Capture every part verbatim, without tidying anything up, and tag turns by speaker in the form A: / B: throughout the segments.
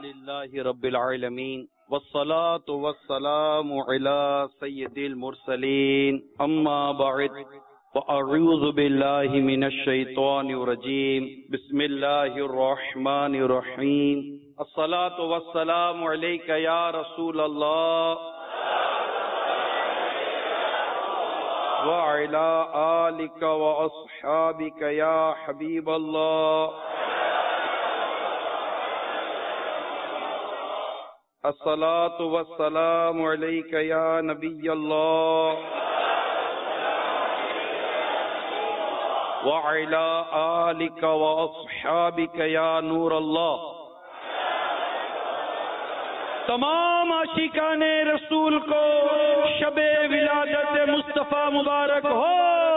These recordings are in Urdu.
A: للہ رب العالمین والصلاة والسلام علی سید المرسلین اما بعد فاعوذ باللہ من الشیطان الرجیم بسم اللہ الرحمن الرحیم الصلاة والسلام علیک یا رسول اللہ وعلی آلک واصحابک یا حبیب اللہ الصلاة والسلام علیک یا نبی اللہ وعلی آلک واصحابک یا نور اللہ۔ تمام عاشقان رسول کو شب ولادت مصطفیٰ مبارک ہو۔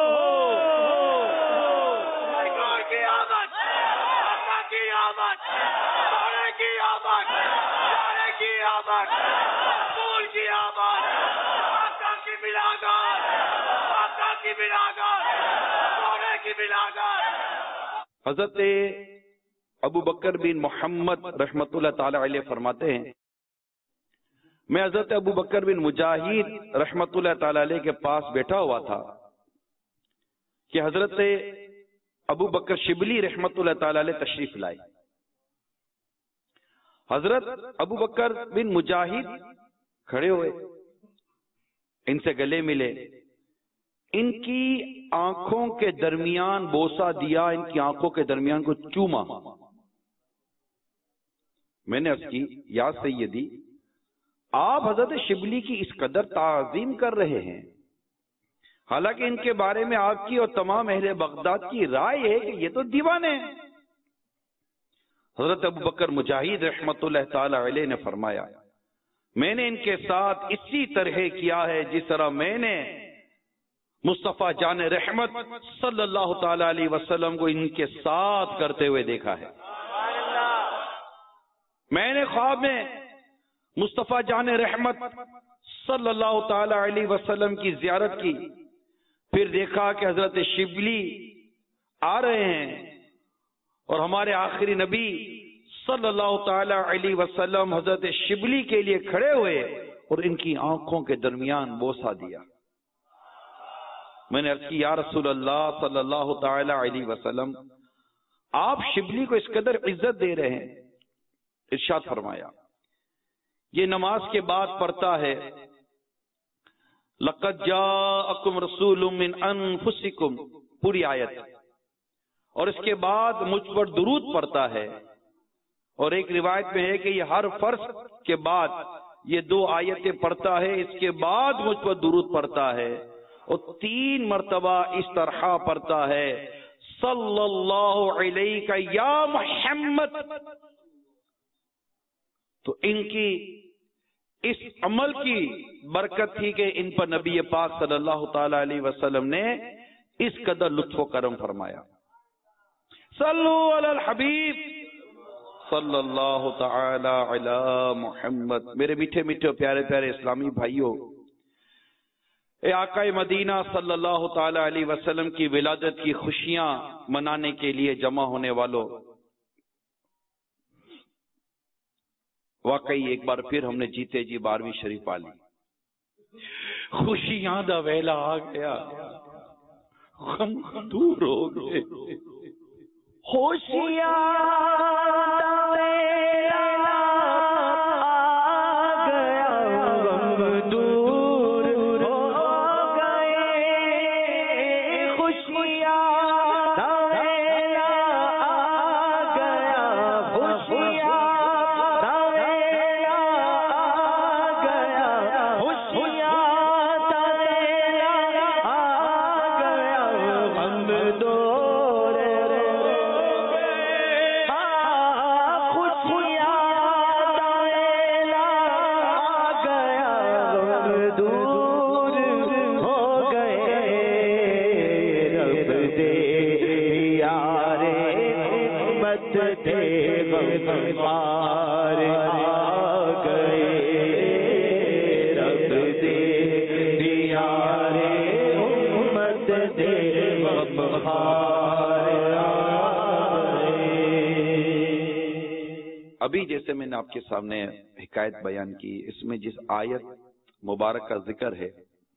A: سرکار کی آمد، آقا کی آمد، سارے کی آمد، سارے کی آمد، رسول کی آمد، آقا کی ولادت، آقا کی ولادت، سارے کی ولادت۔ حضرت ابو بکر بن محمد رحمۃ اللہ تعالی علیہ فرماتے ہیں، میں حضرت ابو بکر بن مجاہد رحمۃ اللہ تعالی علیہ کے پاس بیٹھا ہوا تھا کہ حضرت ابو بکر شبلی رحمۃ اللہ تعالی علیہ تشریف لائے۔ حضرت ابو بکر بن مجاہد کھڑے ہوئے، ان سے گلے ملے، ان کی آنکھوں کے درمیان بوسہ دیا، ان کی آنکھوں کے درمیان کو چوما۔ میں نے عرض کی، یا سیدی آپ حضرت شبلی کی اس قدر تعظیم کر رہے ہیں، حالانکہ ان کے بارے میں آپ کی اور تمام اہل بغداد کی رائے ہے کہ یہ تو دیوانے ہیں۔ حضرت ابو بکر مجاہد رحمت اللہ تعالی علیہ نے فرمایا، میں نے ان کے ساتھ اسی طرح کیا ہے جس طرح میں نے مصطفیٰ جان رحمت صلی اللہ تعالی علیہ وسلم کو ان کے ساتھ کرتے ہوئے دیکھا ہے۔ میں نے خواب میں مصطفیٰ جان رحمت صلی اللہ تعالی علیہ وسلم کی زیارت کی، پھر دیکھا کہ حضرت شبلی آ رہے ہیں اور ہمارے آخری نبی صلی اللہ تعالی علیہ وسلم حضرت شبلی کے لیے کھڑے ہوئے اور ان کی آنکھوں کے درمیان بوسہ دیا۔ میں نے عرض کی، یا رسول اللہ صلی اللہ تعالی علیہ وسلم آپ شبلی کو اس قدر عزت دے رہے ہیں۔ ارشاد فرمایا، یہ نماز کے بعد پڑھتا ہے، لَقَدْ جَاءَكُمْ رَسُولٌ مِّنْ أَنفُسِكُمْ، پوری آیت، اور اس کے بعد مجھ پر درود پڑھتا ہے۔ اور ایک روایت میں ہے کہ یہ ہر فرض کے بعد یہ دو آیتیں پڑھتا ہے، اس کے بعد مجھ پر درود پڑھتا ہے، اور تین مرتبہ اس طرح پڑھتا ہے، صلی اللہ علیہ یا محمد۔ تو ان کی اس عمل کی برکت تھی کہ ان پر نبی پاک صلی اللہ تعالی علیہ وسلم نے اس قدر لطف و کرم فرمایا۔ صلو علی الحبیب صلی اللہ تعالی علی محمد۔ میرے میٹھے میٹھے پیارے پیارے اسلامی بھائیوں، اے آقا مدینہ صلی اللہ تعالی علیہ وسلم کی ولادت کی خوشیاں منانے کے لیے جمع ہونے والوں، واقعی ایک بار پھر ہم نے جیتے جی بارہویں شریف پالی۔ خوشیاں دا ویلا آ گیا، غم دور ہو گئے۔ خوشیاں دا ویلا آ گیا، غم دور ہو گئے۔ خوشیاں دا ویلا آ گیا، خوشیاں
B: دور
A: ابھی جیسے میں نے آپ کے سامنے حکایت بیان کی، اس میں جس آیت مبارک کا ذکر ہے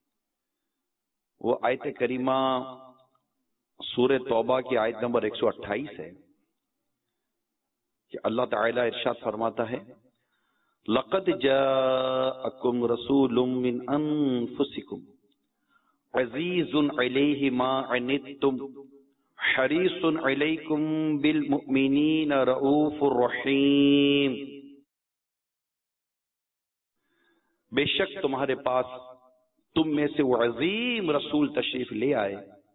A: وہ آیت کریمہ سورہ توبہ کی آیت نمبر ایک سو اٹھائیس ہے کہ اللہ تعالیٰ ارشاد فرماتا ہے لَقَدْ جَاءَكُمْ رَسُولٌ مِّنْ أَنفُسِكُمْ عَزِيزٌ عَلَيْهِ مَا عَنِتُّمْ حَرِيصٌ عَلَيْكُمْ بِالْمُؤْمِنِينَ رَءُوفٌ رَحِيمٌ۔ بے شک تمہارے پاس تم میں سے وہ عظیم رسول تشریف لے آئے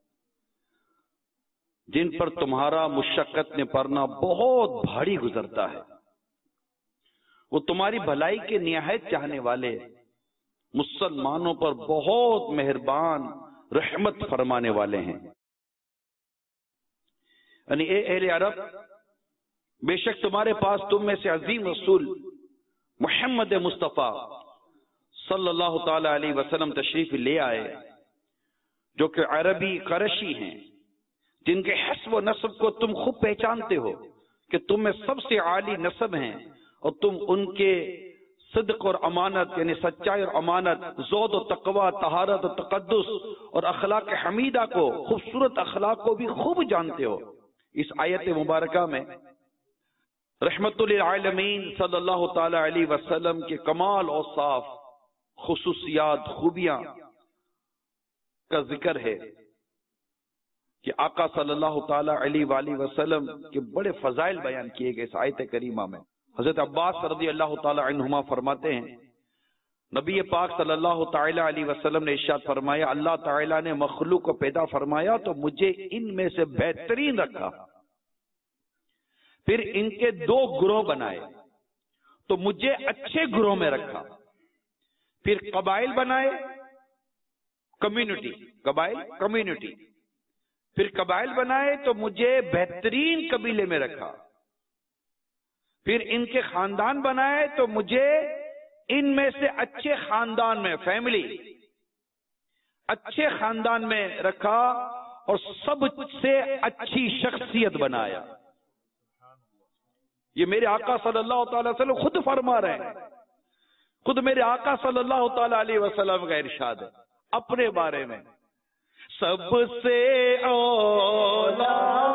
A: جن پر تمہارا مشقت میں پڑنا بہت بھاری گزرتا ہے، وہ تمہاری بھلائی کے نہایت چاہنے والے، مسلمانوں پر بہت مہربان رحمت فرمانے والے ہیں۔ یعنی اے اہل عرب، بے شک تمہارے پاس تم میں سے عظیم رسول محمد مصطفیٰ صلی اللہ تعالی علیہ وسلم تشریف لے آئے جو کہ عربی قریشی ہیں، جن کے حسب و نسب کو تم خوب پہچانتے ہو کہ تم میں سب سے عالی نسب ہیں، اور تم ان کے صدق اور امانت یعنی سچائی اور امانت، زہد و تقوی، طہارت و تقدس اور اخلاق حمیدہ کو، خوبصورت اخلاق کو بھی خوب جانتے ہو۔ اس آیت مبارکہ میں رحمت للعالمین صلی اللہ تعالی علیہ وسلم کے کمال اوصاف، خصوصیات، خوبیاں کا ذکر ہے کہ آقا صلی اللہ تعالی علیہ وآلہ وسلم کے بڑے فضائل بیان کیے گئے اس آیت کریمہ میں۔ حضرت عباس رضی اللہ تعالی عنہما فرماتے ہیں نبی پاک صلی اللہ تعالی علیہ وسلم نے ارشاد فرمایا اللہ تعالی نے مخلوق کو پیدا فرمایا تو مجھے ان میں سے بہترین رکھا، پھر ان کے دو گروہ بنائے تو مجھے اچھے گروہ میں رکھا، پھر قبائل بنائے، کمیونٹی، قبائل کمیونٹی، پھر قبائل بنائے تو مجھے بہترین قبیلے میں رکھا، پھر ان کے خاندان بنائے تو مجھے ان میں سے اچھے خاندان میں، فیملی، اچھے خاندان میں رکھا، اور سب سے اچھی شخصیت بنایا۔ یہ میرے آقا صلی اللہ تعالی وسلم خود فرما رہے ہیں، خود میرے آقا صلی اللہ تعالی علیہ وسلم کا ارشاد ہے اپنے بارے میں، سب سے اولا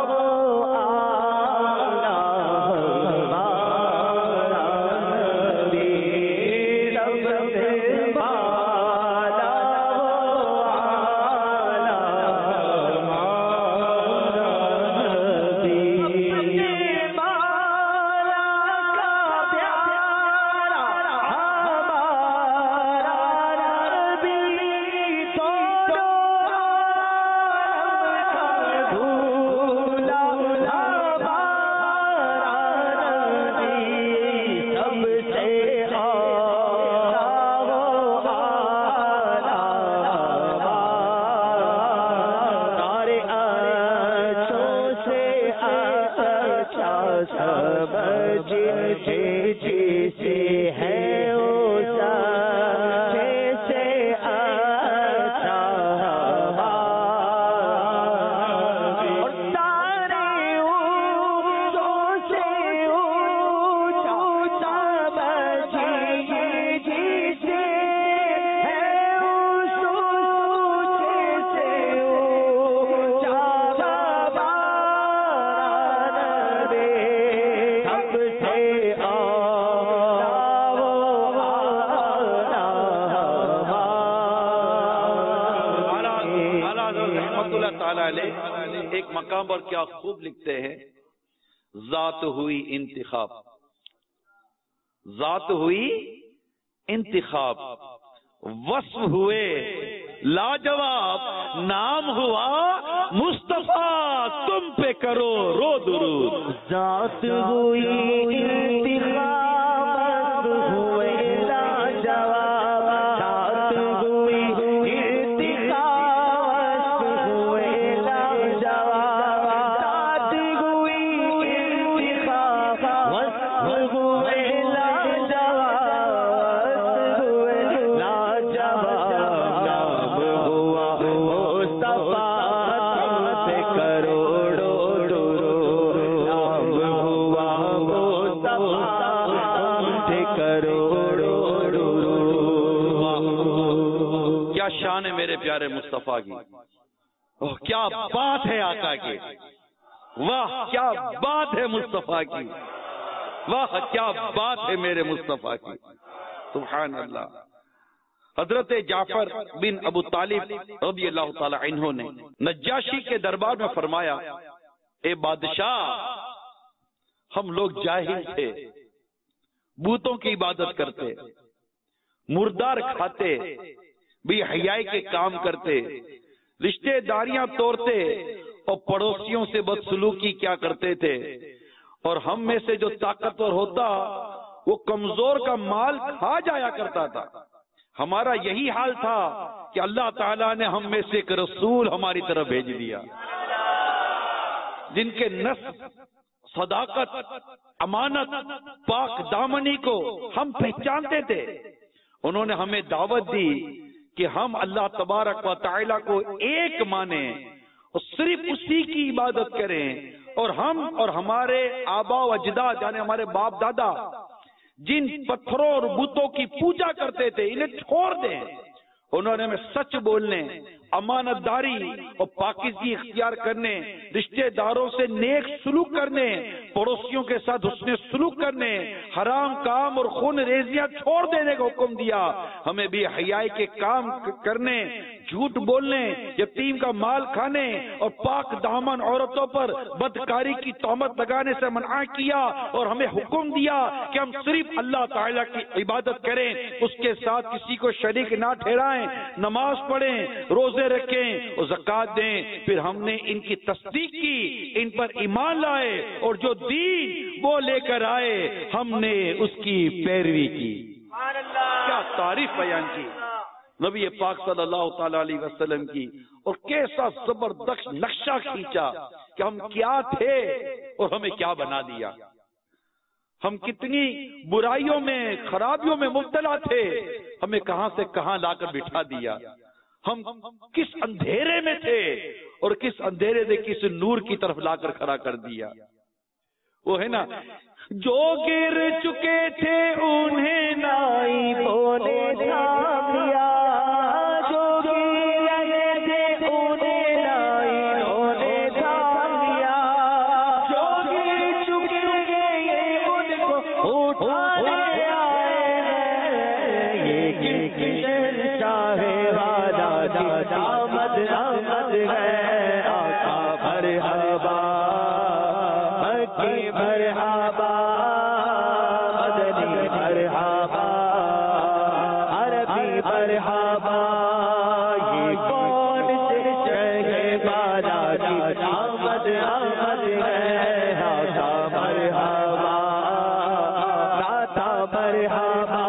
A: ایک مقام پر کیا خوب لکھتے ہیں، ذات ہوئی انتخاب، ذات ہوئی انتخاب، وصف ہوئے لاجواب، نام ہوا مصطفیٰ، تم پہ کرو رو درود۔
B: ذات ہوئی انتخاب، وصف ہوئے لاجواب، ذات ہوئی کروڑوں درود، نام ہوا مصطفیٰ کروڑوں درود۔
A: کیا شان ہے میرے پیارے مصطفیٰ کی، اوہ کیا بات ہے آقا کی، واہ کیا بات ہے مصطفیٰ کی، واہ کیا بات ہے میرے مصطفیٰ کی، سبحان اللہ۔ حضرت جعفر بن ابو طالب رضی اللہ تعالی عنہ نے نجاشی کے دربار میں فرمایا، اے بادشاہ ہم لوگ جاہل تھے، بتوں کی عبادت کرتے، مردار کھاتے، بے حیائی کے کام کرتے، رشتے داریاں توڑتے اور پڑوسیوں سے بدسلوکی کیا کرتے تھے، اور ہم میں سے جو طاقتور ہوتا وہ کمزور کا مال کھا جایا کرتا تھا۔ ہمارا یہی حال تھا کہ اللہ تعالیٰ نے ہم میں سے ایک رسول ہماری طرف بھیج دیا، جن کے نصب، صداقت، امانت، پاک دامنی کو ہم پہچانتے تھے۔ انہوں نے ہمیں دعوت دی کہ ہم اللہ تبارک و تعالیٰ کو ایک مانیں اور صرف اسی کی عبادت کریں، اور ہم اور ہمارے آبا و اجداد یعنی ہمارے باپ دادا جن پتھروں اور بتوں کی پوجا کرتے تھے انہیں چھوڑ دیں۔ انہوں نے ہمیں سچ بولنے، امانت داری اور پاکیزگی اختیار کرنے، رشتہ داروں سے نیک سلوک کرنے، پڑوسیوں کے ساتھ حسن سلوک کرنے، حرام کام اور خون ریزیاں چھوڑ دینے کا حکم دیا۔ ہمیں بھی حیائی کے کام کرنے، جھوٹ بولنے، یتیم کا مال کھانے اور پاک دامن عورتوں پر بدکاری کی تہمت لگانے سے منع کیا، اور ہمیں حکم دیا کہ ہم صرف اللہ تعالیٰ کی عبادت کریں، اس کے ساتھ کسی کو شریک نہ ٹھہرائیں، نماز پڑھیں، روزے رکھیں اور زکوٰۃ دیں۔ پھر ہم نے ان کی تصدیق کی، ان پر ایمان لائے، اور جو دین وہ لے کر آئے ہم نے اس کی پیروی کی۔ کیا تعریف بیان کی نبی پاک صلی اللہ تعالی علیہ وسلم کی، اور کیسا زبردست نقشہ کھینچا کہ ہم کیا تھے اور ہمیں کیا بنا دیا، ہم کتنی برائیوں میں، خرابیوں میں مبتلا تھے، ہمیں کہاں سے کہاں لا کر بٹھا دیا، ہم کس اندھیرے میں تھے اور کس اندھیرے سے کس نور کی طرف لا کر کھڑا کر دیا۔ وہ ہے نا، جو گر چکے تھے انہیں نائبوں نے تھام لیا، جو گر گئے تھے انہیں نائبوں نے تھام لیا، جو گر چکے گئے ان کو اٹھانے آئے ہیں، یہ کس شاہ والا کی آمد آمد ہے، آقا مرحبا مکی مرحبا مدنی مرحبا عربی مرحبا، یہ کون سے شہ بالا کی آمد آمد ہے، آقا مرحبا داتا مرحبا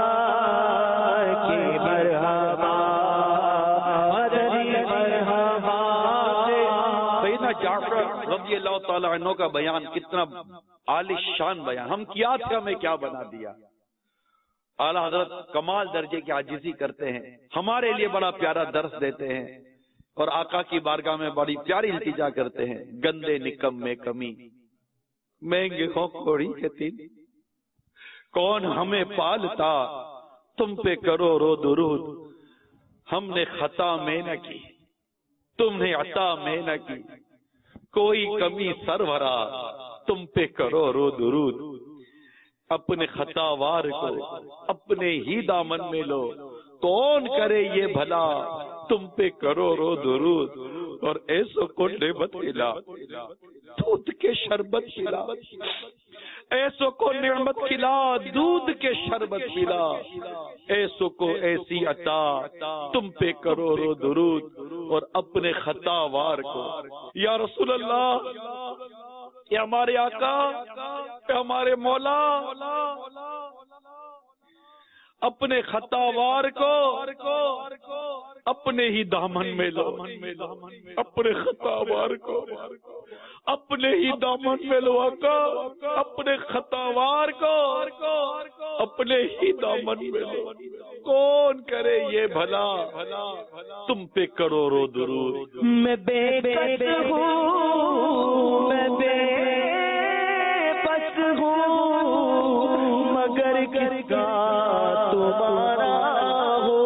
A: مکی مرحبا مدنی مرحبا۔ سیدنا جعفر رضی اللہ تعالی عنہ کا بیان کتنا عالی شان بیان، ہم کیا تھے ہمیں کیا بنا دیا۔ اعلیٰ حضرت کمال درجے کی عاجزی کرتے ہیں، ہمارے لیے بڑا پیارا درس دیتے ہیں، اور آقا کی بارگاہ میں بڑی پیاری التجا کرتے ہیں۔ گندے نکم میں کمی، مہنگے ہو کوڑی کے تین، کون ہمیں پالتا تم پہ کرو رو درود، ہم نے خطا میں نہ کی تم نے عطا میں نہ کی، کوئی کمی سرورا تم پہ کرو رو درود، اپنے خطا وار کو اپنے ہی دامن میں لو، کون کرے یہ بھلا تم پہ کرو رو درود، اور ایسو کو نعمت کھلا دودھ کے شربت پلا، ایسو کو نعمت کھلا دودھ کے شربت پلا، ایسو کو ایسی عطا تم پہ کرو رو درود، اور اپنے خطا وار کو۔ یا رسول اللہ، اے ہمارے آقا، اے ہمارے مولا، اپنے خطا وار کو اپنے ہی دامن میں لو، اپنے خطا وار کو اپنے ہی دامن میں لو آقا، اپنے خطا وار کو اپنے ہی دامن میں لو، کون کرے یہ بھلا تم پہ کرو رو درود۔
B: میں بے کس ہوں، میں بے بس ہوں، مگر کس کا تمہارا ہو،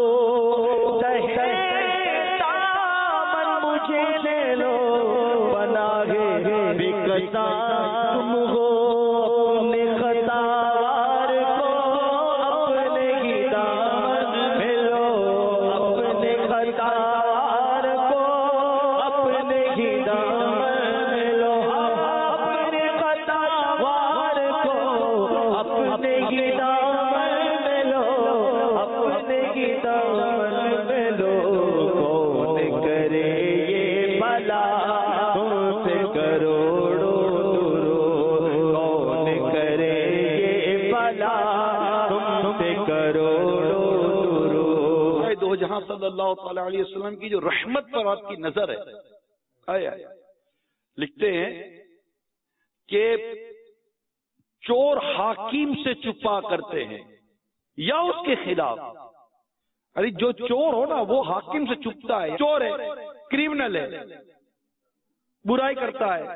B: دامن مجھے لے لو پناہ بکتا تم ہو، اپنے خطاوار کو اپنے ہی دامن میں لو، اپنے خطاوار کو اپنے ہی دامن میں لو، اپنے خطاوار کو اپنے ہی دامن میں لو، اپنے ہی دامن میں لو، کون کرے یہ بھلا تم سے کروڑوں درود، کون کرے یہ بھلا تم سے کروڑوں درود۔
A: دو جہاں صلی اللہ تعالی علیہ وسلم کی جو رحمت پر آپ کی نظر ہے، آئے آئے لکھتے ہیں کہ چور حاکم سے چھپا کرتے ہیں یا اس کے خلاف، ارے جو چور ہو نا وہ حاکم سے چھپتا ہے، چور ہے، کریمنل ہے، برائی کرتا ہے،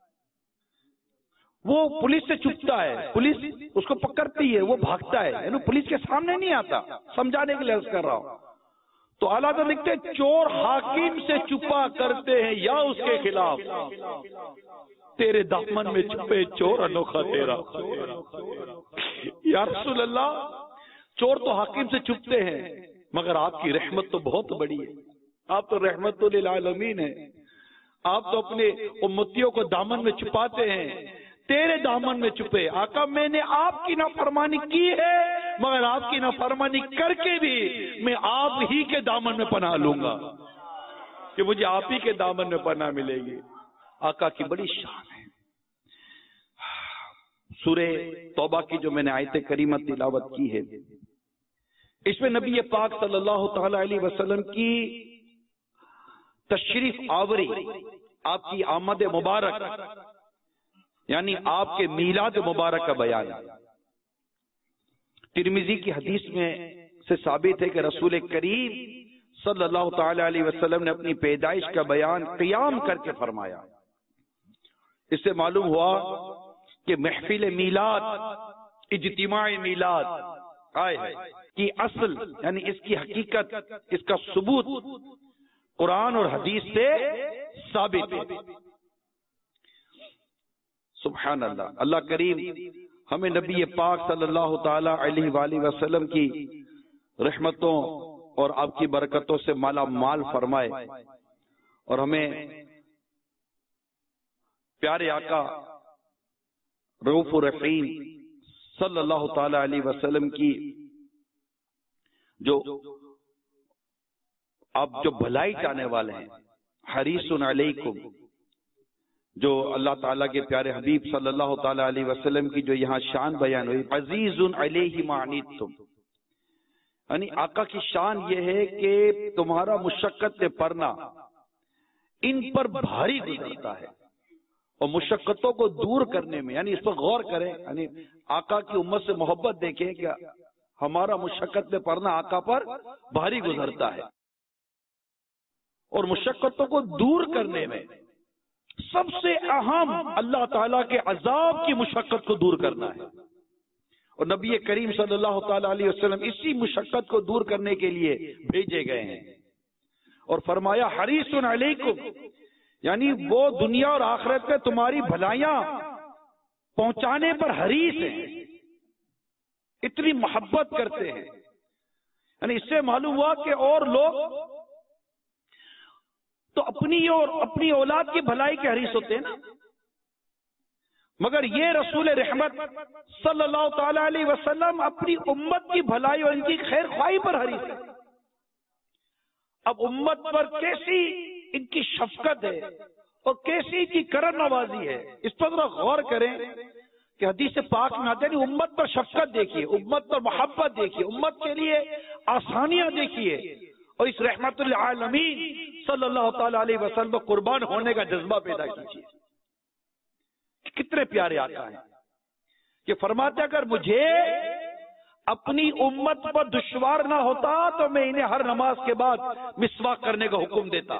A: وہ پولیس سے چھپتا ہے، پولیس اس کو پکڑتی ہے، وہ بھاگتا ہے، یعنی پولیس کے سامنے نہیں آتا، سمجھانے کے لیے عرض کر رہا ہوں۔ تو اعلیٰ حضرت لکھتے ہیں چور حاکم سے چھپا کرتے ہیں یا اس کے خلاف، تیرے دامن میں چھپے چور انوکھا تیرا۔ یا رسول اللہ، چور تو حاکم سے چھپتے ہیں مگر آپ کی رحمت تو بہت بڑی ہے، آپ تو رحمت للعالمین ہیں، آپ تو اپنے امتیوں کو دامن میں چھپاتے ہیں، تیرے دامن میں چھپے۔ آقا میں نے آپ کی نافرمانی کی ہے مگر آپ کی نافرمانی کر کے بھی میں آپ ہی کے دامن میں پناہ لوں گا کہ مجھے آپ ہی کے دامن میں پناہ ملے گی۔ آقا کی بڑی شان ہے۔ سورہ توبہ کی جو میں نے آیت کریمہ تلاوت کی ہے، اس میں نبی پاک صلی اللہ تعالی علیہ وسلم کی تشریف آوری، آپ کی آمد مبارک یعنی آپ کے میلاد مبارک کا بیان۔ ترمذی کی حدیث میں سے ثابت ہے کہ رسول کریم صلی اللہ تعالی علیہ وسلم نے اپنی پیدائش کا بیان قیام کر کے فرمایا۔ اس سے معلوم ہوا کہ محفل میلاد، اجتماع میلاد آئے ہے کی اصل یعنی اس کی حقیقت، اس کا ثبوت قرآن اور حدیث سے ثابت ہے۔ سبحان اللہ۔ اللہ کریم ہمیں نبی پاک صلی اللہ تعالی علیہ وآلہ وسلم کی رحمتوں اور آپ کی برکتوں سے مالا مال فرمائے، اور ہمیں پیارے آقا رؤوف الرحیم صلی اللہ تعالی علیہ وسلم کی جو آپ جو بھلائی چاہنے والے ہیں، حریص علیکم، جو اللہ تعالیٰ کے پیارے حبیب صلی اللہ تعالی علیہ وسلم کی جو یہاں شان بیان ہوئی، عزیز علیہ ما عنتم، یعنی آقا کی شان یہ ہے کہ تمہارا مشقت سے پڑنا ان پر بھاری گزرتا ہے، اور مشقتوں کو دور کرنے میں، یعنی اس پر غور کریں، یعنی آقا کی امت سے محبت دیکھیں کہ ہمارا مشقت میں پڑنا آقا پر بھاری گزرتا ہے، اور مشقتوں کو دور کرنے میں سب سے اہم اللہ تعالیٰ کے عذاب کی مشقت کو دور کرنا ہے، اور نبی کریم صلی اللہ تعالی علیہ وسلم اسی مشقت کو دور کرنے کے لیے بھیجے گئے ہیں، اور فرمایا حریص علیکم، یعنی وہ دنیا اور آخرت میں تمہاری بھلائیاں پہنچانے پر حریص ہیں، اتنی محبت کرتے ہیں۔ یعنی اس سے معلوم ہوا کہ اور لوگ تو اپنی اور اپنی اولاد کی بھلائی کے حریص ہوتے ہیں نا، مگر یہ رسول رحمت صلی اللہ تعالی علیہ وسلم اپنی امت کی بھلائی اور ان کی خیر خواہی پر حریص ہے۔ اب امت پر کیسی ان کی شفقت ہے اور کیسی کی کرم نوازی ہے، اس پر ذرا غور کریں کہ حدیث پاک میں آتے ہیں، امت پر شفقت دیکھیے، امت پر محبت دیکھیے، امت کے لیے آسانیاں دیکھیے، اور اس رحمت للعالمین صلی اللہ تعالی علیہ وسلم کو قربان ہونے کا جذبہ پیدا کیجیے۔ کتنے پیارے آقا ہیں کہ فرماتے اگر مجھے اپنی امت پر دشوار نہ ہوتا تو میں انہیں ہر نماز کے بعد مسواک کرنے کا حکم دیتا،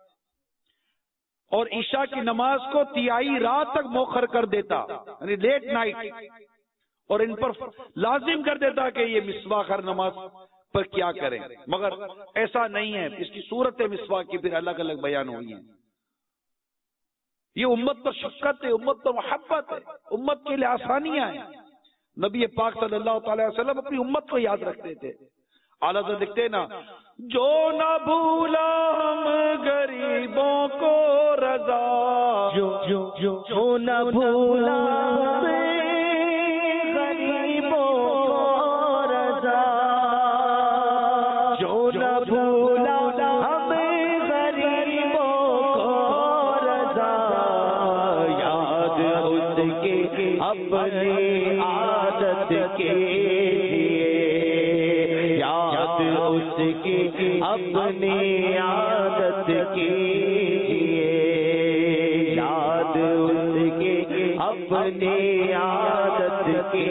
A: اور عشاء کی نماز کو تیائی رات تک مؤخر کر دیتا، یعنی لیٹ نائٹ، اور ان پر لازم کر دیتا کہ یہ مسواک ہر نماز پر کیا کریں، مگر ایسا نہیں ہے. اس کی صورت مسواک کی پھر الگ الگ بیان ہوئی ہیں. یہ امت پر شفقت ہے، امت پر محبت ہے، امت کے لیے آسانیاں ہیں. نبی پاک صلی اللہ تعالی وسلم اپنی امت کو یاد رکھتے تھے. اعلیٰ حضرت لکھتے نا، جو نہ بھولا ہم غریبوں کو رضا،
B: جو جو جو جو نہ بھولا ہم غریبوں کو رضا، جو نہ بھولا ہم غریبوں کو رضا، یاد اس کے اپنی عادت کے اپنی عادت کی، یاد اس کی اپنی عادت کی.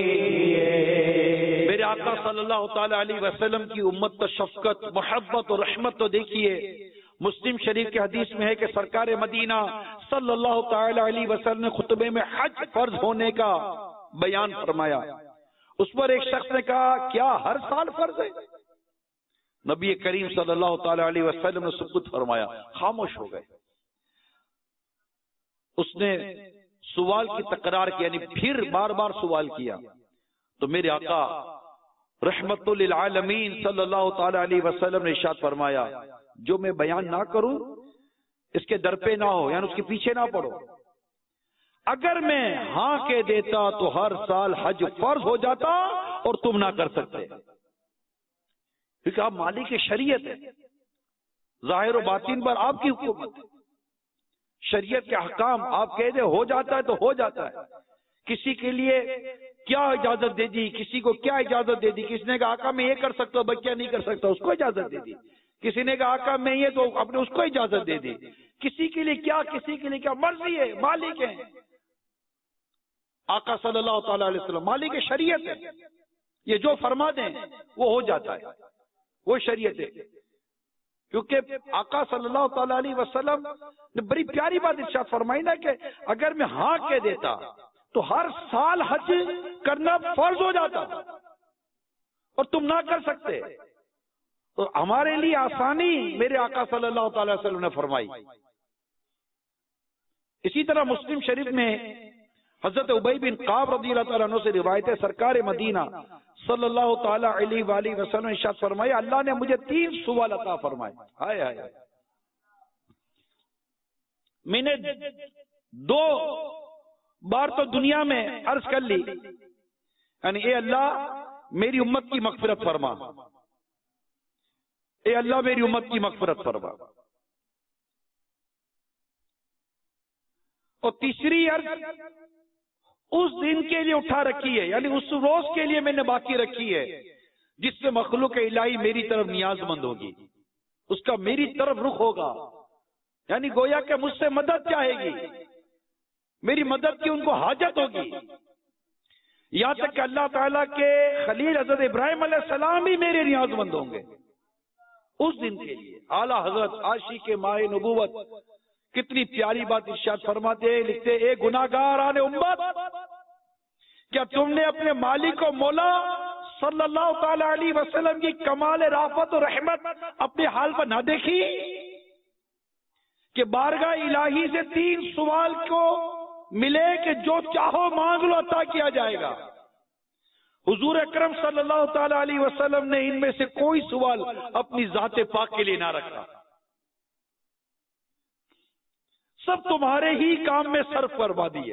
A: میرے آقا صلی اللہ تعالی علیہ وسلم کی امت پر شفقت، محبت اور رحمت تو دیکھیے. مسلم شریف کی حدیث میں ہے کہ سرکار مدینہ صلی اللہ تعالی علیہ وسلم نے خطبے میں حج فرض ہونے کا بیان فرمایا. اس پر ایک شخص نے کہا، کیا ہر سال فرض ہے؟ نبی کریم صلی اللہ تعالی علیہ وسلم نے سکوت فرمایا، خاموش ہو گئے. اس نے سوال کی تکرار کی، یعنی پھر بار بار سوال کیا. تو میرے آقا رحمت للعالمین صلی اللہ تعالی علیہ وسلم نے ارشاد فرمایا، جو میں بیان نہ کروں اس کے در پہ نہ ہو، یعنی اس کے پیچھے نہ پڑو. اگر میں ہاں کہہ دیتا تو ہر سال حج فرض ہو جاتا اور تم نہ کر سکتے، کیونکہ آپ مالک شریعت ہے، ظاہر و باطن پر آپ کی حکومت ہے. شریعت کے احکام آپ کہہ دے ہو جاتا ہے تو ہو جاتا ہے. کسی کے لیے کیا اجازت دے دی، کسی کو کیا اجازت دے دی. کسی نے کہا آقا میں یہ کر سکتا ہوں، بچہ نہیں کر سکتا، اس کو اجازت دے دی. کسی نے کہا آقا میں یہ، تو آپ نے اس کو اجازت دے دی. کسی کے لیے کیا، کسی کے لیے کیا، مرضی ہے، مالک ہے. آقا صلی اللہ تعالی علیہ وسلم مالک شریعت ہے، یہ جو فرما دیں وہ ہو جاتا ہے، وہ شریعت ہے. کیونکہ آقا صلی اللہ تعالی علیہ وسلم نے بڑی پیاری بات ارشاد فرمائی نا کہ اگر میں ہاں کہہ دیتا تو ہر سال حج کرنا فرض ہو جاتا اور تم نہ کر سکتے. تو ہمارے لیے آسانی میرے آقا صلی اللہ تعالی وسلم نے فرمائی. اسی طرح مسلم شریف میں حضرت ابی بن قعب رضی اللہ تعالیٰ عنہ سے روایت ہے، سرکار مدینہ صلی اللہ تعالی علیہ وآلہ وسلم نے ارشاد فرمایا، اللہ نے مجھے تین سوال عطا فرمائے. ہائے ہائے، میں نے دو بار تو دنیا میں عرض کر لی، یعنی اے اللہ میری امت کی مغفرت فرما، اے اللہ میری امت کی مغفرت فرما. اور تیسری عرض اس دن کے لیے اٹھا رکھی ہے، یعنی اس روز کے لیے میں نے باقی رکھی ہے جس سے مخلوق الہی میری طرف نیاز مند ہوگی، اس کا میری طرف رخ ہوگا، یعنی گویا کہ مجھ سے مدد چاہے گی، میری مدد کی ان کو حاجت ہوگی. یہاں تک کہ اللہ تعالیٰ کے خلیل حضرت ابراہیم علیہ السلام بھی میرے نیاز مند ہوں گے اس دن کے لیے. اعلیٰ حضرت عاشق ماہ نبوت کتنی پیاری بات ارشاد فرماتے ہیں، لکھتے، اے گناہگار آنے امت، کیا تم نے اپنے مالک و مولا صلی اللہ تعالی علیہ وسلم کی کمال رافت و رحمت اپنے حال پر نہ دیکھی کہ بارگاہ الہی سے تین سوال کو ملے کہ جو چاہو مانگ لو عطا کیا جائے گا. حضور اکرم صلی اللہ تعالی علیہ وسلم نے ان میں سے کوئی سوال اپنی ذات پاک کے لیے نہ رکھا، سب تمہارے ہی کام میں صرف فرما دیے.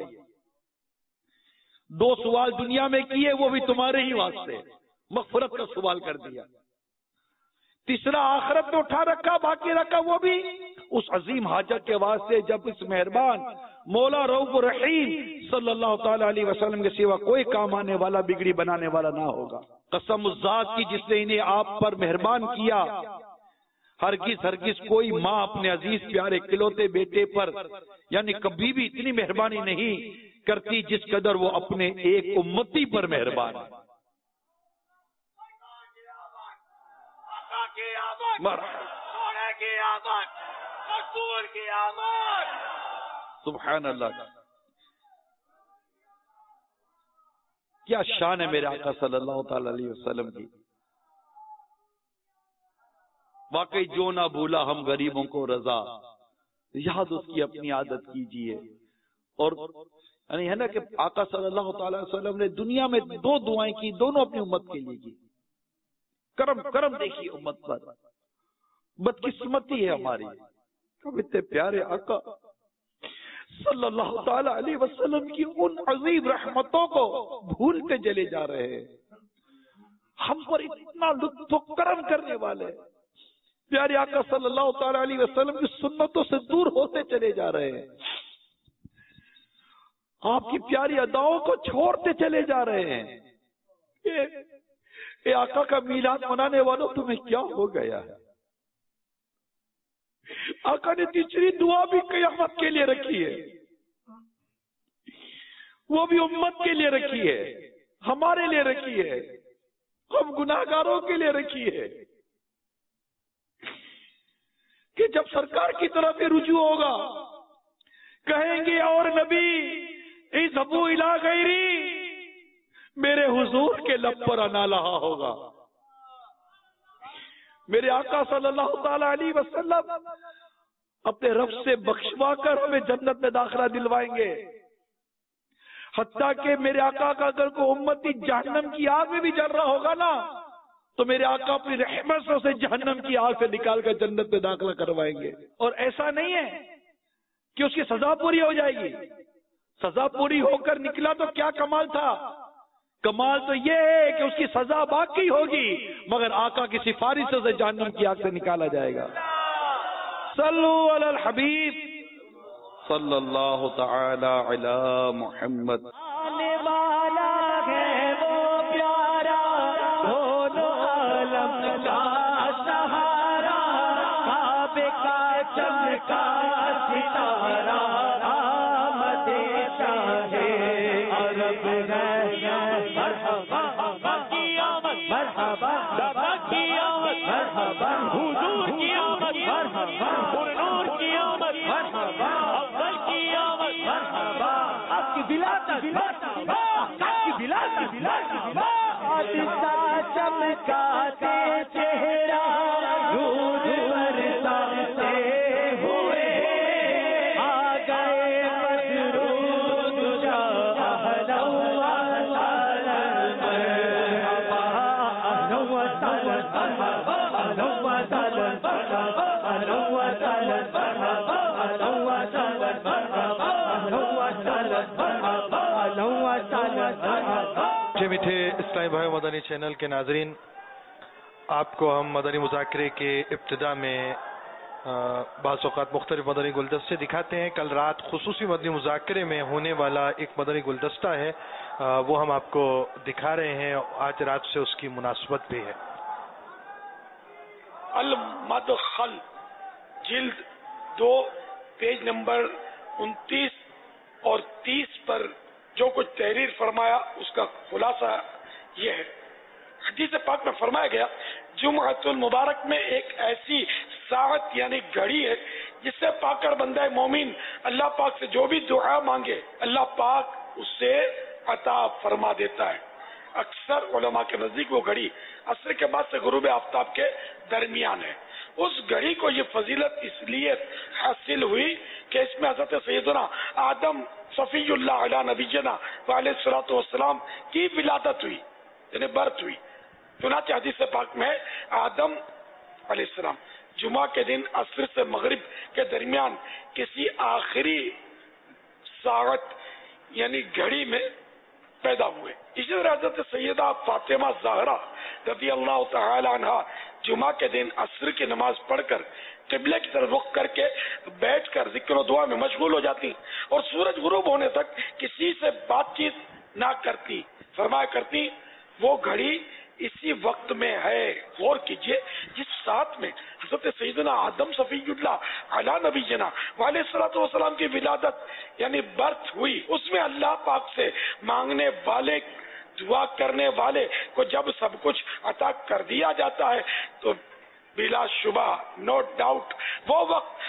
A: دو سوال دنیا میں کیے وہ بھی تمہارے ہی واسطے، مغفرت کا سوال کر دیا. تیسرا آخرت میں اٹھا رکھا، باقی رکھا وہ بھی اس عظیم حاجت کے واسطے جب اس مہربان مولا رؤوف رحیم صلی اللہ تعالی علیہ وسلم کے سوا کوئی کام آنے والا، بگڑی بنانے والا نہ ہوگا. قسم اس ذات کی جس نے انہیں آپ پر مہربان کیا، ہرگز ہرگز کوئی ماں اپنے عزیز پیارے کلوتے بیٹے پر یعنی کبھی بھی اتنی مہربانی نہیں کرتی جس قدر وہ اپنے ایک امتی پر مہربان ہے. سبحان اللہ. کیا شان ہے میرے آقا صلی اللہ تعالی علیہ وسلم کی. واقعی جو نہ بھولا ہم غریبوں کو رضا، یاد اس کی اپنی عادت کیجئے. اور یعنی ہے نا کہ آقا صلی اللہ تعالی وسلم نے دنیا میں دو دعائیں کی، دونوں اپنی امت کے لیے کی. کرم کرم دیکھیے امت پر، بدقسمتی ہے ہماری، ہم اتنے پیارے آقا صلی اللہ تعالی علیہ وسلم کی ان عظیم رحمتوں کو بھولتے چلے جا رہے ہیں. ہم پر اتنا لطف و کرم کرنے والے پیارے آقا صلی اللہ تعالی علیہ وسلم کی سنتوں سے دور ہوتے چلے جا رہے ہیں. آپ کی پیاری اداؤں کو چھوڑتے چلے جا رہے ہیں. اے, اے آقا کا میلاد منانے والوں تمہیں کیا ہو گیا ہے؟ آقا نے تیسری دعا بھی قیامت کے لیے رکھی ہے، وہ بھی امت کے لیے رکھی ہے، ہمارے لیے رکھی ہے، ہم گناہگاروں کے لیے رکھی ہے کہ جب سرکار کی طرف ہی رجوع ہوگا کہیں گے اور نبی اذهبوا الی غیری، میرے حضور کے لب پر انا لہا ہوگا. میرے آقا صلی اللہ تعالی علیہ وسلم اپنے رب سے بخشوا کر ہمیں جنت میں داخلہ دلوائیں گے. حتیٰ کہ میرے آقا کا اگر کوئی امتی جہنم کی آگ میں بھی جل رہا ہوگا نا تو میرے آقا اپنی رحمت سے اسے جہنم کی آگ سے نکال کر جنت میں داخلہ کروائیں گے. اور ایسا نہیں ہے کہ اس کی سزا پوری ہو جائے گی، سزا پوری ہو کر نکلا تو کیا کمال تھا. کمال تو یہ ہے کہ اس کی سزا باقی ہوگی مگر آقا کی سفارش سے اسے جہنم کی آگ سے نکالا جائے گا. صلو علی الحبیب صلی اللہ تعالی علی محمد.
B: آنے والا ہے وہ پیارا دونوں عالم کا سہارا، کعبے کا چمکا ستارہ آمد شاہ عرب ہے. مرحبا کی آمد، مرحبا کی آمد، مرحبا حضور کی آمد، مرحبا نور کی آمد، مرحبا افضل کی آمد، مرحبا آپ کی ولادت، مرحبا آپ کی ولادت، مرحبا حادثہ چمکاتے چہرہ دودھ برساتے ہوئے آ گئے بدرود شاہ اہلا و سہلا مرحبا اہلا و سہلا مرحبا اہلا و سہلا مرحبا اہلا و سہلا مرحبا اہلا و سہلا مرحبا اہلا و سہلا مرحبا اہلا و سہلا مرحبا.
C: میٹھے میٹھے اسلامی بھائی مدنی چینل کے ناظرین، آپ کو ہم مدنی مذاکرے کے ابتدا میں بعض اوقات مختلف مدنی گلدستے دکھاتے ہیں. کل رات خصوصی مدنی مذاکرے میں ہونے والا ایک مدنی گلدستہ ہے، وہ ہم آپ کو دکھا رہے ہیں. آج رات سے اس کی مناسبت بھی ہے.
D: المدخل جلد دو پیج نمبر انتیس اور تیس پر جو کچھ تحریر فرمایا اس کا خلاصہ یہ ہے. حدیث پاک میں فرمایا گیا جمعۃ المبارک میں ایک ایسی ساعت یعنی گھڑی ہے جس سے پاک کر بندہ مومن اللہ پاک سے جو بھی دعا مانگے اللہ پاک اس سے عطا فرما دیتا ہے. اکثر علماء کے نزدیک وہ گھڑی عصر کے بعد سے غروب آفتاب کے درمیان ہے. اس گھڑی کو یہ فضیلت اس لیے حاصل ہوئی کہ اس میں حضرت سیدنا آدم صفی اللہ علیہ نبینا علیہ الصلوۃ والسلام کی ولادت ہوئی، یعنی برتھ ہوئی. چنانچہ حدیث پاک میں آدم علیہ السلام جمعہ کے دن عصر سے مغرب کے درمیان کسی آخری ساعت یعنی گھڑی میں پیدا ہوئے. اسی طرح حضرت سیدہ فاطمہ زہرا رضی اللہ تعالی عنہ جمعہ کے دن عصر کی نماز پڑھ کر قبلے کی طرف رخ کر کے بیٹھ کر ذکر و دعا میں مشغول ہو جاتی اور سورج غروب ہونے تک کسی سے بات چیت نہ کرتی. فرمایا کرتی وہ گھڑی اسی وقت میں ہے. غور کیجئے جس ساتھ میں حضرت سیدنا آدم صفی اللہ علیہ نبی جنا علیہ الصلوۃ والسلام کی ولادت یعنی برتھ ہوئی، اس میں اللہ پاک سے مانگنے والے دعا کرنے والے کو جب سب کچھ عطا کر دیا جاتا ہے تو بلا شبہ نو ڈاؤٹ وہ وقت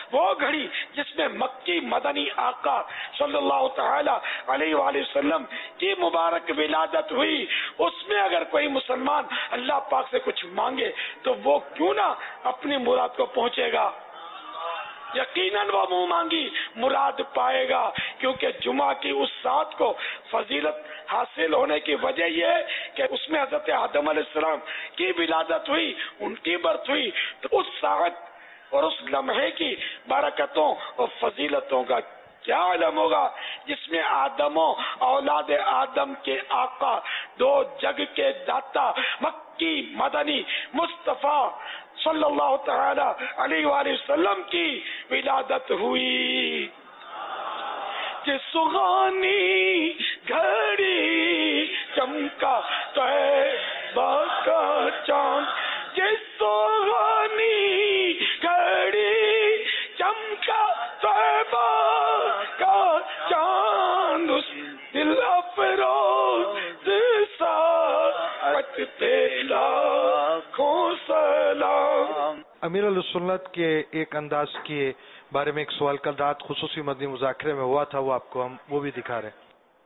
D: وہ گھڑی جس میں مکی مدنی آقا صلی اللہ تعالی علیہ وآلہ وسلم کی مبارک ولادت ہوئی، اس میں اگر کوئی مسلمان اللہ پاک سے کچھ مانگے تو وہ کیوں نہ اپنی مراد کو پہنچے گا؟ یقیناً وہ منہ مانگی مراد پائے گا، کیونکہ جمعہ کی اس سات کو فضیلت حاصل ہونے کی وجہ یہ ہے کہ اس میں حضرت آدم علیہ السلام کی ولادت ہوئی، ان کی برت ہوئی، تو اس ساعت اور اس لمحے کی برکتوں اور فضیلتوں کا کیا علم ہوگا جس میں آدم و اولاد آدم کے آقا، دو جگ کے داتا، مکی مدنی مصطفیٰ صلی اللہ تعالی علیہ وآلہ وسلم کی ولادت ہوئی۔ کہ سہانی گھڑی چمکا طیبہ کا چاند، کہ سہانی گھڑی چمکا طیبہ کا چاند، اس دل افروز ساعت پہ لاکھوں سلام۔
C: امیر السنت کے ایک انداز کے بارے میں ایک سوال کل رات خصوصی مدنی مذاکرے میں ہوا تھا، وہ آپ کو ہم وہ بھی دکھا رہے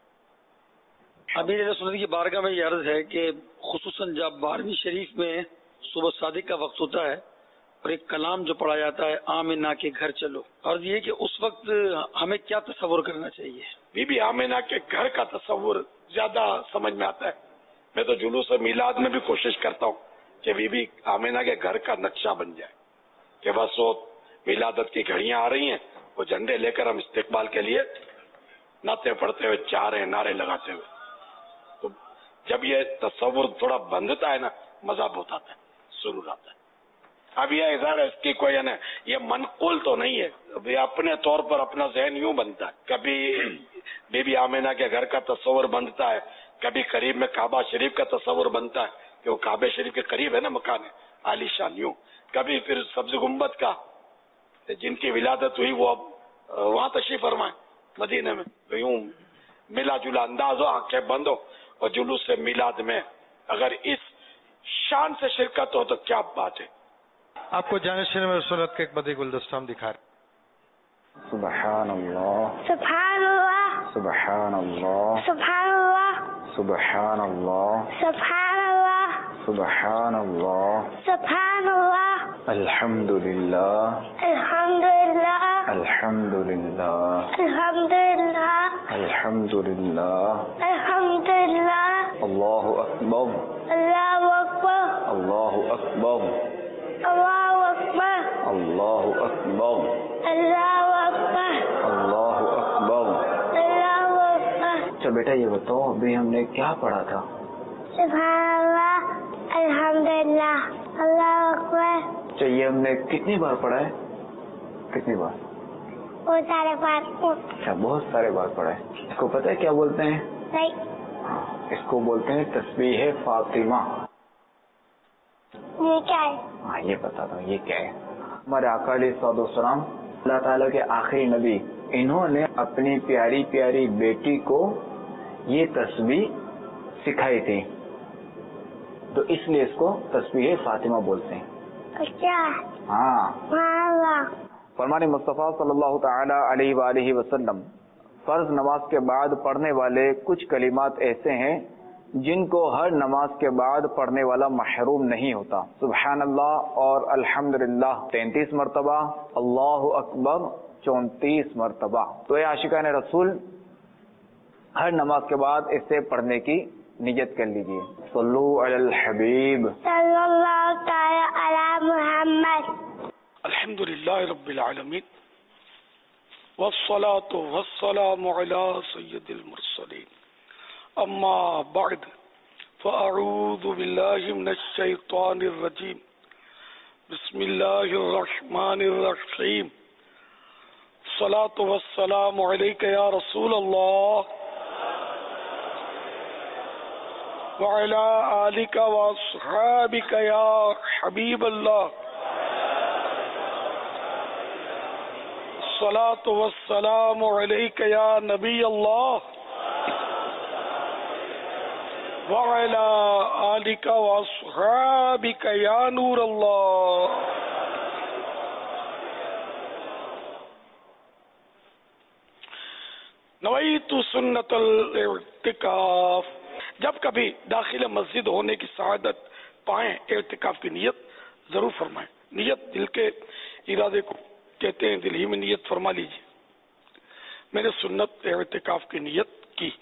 C: ہیں۔
E: امیر السنت کی بارگاہ میں یہ عرض ہے کہ خصوصاً جب بارہویں شریف میں صبح صادق کا وقت ہوتا ہے اور ایک کلام جو پڑھا جاتا ہے آمنہ کے گھر چلو، عرض یہ کہ اس وقت ہمیں کیا تصور کرنا چاہیے؟
D: بی بی آمنہ کے گھر کا تصور زیادہ سمجھ میں آتا ہے۔ میں تو جلوس میلاد میں بھی کوشش کرتا ہوں کہ بی بی آمنہ کے گھر کا نقشہ بن جائے، کہ بس وہ ولادت کی گھڑیاں آ رہی ہیں، وہ جھنڈے لے کر ہم استقبال کے لیے نعتیں پڑھتے ہوئے چاہ رہے ہیں، نعرے لگاتے ہوئے۔ تو جب یہ تصور تھوڑا بندھتا ہے نا، مزہ بہت آتا ہے، سرور آتا ہے۔ اب یہ ادھر اس کی کوئی ہے نا، یہ منقول تو نہیں ہے، اب یہ اپنے طور پر اپنا ذہن یوں بنتا ہے۔ کبھی بی بی آمنہ کے گھر کا تصور بنتا ہے، کبھی قریب میں کعبہ شریف کا تصور بنتا ہے کہ وہ کعبہ شریف کے قریب ہے نا مکان ہے عالی شان، یوں کبھی پھر سبز گنبد کا جن کی ولادت ہوئی وہ اب وہاں تشریف فرمائیں مدینہ میں، تو یوں ملا جلا انداز ہو، آنکھیں بند ہو، اور جلوس سے میلاد میں اگر اس شان سے شرکت ہو تو کیا بات ہے۔
C: آپ کو جانشین میں سنت کا ایک مدنی گلدستہ ہم دکھا رہے ہیں۔
F: سبحان اللہ،
G: سبحان اللہ،
F: سبحان اللہ،
G: سبحان اللہ،
F: سبحان اللہ،
G: سبحان اللہ،
F: سبحان اللہ،
G: سبحان اللہ،
F: الحمد للہ،
G: الحمد للہ،
F: الحمد للہ،
G: الحمد للہ،
F: الحمد للہ،
G: الحمد للہ،
F: اللہ اکبر،
G: اللہ اکبر،
F: اللہ اکبر،
G: اللہ اکبر،
F: اللہ اکبر،
G: اللہ اکبر،
F: اللہ اکبر۔
G: اللہ اکبر۔
F: اچھا بیٹا یہ بتاؤ ابھی ہم نے کیا پڑھا تھا؟
G: سبحان اللہ، الحمد للہ، اللہ اکبر۔
F: اچھا یہ ہم نے کتنی بار پڑھا ہے؟ کتنی بار؟
G: بہت سارے بات۔
F: اچھا بہت سارے بار پڑھا ہے۔ اس کو پتہ ہے کیا بولتے ہیں؟
G: نہیں۔
F: اس کو بولتے ہیں تسبیح فاطمہ۔
G: یہ کیا ہے؟
F: ہاں یہ بتاتا ہوں یہ کیا ہے۔ ہمارے آقا علیہ الصلوۃ والسلام اللہ تعالیٰ کے آخری نبی، انہوں نے اپنی پیاری پیاری بیٹی کو یہ تسبیح سکھائی تھی، تو اس لیے اس کو تسبیح فاطمہ بولتے ہیں۔
G: اچھا۔
F: ہاں
G: اللہ۔
F: فرمان مصطفیٰ صلی اللہ تعالی علیہ وآلہ وسلم فرض نماز کے بعد پڑھنے والے کچھ کلمات ایسے ہیں جن کو ہر نماز کے بعد پڑھنے والا محروم نہیں ہوتا۔ سبحان اللہ اور الحمدللہ تینتیس مرتبہ، اللہ اکبر چونتیس مرتبہ۔ تو اے عاشقان رسول، ہر نماز کے بعد اسے پڑھنے کی نیت کر لیجیے۔ صلو علی الحبیب
G: صلی اللہ تعالی علی محمد۔
D: الحمد للہ رب العالمین، والصلاة والسلام علی سید المرسلین، اما بعد فاعوذ باللہ من الشیطان الرجیم، بسم اللہ الرحمن الرحیم، الصلاة والسلام علیک یا رسول اللہ وعلی آلک واصحابک یا حبیب اللہ، الصلاة والسلام علیک یا نبی اللہ وعلی آلک واصحابک یا نور اللہ۔ نویت سنت الاعتکاف، جب کبھی داخل مسجد ہونے کی سعادت پائیں اعتکاف کی نیت ضرور فرمائیں۔ نیت دل کے ارادے کو کہتے ہیں، دل ہی میں نیت فرما لیجیے، میں نے سنت اعتکاف کی نیت کی۔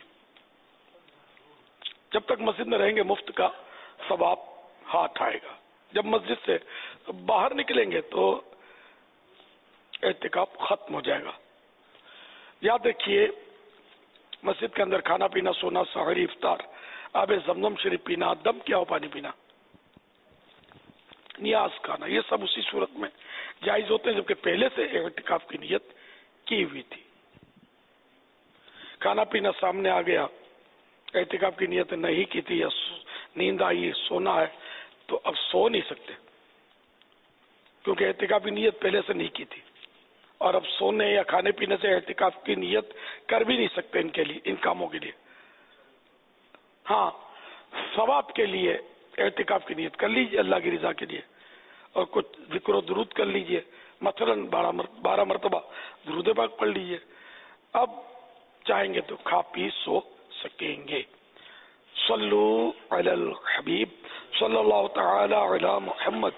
D: جب تک مسجد میں رہیں گے مفت کا ثواب ہاتھ آئے گا، جب مسجد سے باہر نکلیں گے تو اعتکاف ختم ہو جائے گا۔ یاد رکھیے، مسجد کے اندر کھانا پینا، سونا، سحری، افطار، آب زمزم شریف پینا، دم کیا ہو پانی پینا، نیاز کھانا، یہ سب اسی صورت میں جائز ہوتے ہیں جبکہ پہلے سے اعتکاف کی نیت کی ہوئی تھی۔ کھانا پینا سامنے آ گیا، اعتکاف کی نیت نہیں کی تھی، یا نیند آئی، سونا ہے، تو اب سو نہیں سکتے کیونکہ اعتکاف کی نیت پہلے سے نہیں کی تھی، اور اب سونے یا کھانے پینے سے اعتکاف کی نیت کر بھی نہیں سکتے ان کے لیے، ان کاموں کے لیے۔ ہاں، ثواب کے لیے اعتکاف کی نیت کر لیجیے اللہ کی رضا کے لیے، اور کچھ ذکر و درود کر لیجیے، مثلا بارہ مرتبہ درود پاک پڑھ لیجیے۔ اب چاہیں گے تو کھا پی سو سکیں گے۔ صلو علی الحبیب صلی اللہ تعالی علی محمد،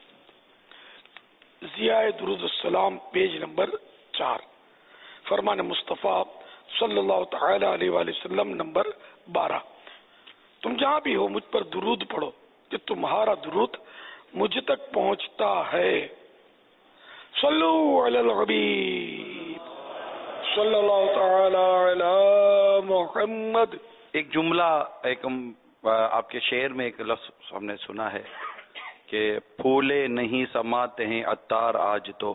D: ضیاء درود السلام، پیج نمبر چار، فرمان مصطفیٰ صلی اللہ تعالی علیہ وآلہ وسلم نمبر بارہ۔ تم جہاں بھی ہو مجھ پر درود پڑھو کہ تمہارا درود مجھ تک پہنچتا ہے۔ صلو علی الحبیب صلی اللہ تعالی علی محمد۔
A: ایک جملہ، ایک آپ کے شعر میں ایک لفظ ہم نے سنا ہے کہ پھولے نہیں سماتے ہیں عطار آج، تو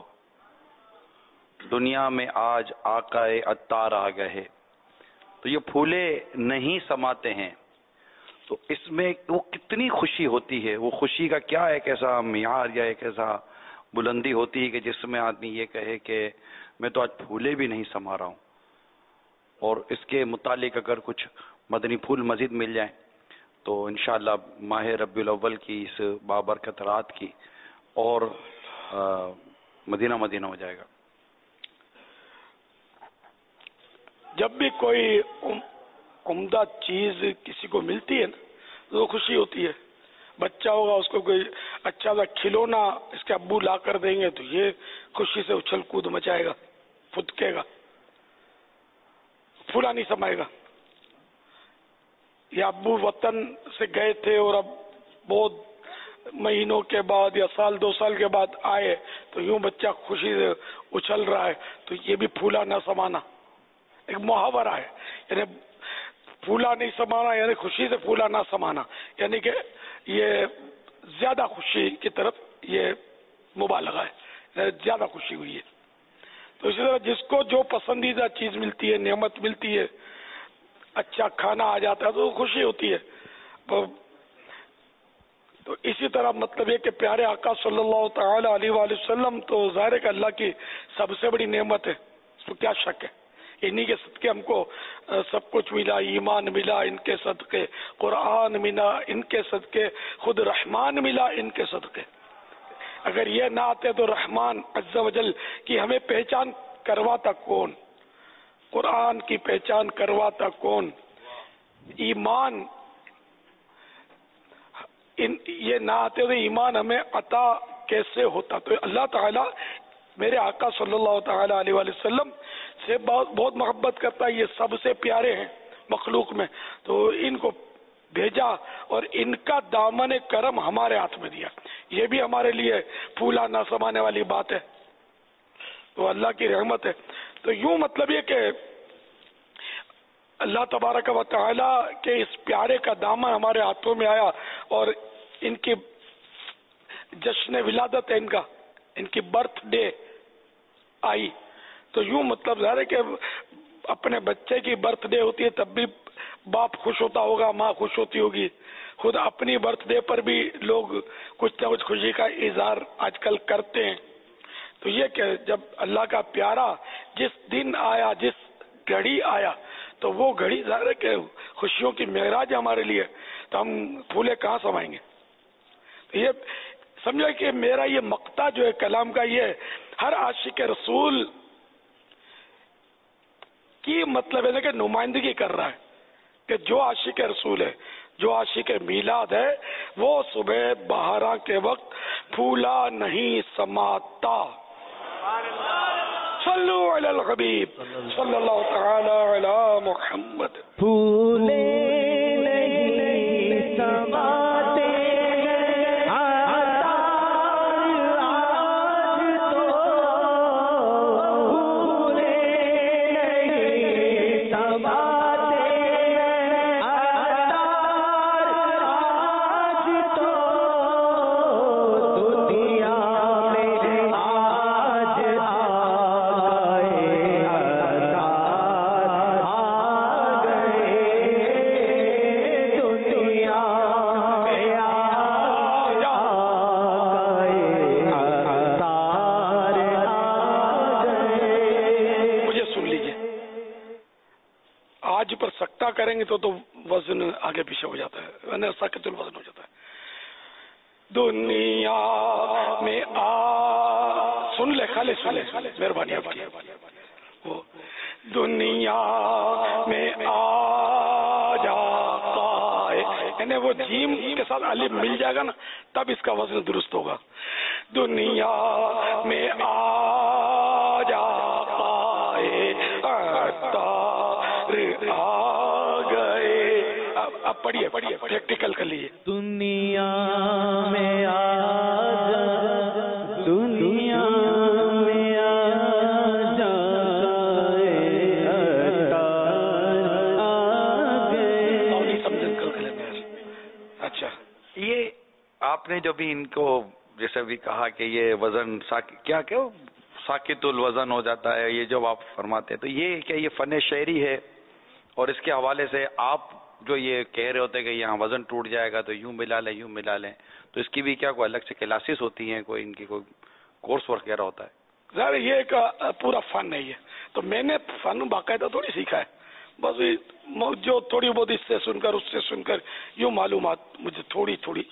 A: دنیا میں آج آقا عطار آ گئے۔ تو یہ پھولے نہیں سماتے ہیں، تو اس میں وہ کتنی خوشی ہوتی ہے، وہ خوشی کا کیا ایک ایسا معیار یا ایک ایسا بلندی ہوتی ہے کہ جس میں آدمی یہ کہے کہ میں تو آج پھولے بھی نہیں سما رہا ہوں۔ اور اس کے متعلق اگر کچھ مدنی پھول مزید مل جائیں تو انشاءاللہ ماہ ربیع الاول کی اس بابرکت رات کی اور مدینہ مدینہ ہو جائے گا۔
D: جب بھی کوئی عمدہ چیز کسی کو ملتی ہے نا تو خوشی ہوتی ہے۔ بچہ ہوگا، اس کو کوئی اچھا سا کھلونا اس کے ابو لا کر دیں گے تو یہ خوشی سے اچھل کود مچائے گا، پھدکے گا، پھولا نہیں سمائے گا۔ یا ابو وطن سے گئے تھے اور اب بہت مہینوں کے بعد یا سال دو سال کے بعد آئے تو یوں بچہ خوشی سے اچھل رہا ہے، تو یہ بھی پھولا نہ سمانا ایک محاورہ ہے، یعنی پھولا نہیں سمانا یعنی خوشی سے پھولا نہ سمانا، یعنی کہ یہ زیادہ خوشی کی طرف یہ مبالغہ ہے، زیادہ خوشی ہوئی ہے۔ تو اسی طرح جس کو جو پسندیدہ چیز ملتی ہے، نعمت ملتی ہے، اچھا کھانا آ جاتا ہے تو خوشی ہوتی ہے۔ تو اسی طرح مطلب یہ کہ پیارے آقا صلی اللہ تعالی علیہ وآلہ وسلم تو ظاہر ہے کہ اللہ کی سب سے بڑی نعمت ہے، اس کو کیا شک ہے۔ انہی کے صدقے ہم کو سب کچھ ملا، ایمان ملا ان کے صدقے، قرآن ملا ان کے صدقے، خود رحمان ملا ان کے صدقے۔ اگر یہ نہ آتے تو رحمان عز و جل کی ہمیں پہچان کرواتا کون، قرآن کی پہچان کرواتا کون، ایمان ان یہ نہ آتے تو ایمان ہمیں عطا کیسے ہوتا۔ تو اللہ تعالیٰ میرے آقا صلی اللہ تعالی علیہ وآلہ وسلم سے بہت بہت محبت کرتا ہے، یہ سب سے پیارے ہیں مخلوق میں، تو ان کو بھیجا اور ان کا دامن کرم ہمارے ہاتھ میں دیا، یہ بھی ہمارے لیے پھولا نہ سمانے والی بات ہے، تو اللہ کی رحمت ہے۔ تو یوں مطلب یہ کہ اللہ تبارک و تعالی کے اس پیارے کا دامن ہمارے ہاتھوں میں آیا اور ان کی جشن ولادت ہے، ان کا ان کی برتھ ڈے آئی، تو یوں مطلب ظاہر ہے کہ اپنے بچے کی برتھ ڈے ہوتی ہے تب بھی باپ خوش ہوتا ہوگا، ماں خوش ہوتی ہوگی، خود اپنی برتھ ڈے پر بھی لوگ کچھ نہ کچھ خوشی کا اظہار آج کل کرتے ہیں۔ تو یہ کہ جب اللہ کا پیارا جس دن آیا، جس گھڑی آیا، تو وہ گھڑی ظاہر ہے کہ خوشیوں کی معراج ہے ہمارے لیے، تو ہم پھولے کہاں سمائیں گے۔ تو یہ سمجھا کہ میرا یہ مقطع جو ہے کلام کا، یہ ہر عاشق رسول کی مطلب ہے کہ نمائندگی کر رہا ہے کہ جو عاشق رسول ہے، جو عاشق میلاد ہے، وہ صبح بہارا کے وقت پھولا نہیں سماتا. صلو علی الحبیب صلی اللہ تعالی علی محمد.
B: پھولے نہیں سماتے
D: کریں گے تو تو وزن آگے پیچھے ہو جاتا ہے، یعنی ساکت الوزن ہو جاتا ہے. دنیا میں آ سن لے خالی سن لے مہربانی آپ کی. وہ دنیا میں آ جاتا ہے، یعنی وہ جیم کے ساتھ الف مل جائے گا نا تب اس کا وزن درست ہوگا. دنیا میں آ جاتا ہے اب پڑھیے پڑھیے پریکٹیکل کر لیجیے.
B: دنیا میں آ جا، دنیا میں آ جا،
D: اچھا
A: یہ آپ نے جو بھی ان کو جیسے بھی کہا کہ یہ وزن کیا کہ ساکت الوزن ہو جاتا ہے، یہ جو آپ فرماتے ہیں تو یہ کیا یہ فن شعری ہے؟ اور اس کے حوالے سے آپ جو یہ کہہ رہے ہوتے کہ یہاں وزن ٹوٹ جائے گا تو یوں ملا لیں یوں ملا لیں، تو اس کی بھی کیا کوئی الگ سے کلاسز ہوتی ہیں، کوئی ان کی کوئی کورس وغیرہ ہوتا ہے؟
D: ظاہر یہ ایک پورا فن نہیں ہے، تو میں نے فن باقاعدہ تھوڑی سیکھا ہے، بس جو تھوڑی بہت اس سے سن کر اس سے سن کر یوں معلومات مجھے تھوڑی تھوڑی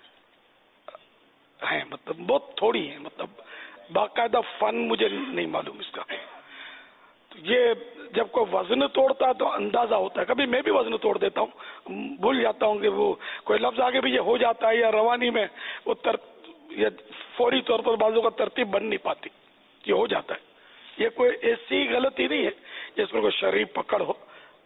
D: ہیں، مطلب بہت تھوڑی ہیں، مطلب باقاعدہ فن مجھے نہیں معلوم اس کا. یہ جب کوئی وزن توڑتا ہے تو اندازہ ہوتا ہے، کبھی میں بھی وزن توڑ دیتا ہوں، بھول جاتا ہوں کہ وہ کوئی لفظ آگے بھی یہ ہو جاتا ہے یا روانی میں وہ تر یا فوری طور پر بازو کا ترتیب بن نہیں پاتی، یہ ہو جاتا ہے. یہ کوئی ایسی غلطی نہیں ہے جس میں کوئی شریف پکڑ ہو.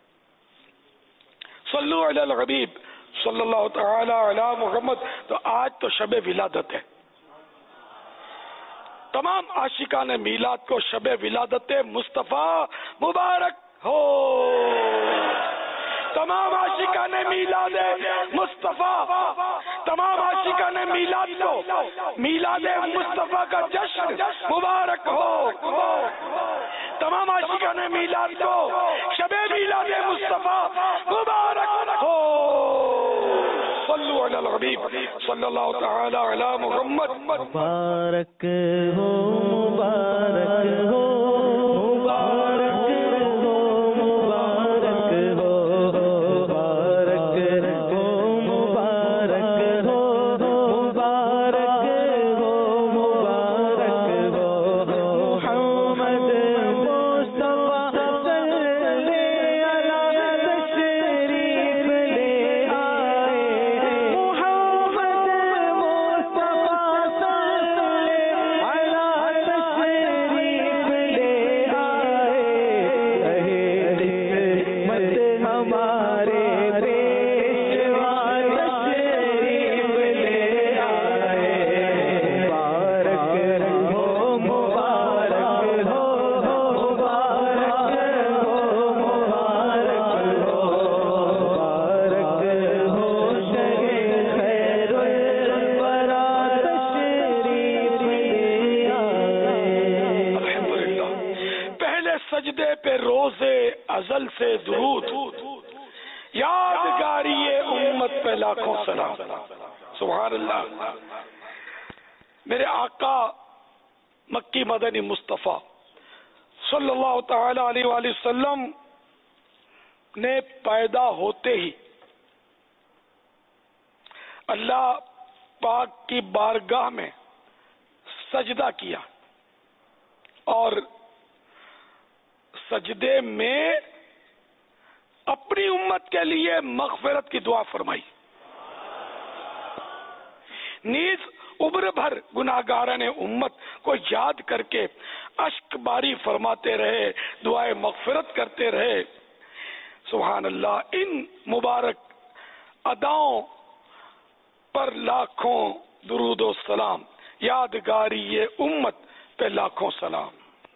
D: صلو علی الحبیب صلی اللہ تعالی علی محمد. تو آج تو شب ولادت ہے، تمام عاشقان میلاد کو شب ولادت مصطفیٰ مبارک ہو. تمام عاشقان میلاد مصطفیٰ، تمام عاشقان میلاد کو میلاد مصطفیٰ کا جشن مبارک ہو. تمام عاشقان میلاد کو شب میلاد مصطفیٰ مبارک ہو. صلو علی الحبیب صلی اللہ تعالی علی محمد.
B: مبارک ہو مبارک ہو مبارک ہو مبارک ہو مبارک ہو مبارک ہو مبارک ہو مبارک ہو. محمد مصطفیٰ صلی علی تشریف لے آئے. محمد مصطفیٰ صلی علی تشریف لے آئے. مت ہمارے پیشوا تشریف لے آئے. مبارک ہو مبارک ہو مبارک ہو مبارک ہو مبارک ہو. شہ خیر الورا تشریف لے آئے.
D: الحمدللہ. پہلے سجدے پہ روزے ازل سے درود، یادگاری امت پہ لاکھوں سلام. سبحان اللہ. میرے آقا مکی مدنی مصطفیٰ صلی اللہ تعالی علیہ وآلہ وسلم نے پیدا ہوتے ہی اللہ پاک کی بارگاہ میں سجدہ کیا، اور سجدے میں اپنی امت کے لیے مغفرت کی دعا فرمائی. نیز عمر بھر گناہگاران امت کو یاد کر کے اشک باری فرماتے رہے، دعائے مغفرت کرتے رہے. سبحان اللہ. ان مبارک اداؤں پر لاکھوں درود و سلام، یادگاری یہ امت پہ لاکھوں سلام.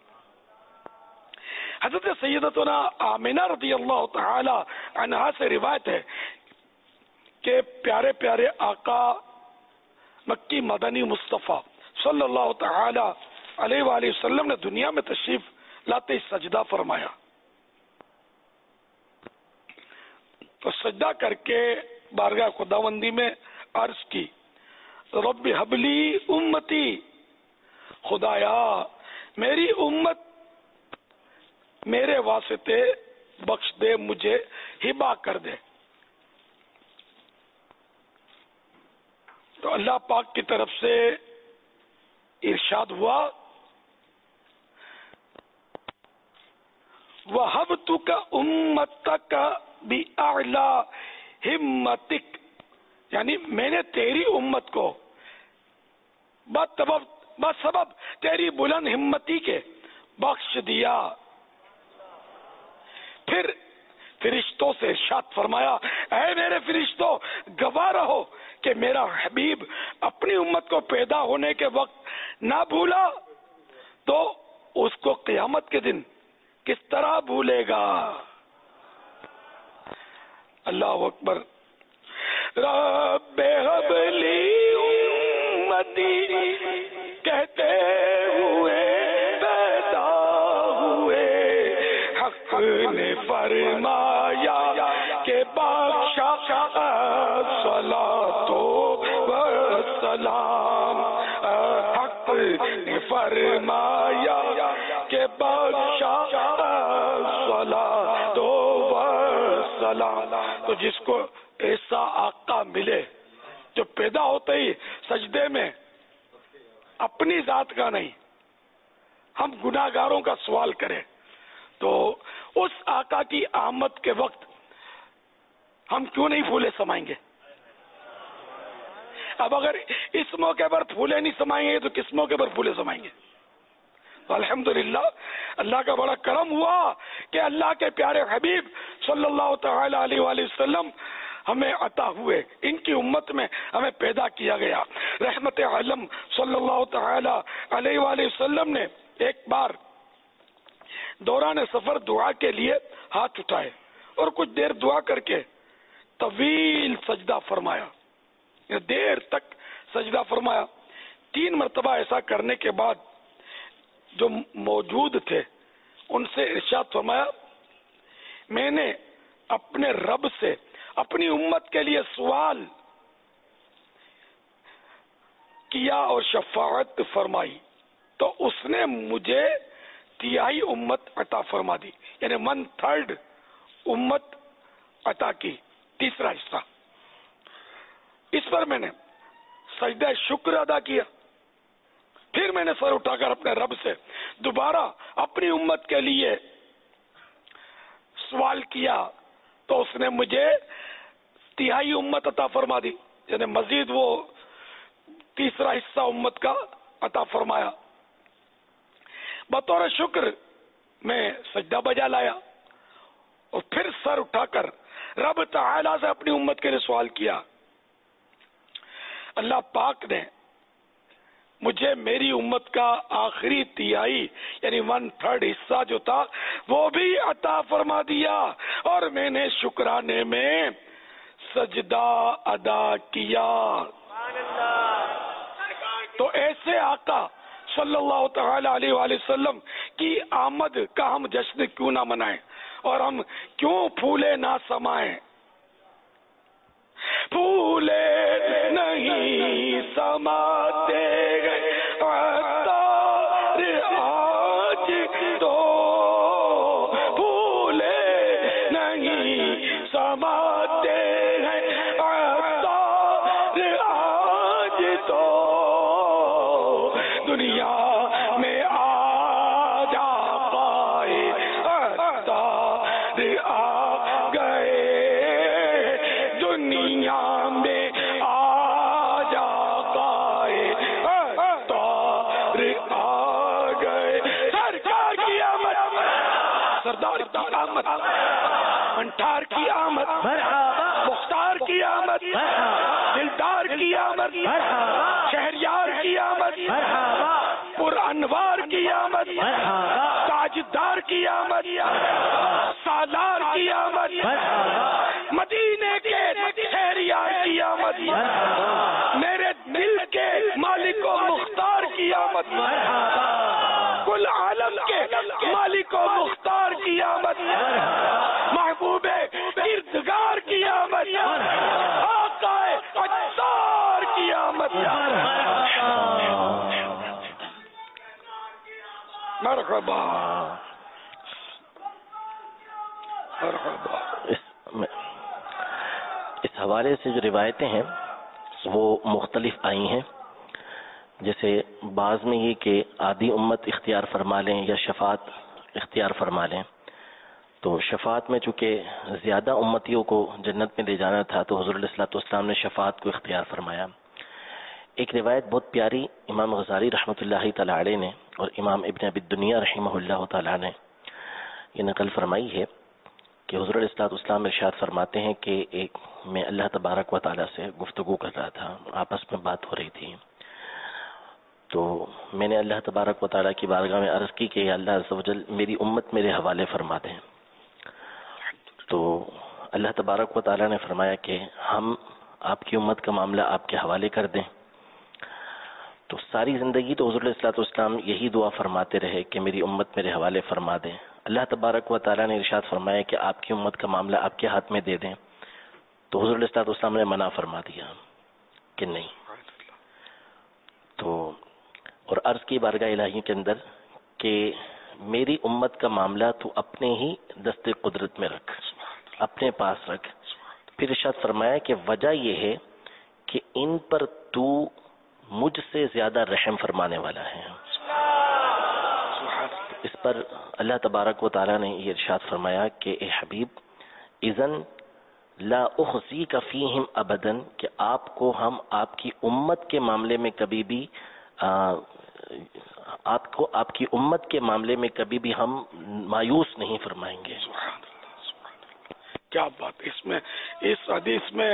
D: حضرت سیدتنا آمینہ رضی اللہ تعالی عنہا سے روایت ہے کہ پیارے پیارے آقا مکی مدنی مصطفیٰ صلی اللہ تعالی علیہ وآلہ وسلم نے دنیا میں تشریف لاتے ہی سجدہ فرمایا. تو سجدہ کر کے بارگاہ خداوندی میں عرض کی، رب حبلی امتی، خدایا میری امت میرے واسطے بخش دے، مجھے ہبا کر دے. تو اللہ پاک کی طرف سے ارشاد ہوا، وَهَبْتُكَ أُمَّتَكَ بِأَعْلَى ہمتک، یعنی میں نے تیری امت کو بسبب تیری بلند ہمتی کے بخش دیا. پھر فرشتوں سے ارشاد فرمایا، اے میرے فرشتوں گواہ رہو کہ میرا حبیب اپنی امت کو پیدا ہونے کے وقت نہ بھولا تو اس کو قیامت کے دن کس طرح بھولے گا. اللہ اکبر. رب حب لی امتی کہتے ہوئے پیدا ہوئے، حق نے فرمایا کہ بخشا صلاۃ و سلام، حق نے فرمایا کہ بخشا صلاۃ و سلام. تو جس کو ایسا آقا ملے جو پیدا ہوتے ہی سجدے میں اپنی ذات کا نہیں، ہم گناہگاروں کا سوال کریں، تو اس آقا کی آمد کے وقت ہم کیوں نہیں پھولے سمائیں گے؟ اب اگر اس موقع پر پھولے نہیں سمائیں گے تو کس موقع پر پھولے سمائیں گے؟ تو الحمدللہ اللہ کا بڑا کرم ہوا کہ اللہ کے پیارے حبیب صلی اللہ تعالی علیہ وآلہ وسلم ہمیں عطا ہوئے، ان کی امت میں ہمیں پیدا کیا گیا. رحمت عالم صلی اللہ تعالی علیہ وآلہ وسلم نے ایک بار دوران سفر دعا کے لیے ہاتھ اٹھائے اور کچھ دیر دعا کر کے طویل سجدہ فرمایا، دیر تک سجدہ فرمایا. تین مرتبہ ایسا کرنے کے بعد جو موجود تھے ان سے ارشاد فرمایا، میں نے اپنے رب سے اپنی امت کے لیے سوال کیا اور شفاعت فرمائی تو اس نے مجھے تیائی امت عطا فرما دی، یعنی ون تھرڈ امت عطا کی، تیسرا حصہ. اس پر میں نے سجدہ شکر ادا کیا. پھر میں نے سر اٹھا کر اپنے رب سے دوبارہ اپنی امت کے لیے سوال کیا تو اس نے مجھے تہائی امت عطا فرما دی، یعنی مزید وہ تیسرا حصہ امت کا عطا فرمایا. بطور شکر میں سجدہ بجا لایا اور پھر سر اٹھا کر رب تعالی سے اپنی امت کے لیے سوال کیا. اللہ پاک نے مجھے میری امت کا آخری تہائی یعنی ون تھرڈ حصہ جو تھا وہ بھی عطا فرما دیا اور میں نے شکرانے میں سجدہ ادا کیا. تو ایسے آقا صلی اللہ تعالی علیہ وآلہ وسلم کی آمد کا ہم جشن کیوں نہ منائیں اور ہم کیوں پھولے نہ سمائیں؟ پھولے نہیں سماتے عطار آج تو، پھولے نہیں سماتے عطار آج تو، دنیا میں آ جا پائے سردار آمد، منٹھار کی آمد، مختار کی آمد، دلدار کی آمد، شہریار کی آمد، پر انوار کی آمد، تاجدار کی آمد، سالار کی آمد، مدینے کے شہریار کی آمد، میرے دل کے مالک و مختار کی آمد، کل عالم کے مالک و مختار کی آمد، محبوب کردگار کی آمد، آقا اجزار کی آمد، مرحبا مرحبا۔
H: اس حوالے سے جو روایتیں ہیں وہ مختلف آئی ہیں، جیسے بعض میں یہ کہ آدھی امت اختیار فرما لیں یا شفاعت اختیار فرما لیں، تو شفاعت میں چونکہ زیادہ امتیوں کو جنت میں لے جانا تھا تو حضور علیہ الصلوۃ والسلام نے شفاعت کو اختیار فرمایا۔ ایک روایت بہت پیاری امام غزالی رحمۃ اللہ تعالی علیہ نے اور امام ابن ابی الدنیا رحمہ اللہ تعالی نے یہ نقل فرمائی ہے کہ حضور علیہ الصلوۃ والسلام ارشاد فرماتے ہیں کہ ایک میں اللہ تبارک و تعالی سے گفتگو کر رہا تھا، آپس میں بات ہو رہی تھی، تو میں نے اللہ تبارک و تعالی کی بارگاہ میں عرض کی کہ یا اللہ عز و جل میری امت میرے حوالے فرما دیں، تو اللہ تبارک و تعالی نے فرمایا کہ ہم آپ کی امت کا معاملہ آپ کے حوالے کر دیں۔ تو ساری زندگی تو حضور علیہ الصلوۃ والسلام یہی دعا فرماتے رہے کہ میری امت میرے حوالے فرما دیں۔ اللہ تبارک و تعالی نے ارشاد فرمایا کہ آپ کی امت کا معاملہ آپ کے ہاتھ میں دے دیں، تو حضور علیہ الصلوۃ والسلام نے منع فرما دیا کہ نہیں۔ تو اور عرض کی بارگاہ الہی کے اندر کہ میری امت کا معاملہ تو اپنے ہی دست قدرت میں رکھ، اپنے پاس رکھ۔ پھر ارشاد فرمایا کہ وجہ یہ ہے کہ ان پر تو مجھ سے زیادہ رحم فرمانے والا ہے۔ اس پر اللہ تبارک و تعالی نے یہ ارشاد فرمایا کہ اے حبیب اذن لا اخزیک فیہم ابدا، کہ آپ کو ہم آپ کی امت کے معاملے میں کبھی بھی آپ کو آپ کی امت کے معاملے میں کبھی بھی ہم مایوس نہیں فرمائیں گے۔
D: کیا بات، اس میں اس حدیث میں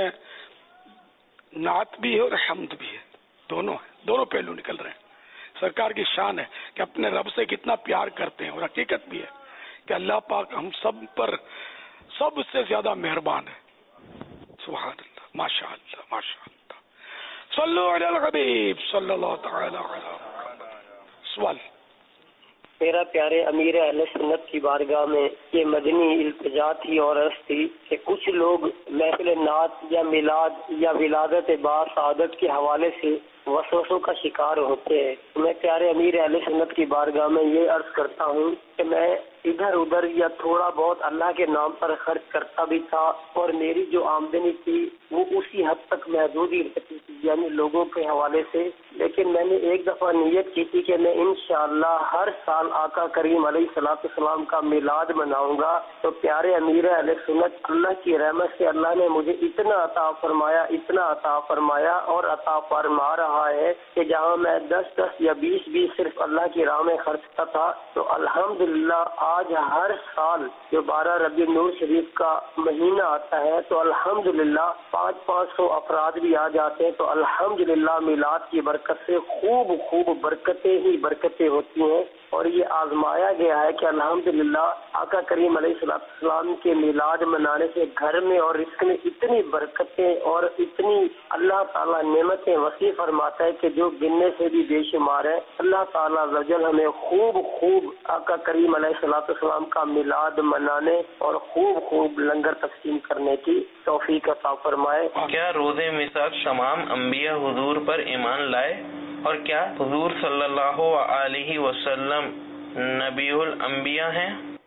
D: نعت بھی ہے اور حمد بھی ہے، دونوں ہیں، دونوں پہلو نکل رہے ہیں۔ سرکار کی شان ہے کہ اپنے رب سے کتنا پیار کرتے ہیں، اور حقیقت بھی ہے کہ اللہ پاک ہم سب پر سب سے زیادہ مہربان ہے۔ سبحان اللہ، ماشاء اللہ، ماشاء اللہ۔ صلو علی الحبیب صلی اللہ تعالی علیہ وسلم۔ سوال۔
I: میرا پیارے امیر اہل سنت کی بارگاہ میں یہ مدنی التجا تھی اور عرض تھی کہ کچھ لوگ محفل نعت یا میلاد یا ولادت با سعادت کے حوالے سے وسوسوں کا شکار ہوتے ہیں۔ میں پیارے امیر اہل سنت کی بارگاہ میں یہ عرض کرتا ہوں کہ میں ادھر ادھر یا تھوڑا بہت اللہ کے نام پر خرچ کرتا بھی تھا، اور میری جو آمدنی تھی وہ اسی حد تک محدود ہی رہتی تھی، یعنی لوگوں کے حوالے سے۔ لیکن میں نے ایک دفعہ نیت کی تھی کہ میں انشاءاللہ ہر سال آقا کریم علیہ الصلوۃ والسلام کا میلاد مناؤں گا۔ تو پیارے امیر اہل سنت، اللہ کی رحمت سے اللہ نے مجھے اتنا عطا فرمایا، اتنا عطا فرمایا اور عطا فرما رہا ہے کہ جہاں میں دس دس یا بیس بیس صرف اللہ کی راہ میں خرچتا تھا، تو الحمدللہ آج ہر سال جو بارہ ربیع نور شریف کا مہینہ آتا ہے تو الحمدللہ پانچ پانچ سو افراد بھی آ جاتے ہیں، تو الحمدللہ میلاد کی برکت سے خوب خوب برکتیں ہی برکتیں ہوتی ہیں۔ اور یہ آزمایا گیا ہے کہ الحمدللہ آقا کریم علیہ السلام کے میلاد منانے سے گھر میں اور رزق میں اتنی برکتیں اور اتنی اللہ تعالیٰ نعمتیں وسیع فرماتا ہے کہ جو گننے سے بھی بے شمار ہے۔ اللہ تعالیٰ رجل ہمیں خوب خوب آقا کریم علیہ السلام کا میلاد منانے اور خوب خوب لنگر تقسیم کرنے کی توفیق عطا فرمائے۔
J: کیا روز میثاق تمام انبیاء حضور پر ایمان لائے، اور کیا حضور صلی اللہ علیہ وسلم نبی الانبیاء ہیں؟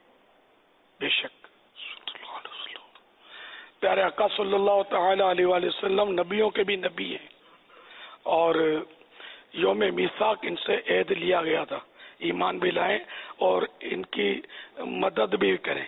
D: بے شک پیارے آقا صلی اللہ تعالی علیہ وآلہ وسلم نبیوں کے بھی نبی ہیں، اور یوم میثاق ان سے عہد لیا گیا تھا ایمان بھی لائیں اور ان کی مدد بھی کریں،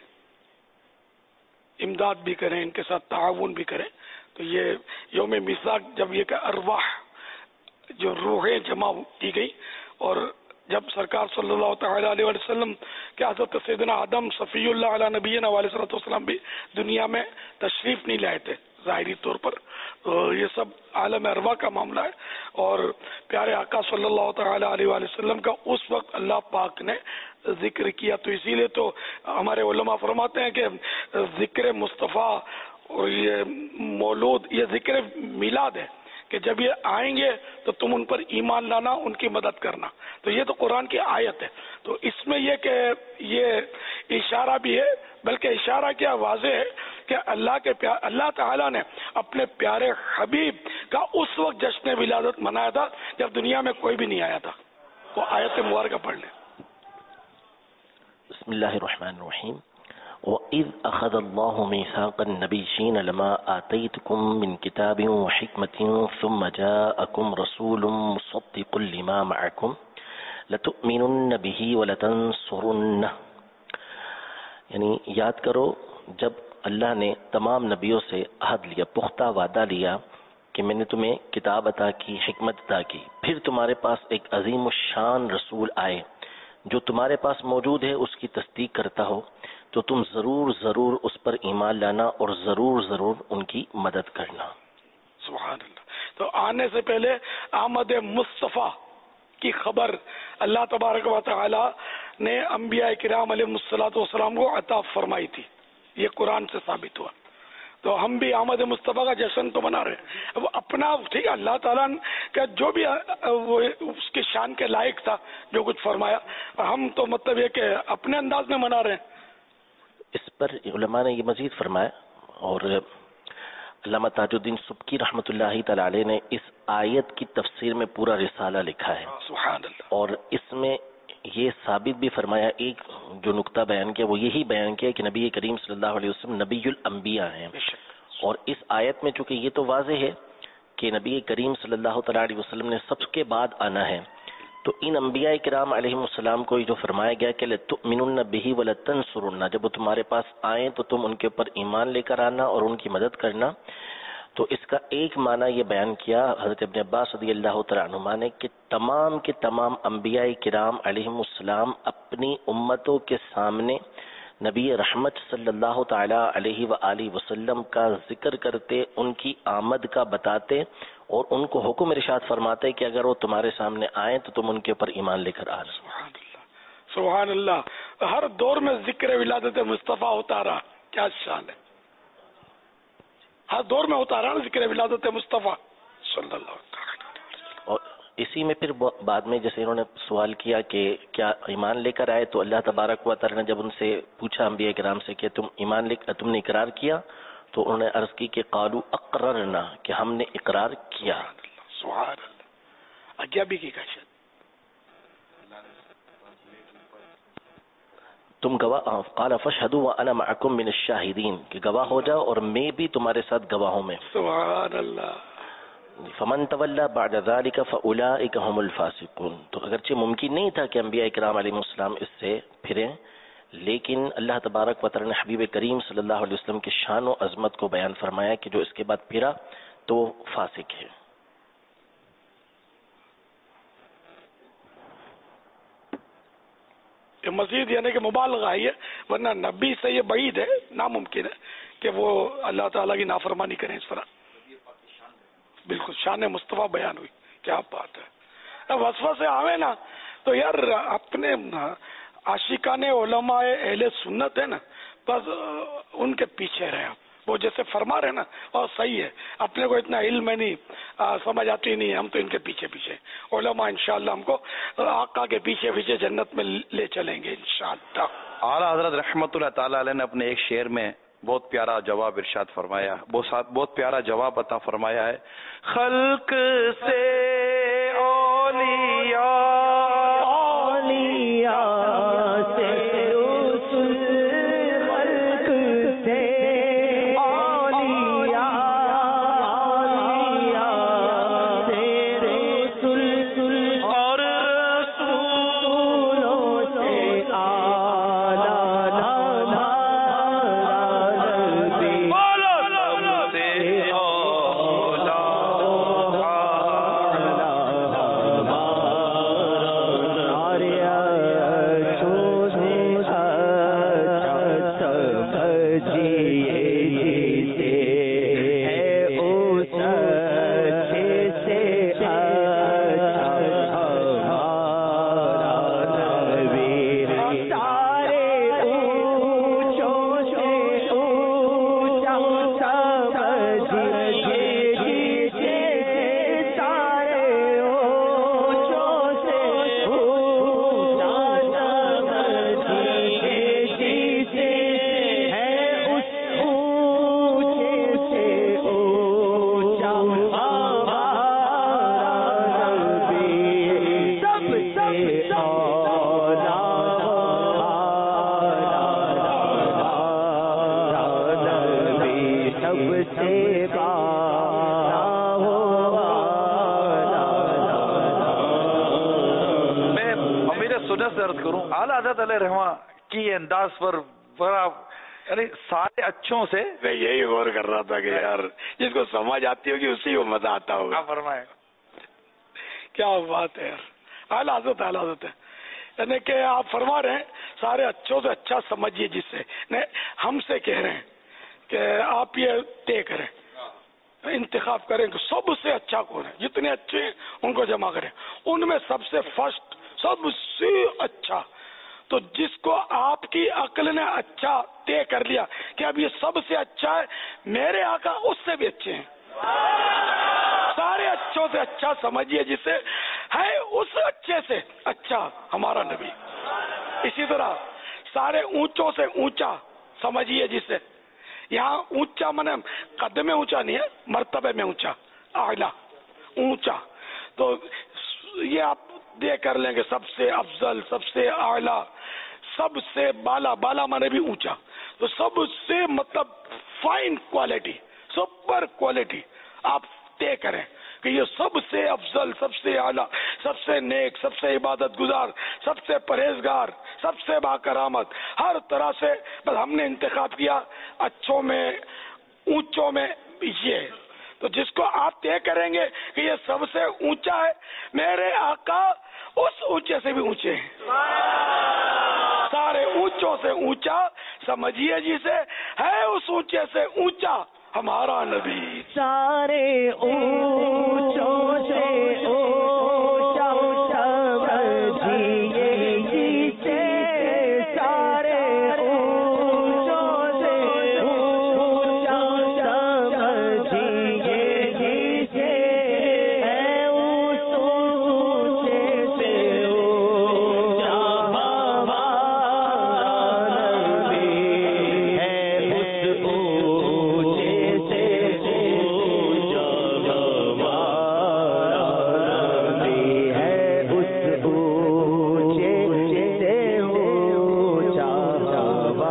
D: امداد بھی کریں، ان کے ساتھ تعاون بھی کریں۔ تو یہ یوم میثاق جب یہ کہ ارواح جو روحیں جمع کی گئی اور جب سرکار صلی اللہ تعالی علیہ وسلم کے حضرت سیدنا آدم صفی اللہ علیہ نبینا علیہ صلاۃ والسلام بھی دنیا میں تشریف نہیں لائے تھے ظاہری طور پر، تو یہ سب عالم ارواح کا معاملہ ہے، اور پیارے آقا صلی اللہ تعالی علیہ وسلم کا اس وقت اللہ پاک نے ذکر کیا، تو اسی لیے تو ہمارے علماء فرماتے ہیں کہ ذکر مصطفیٰ اور یہ مولود یہ ذکر میلاد ہے کہ جب یہ آئیں گے تو تم ان پر ایمان لانا، ان کی مدد کرنا، تو یہ تو قرآن کی آیت ہے، تو اس میں یہ کہ یہ اشارہ بھی ہے، بلکہ اشارہ کیا واضح ہے کہ اللہ کے پیار اللہ تعالیٰ نے اپنے پیارے حبیب کا اس وقت جشن ولادت منایا تھا جب دنیا میں کوئی بھی نہیں آیا تھا۔ وہ آیت مبارکہ پڑھ لیں۔
H: بسم اللہ الرحمن الرحیم۔ وَإِذْ أَخَذَ اللَّهُ مِيثَاقَ النَّبِيِّينَ لَمَا آتَيْتُكُم مِّن كِتَابٍ وَحِكْمَةٍ ثُمَّ جَاءَكُمْ رَسُولٌ مُصَدِّقٌ لِّمَا مَعَكُمْ لَتُؤْمِنُنَّ بِهِ وَلَتَنصُرُنَّهُ، یعنی یاد کرو جب اللہ نے تمام نبیوں سے عہد لیا، پختہ وعدہ لیا کہ میں نے تمہیں کتاب عطا کی، حکمت عطا کی، پھر تمہارے پاس ایک عظیم الشان رسول آئے جو تمہارے پاس موجود ہے، اس کی تصدیق کرتا ہو، تو تم ضرور ضرور اس پر ایمان لانا اور ضرور ضرور ان کی مدد کرنا۔
D: سبحان اللہ۔ تو آنے سے پہلے آمد مصطفیٰ کی خبر اللہ تبارک و تعالی نے انبیاء کرام علیہ الصلوۃ والسلام کو عطا فرمائی تھی، یہ قرآن سے ثابت ہوا، تو ہم بھی آمد مصطفیٰ کا جشن تو منا رہے ہیں۔ اب اپنا ٹھیک ہے، اللہ تعالیٰ کا جو بھی وہ اس کے شان کے لائق تھا جو کچھ فرمایا، ہم تو مطلب یہ کہ اپنے انداز میں منا رہے ہیں۔
H: اس پر علماء نے یہ مزید فرمایا، اور علامہ تاج الدین سبکی رحمۃ اللہ تعالی علیہ نے اس آیت کی تفسیر میں پورا رسالہ لکھا ہے،
D: سبحان اللہ،
H: اور اس میں یہ ثابت بھی فرمایا، ایک جو نقطہ بیان کیا وہ یہی بیان کیا کہ نبی کریم صلی اللہ علیہ وسلم نبی الانبیاء ہیں، اور اس آیت میں چونکہ یہ تو واضح ہے کہ نبی کریم صلی اللہ تعالی علیہ وسلم نے سب کے بعد آنا ہے، تو ان انبیاء کرام علیہ السلام کو جو فرمایا گیا کہ لَتُؤْمِنُنَّ بِهِ وَلَتَنصُرُنَّ، جب وہ تمہارے پاس آئیں تو تم ان کے اوپر ایمان لے کر آنا اور ان کی مدد کرنا، تو اس کا ایک معنی یہ بیان کیا حضرت ابن عباس رضی اللہ تعالیٰ عنہما نے کہ تمام کے تمام انبیاء کرام علیہ السلام اپنی امتوں کے سامنے نبی رحمت صلی اللہ تعالیٰ علیہ وآلہ وسلم کا ذکر کرتے، ان کی آمد کا بتاتے، اور ان کو حکم ارشاد فرماتے کہ اگر وہ تمہارے سامنے آئیں تو تم ان کے اوپر ایمان لے کر آنا۔
D: سبحان اللہ، سبحان اللہ، ہر دور میں ذکر ولادت مصطفیٰ ہوتا رہا، کیا شان ہے، ہر دور میں ہوتا رہا ذکر ولادت مصطفیٰ صلی اللہ علیہ وسلم۔
H: اور اسی میں پھر بعد میں جیسے انہوں نے سوال کیا کہ کیا ایمان لے کر آئے، تو اللہ تبارک و تعالی نے جب ان سے پوچھا انبیاء کرام سے کہ تم ایمان لے تم نے اقرار کیا، تو انہوں نے عرض کی کہ قالوا اقررنا، کہ ہم نے اقرار کیا۔
D: سبحان اللہ، عجیبی کی کشت،
H: تم گواہ، قال فاشهدوا وانا معكم من الشاهدين، کہ گواہ ہو جاؤ اور میں بھی تمہارے ساتھ گواہوں میں۔
D: سبحان اللہ۔
H: فمن تولى بعد ذلك فاولئك هم الفاسقون، تو اگرچہ ممکن نہیں تھا کہ انبیاء کرام علیہ السلام اس سے پھریں، لیکن اللہ تبارک و تعالی نے حبیب کریم صلی اللہ علیہ وسلم کی شان و عظمت کو بیان فرمایا کہ جو اس کے بعد پھرا تو فاسق ہے۔
D: یہ مزید یعنی کہ مبالغہ ہے، ورنہ نبی سے یہ بعید ہے، ناممکن ہے کہ وہ اللہ تعالیٰ کی نافرمانی کریں اس طرح۔ بالکل شان مصطفیٰ بیان ہوئی، کیا بات ہے۔ وصفہ سے آوے نا تو یار اپنے عاشقان علماء اہل سنت ہے نا، بس ان کے پیچھے رہے، وہ جیسے فرما رہے نا، اور صحیح ہے، اپنے کو اتنا علم نہیں، سمجھ آتی نہیں، ہم تو ان کے پیچھے پیچھے علماء انشاءاللہ ہم کو آقا کے پیچھے پیچھے جنت میں لے چلیں گے انشاءاللہ۔
A: اعلیٰ حضرت رحمت اللہ تعالیٰ علیہ نے اپنے ایک شعر میں بہت پیارا جواب ارشاد فرمایا، بہت پیارا جواب عطا فرمایا ہے۔ خلق سے اولیاء اولیاء سے رسول، خلق سے اولیاء اولیاء سے رسول، اور رسولوں سے اعلیٰ
K: چھوٹا سا عرض کروں، اعلیٰ حضرت علیہ رحمہ کی انداز پر بڑا یعنی سارے اچھوں سے
D: میں یہی غور کر رہا تھا کہ یار جس کو سمجھ آتی ہوگی اسی کو مزہ آتا ہوگا.
K: فرمائے
D: کیا بات ہے یار، اعلیٰ حضرت اعلیٰ حضرت ہے. یعنی کہ آپ فرما رہے ہیں سارے اچھوں سے اچھا سمجھیے، جس سے ہم سے کہہ رہے ہیں کہ آپ یہ طے کریں، انتخاب کریں کہ سب سے اچھا کون ہے، جتنے اچھے ہیں ان کو جمع کریں، ان میں سب سے فرسٹ سب سے اچھا. تو جس کو آپ کی عقل نے اچھا طے کر لیا کہ اب یہ سب سے اچھا ہے، میرے آقا اس سے بھی اچھے ہیں. سارے اچھوں سے اچھا سمجھیے جسے ہے، اس اچھے سے اچھا ہمارا نبی. اسی طرح سارے اونچوں سے اونچا سمجھیے جسے، یہاں اونچا من قد میں اونچا نہیں ہے، مرتبے میں اونچا، اعلیٰ اونچا. تو یہ آپ دے کر لیں گے سب سے افضل، سب سے اعلیٰ، سب سے بالا، بالا مانے بھی اونچا. تو سب سے مطلب فائن کوالٹی، سپر کوالٹی آپ طے کریں کہ یہ سب سے افضل، سب سے اعلیٰ، سب سے نیک، سب سے عبادت گزار، سب سے پرہیزگار، سب سے باکرامت، ہر طرح سے. بس ہم نے انتخاب کیا اچھوں میں اونچوں میں یہ. تو جس کو آپ طے کریں گے کہ یہ سب سے اونچا ہے، میرے آقا اس اونچے سے بھی اونچے ہیں. سارے اونچوں سے اونچا سمجھیے جسے ہے، اس اونچے سے اونچا ہمارا نبی.
B: سارے اونچوں سے اونچا سمجھیے جسے، سارے اونچوں سے اونچا سمجھیے جسے ہے، اس اونچے سے اونچا ہمارا نبی ہے. اس اونچے سے اونچا ہمارا نبی ہے، اس اونچے سے اونچا ہمارا.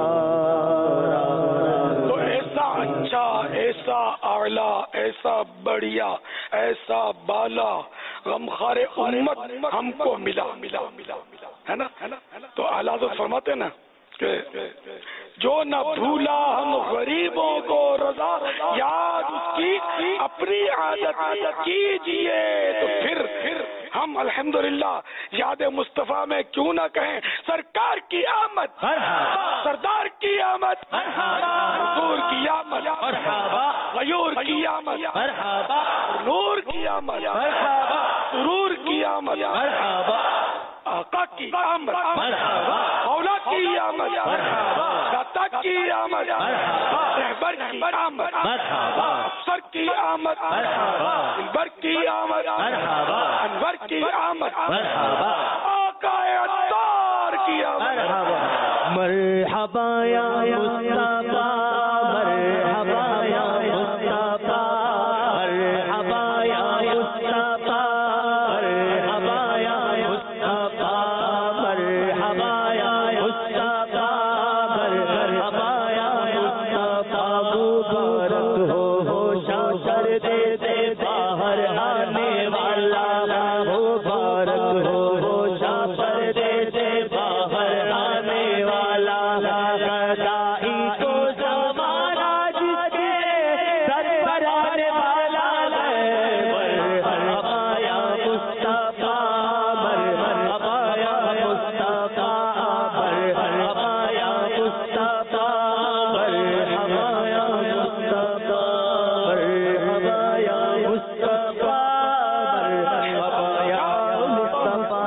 D: تو ایسا اچھا، ایسا اعلیٰ، ایسا بڑھیا، ایسا بالا غمخوار امت ہم کو ملا ملا ملا ملا ہے نا. تو اعلیٰ تو فرماتے نا کہ جو نہ بھولا ہم غریبوں کو رضا، یاد اس کی اپنی عادت کیجیے. تو پھر پھر ہم الحمدللہ یاد مصطفیٰ میں کیوں نہ کہیں سرکار کی آمد، سردار کی آمد، حضور کی آمد، غیور کی آمد، نور کی آمد، سرور کی آمد، آقا کی آمد، مولا کی آمد، داتا کی آمد، رہبر کی آمد، افسر کی آمد، دلبر کی آمد، انور کی آمد، آقا عطار کی آمد.
B: مرحبا یا مصطفیٰ، مرحبا یا مصطفیٰ، مرحبا یا مصطفیٰ، مرحبا یا مصطفیٰ، مرحبا یا مصطفیٰ، مرحبا یا مصطفیٰ. مبارک ہو ہو شاکر دے دے باہر آنے والا، مبارک ہو ہو شاکر دے دے باہر آنے والا. گدائی کو زمانہ جس کے سر پر آنے والا ہے، مرحبا یا مصطفیٰ، مرحبا یا مصطفیٰ، مرحبا یا مصطفیٰ، مرحبا یا مصطفیٰ، مرحبا یا مصطفیٰ، مرحبا یا مصطفیٰ.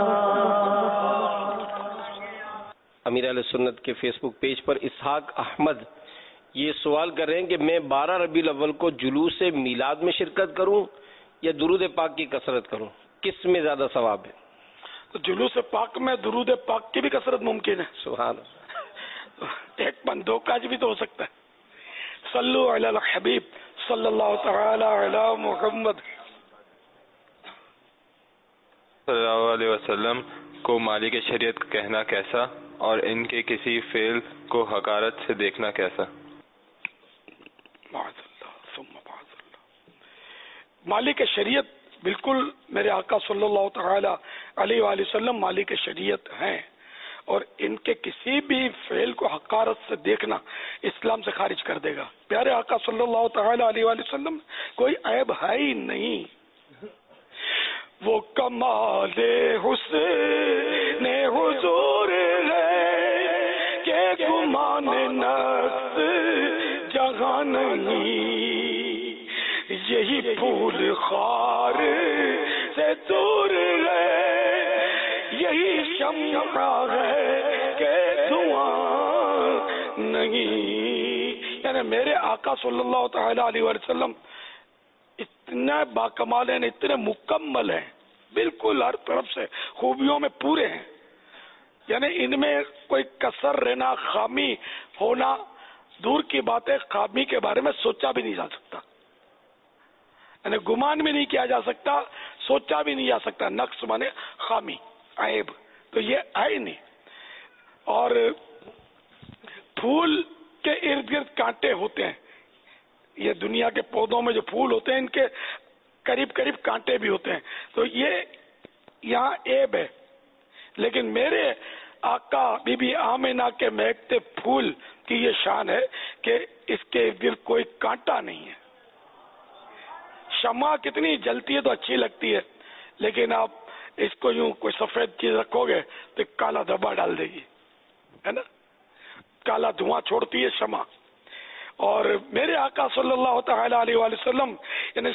L: امیر اہل سنت کے فیس بک پیج پر اسحاق احمد یہ سوال کر رہے ہیں کہ میں بارہ ربیع الاول کو جلوس میلاد میں شرکت کروں یا درود پاک کی کثرت کروں، کس میں زیادہ ثواب ہے؟
D: تو جلوس پاک میں درود پاک کی بھی کثرت ممکن ہے.
L: سبحان اللہ.
D: ایک من دو کاج بھی تو ہو سکتا ہے. صلو علی الحبیب صلی اللہ تعالی علی محمد
M: صلی اللہ علیہ وسلم کو مالک شریعت کہنا کیسا، اور ان کے کسی فعل کو حقارت سے دیکھنا کیسا؟
D: معاذ اللہ ثم معاذ اللہ. مالک شریعت بالکل میرے آقا صلی اللہ تعالی علیہ وآلہ وسلم مالک شریعت ہیں، اور ان کے کسی بھی فعل کو حقارت سے دیکھنا اسلام سے خارج کر دے گا. پیارے آقا صلی اللہ تعالی علیہ وآلہ وسلم کوئی عیب ہے ہی نہیں. وہ کمال حسن حضور ہے کہ گمان نفس جہاں نہیں، یہی پھول خار سے دور ہے، یہی شمع ہے کہ دھواں نہیں. یعنی میرے آقا صلی اللہ تعالی علیہ وسلم اتنے باکمال ہیں، اتنے مکمل ہیں، بالکل ہر طرف سے خوبیوں میں پورے ہیں. یعنی ان میں کوئی کسر رہنا، خامی ہونا دور کی بات ہے، خامی کے بارے میں سوچا بھی نہیں جا سکتا، یعنی گمان بھی نہیں کیا جا سکتا، سوچا بھی نہیں جا سکتا. نقص مانے خامی، عیب تو یہ ہے ہی نہیں. اور پھول کے ارد گرد کانٹے ہوتے ہیں، یہ دنیا کے پودوں میں جو پھول ہوتے ہیں ان کے قریب قریب کانٹے بھی ہوتے ہیں، تو یہ یہاں عیب ہے. لیکن میرے آقا بی بی آمنہ کے مہکتے پھول کی یہ شان ہے کہ اس کے ارد گرد کوئی کانٹا نہیں ہے. شمع کتنی جلتی ہے تو اچھی لگتی ہے، لیکن آپ اس کو یوں کوئی سفید چیز رکھو گے تو کالا دھبا ڈال دے گی، ہے نا، کالا دھواں چھوڑتی ہے شمع. اور میرے آقا صلی اللہ تعالی علیہ وآلہ وسلم یعنی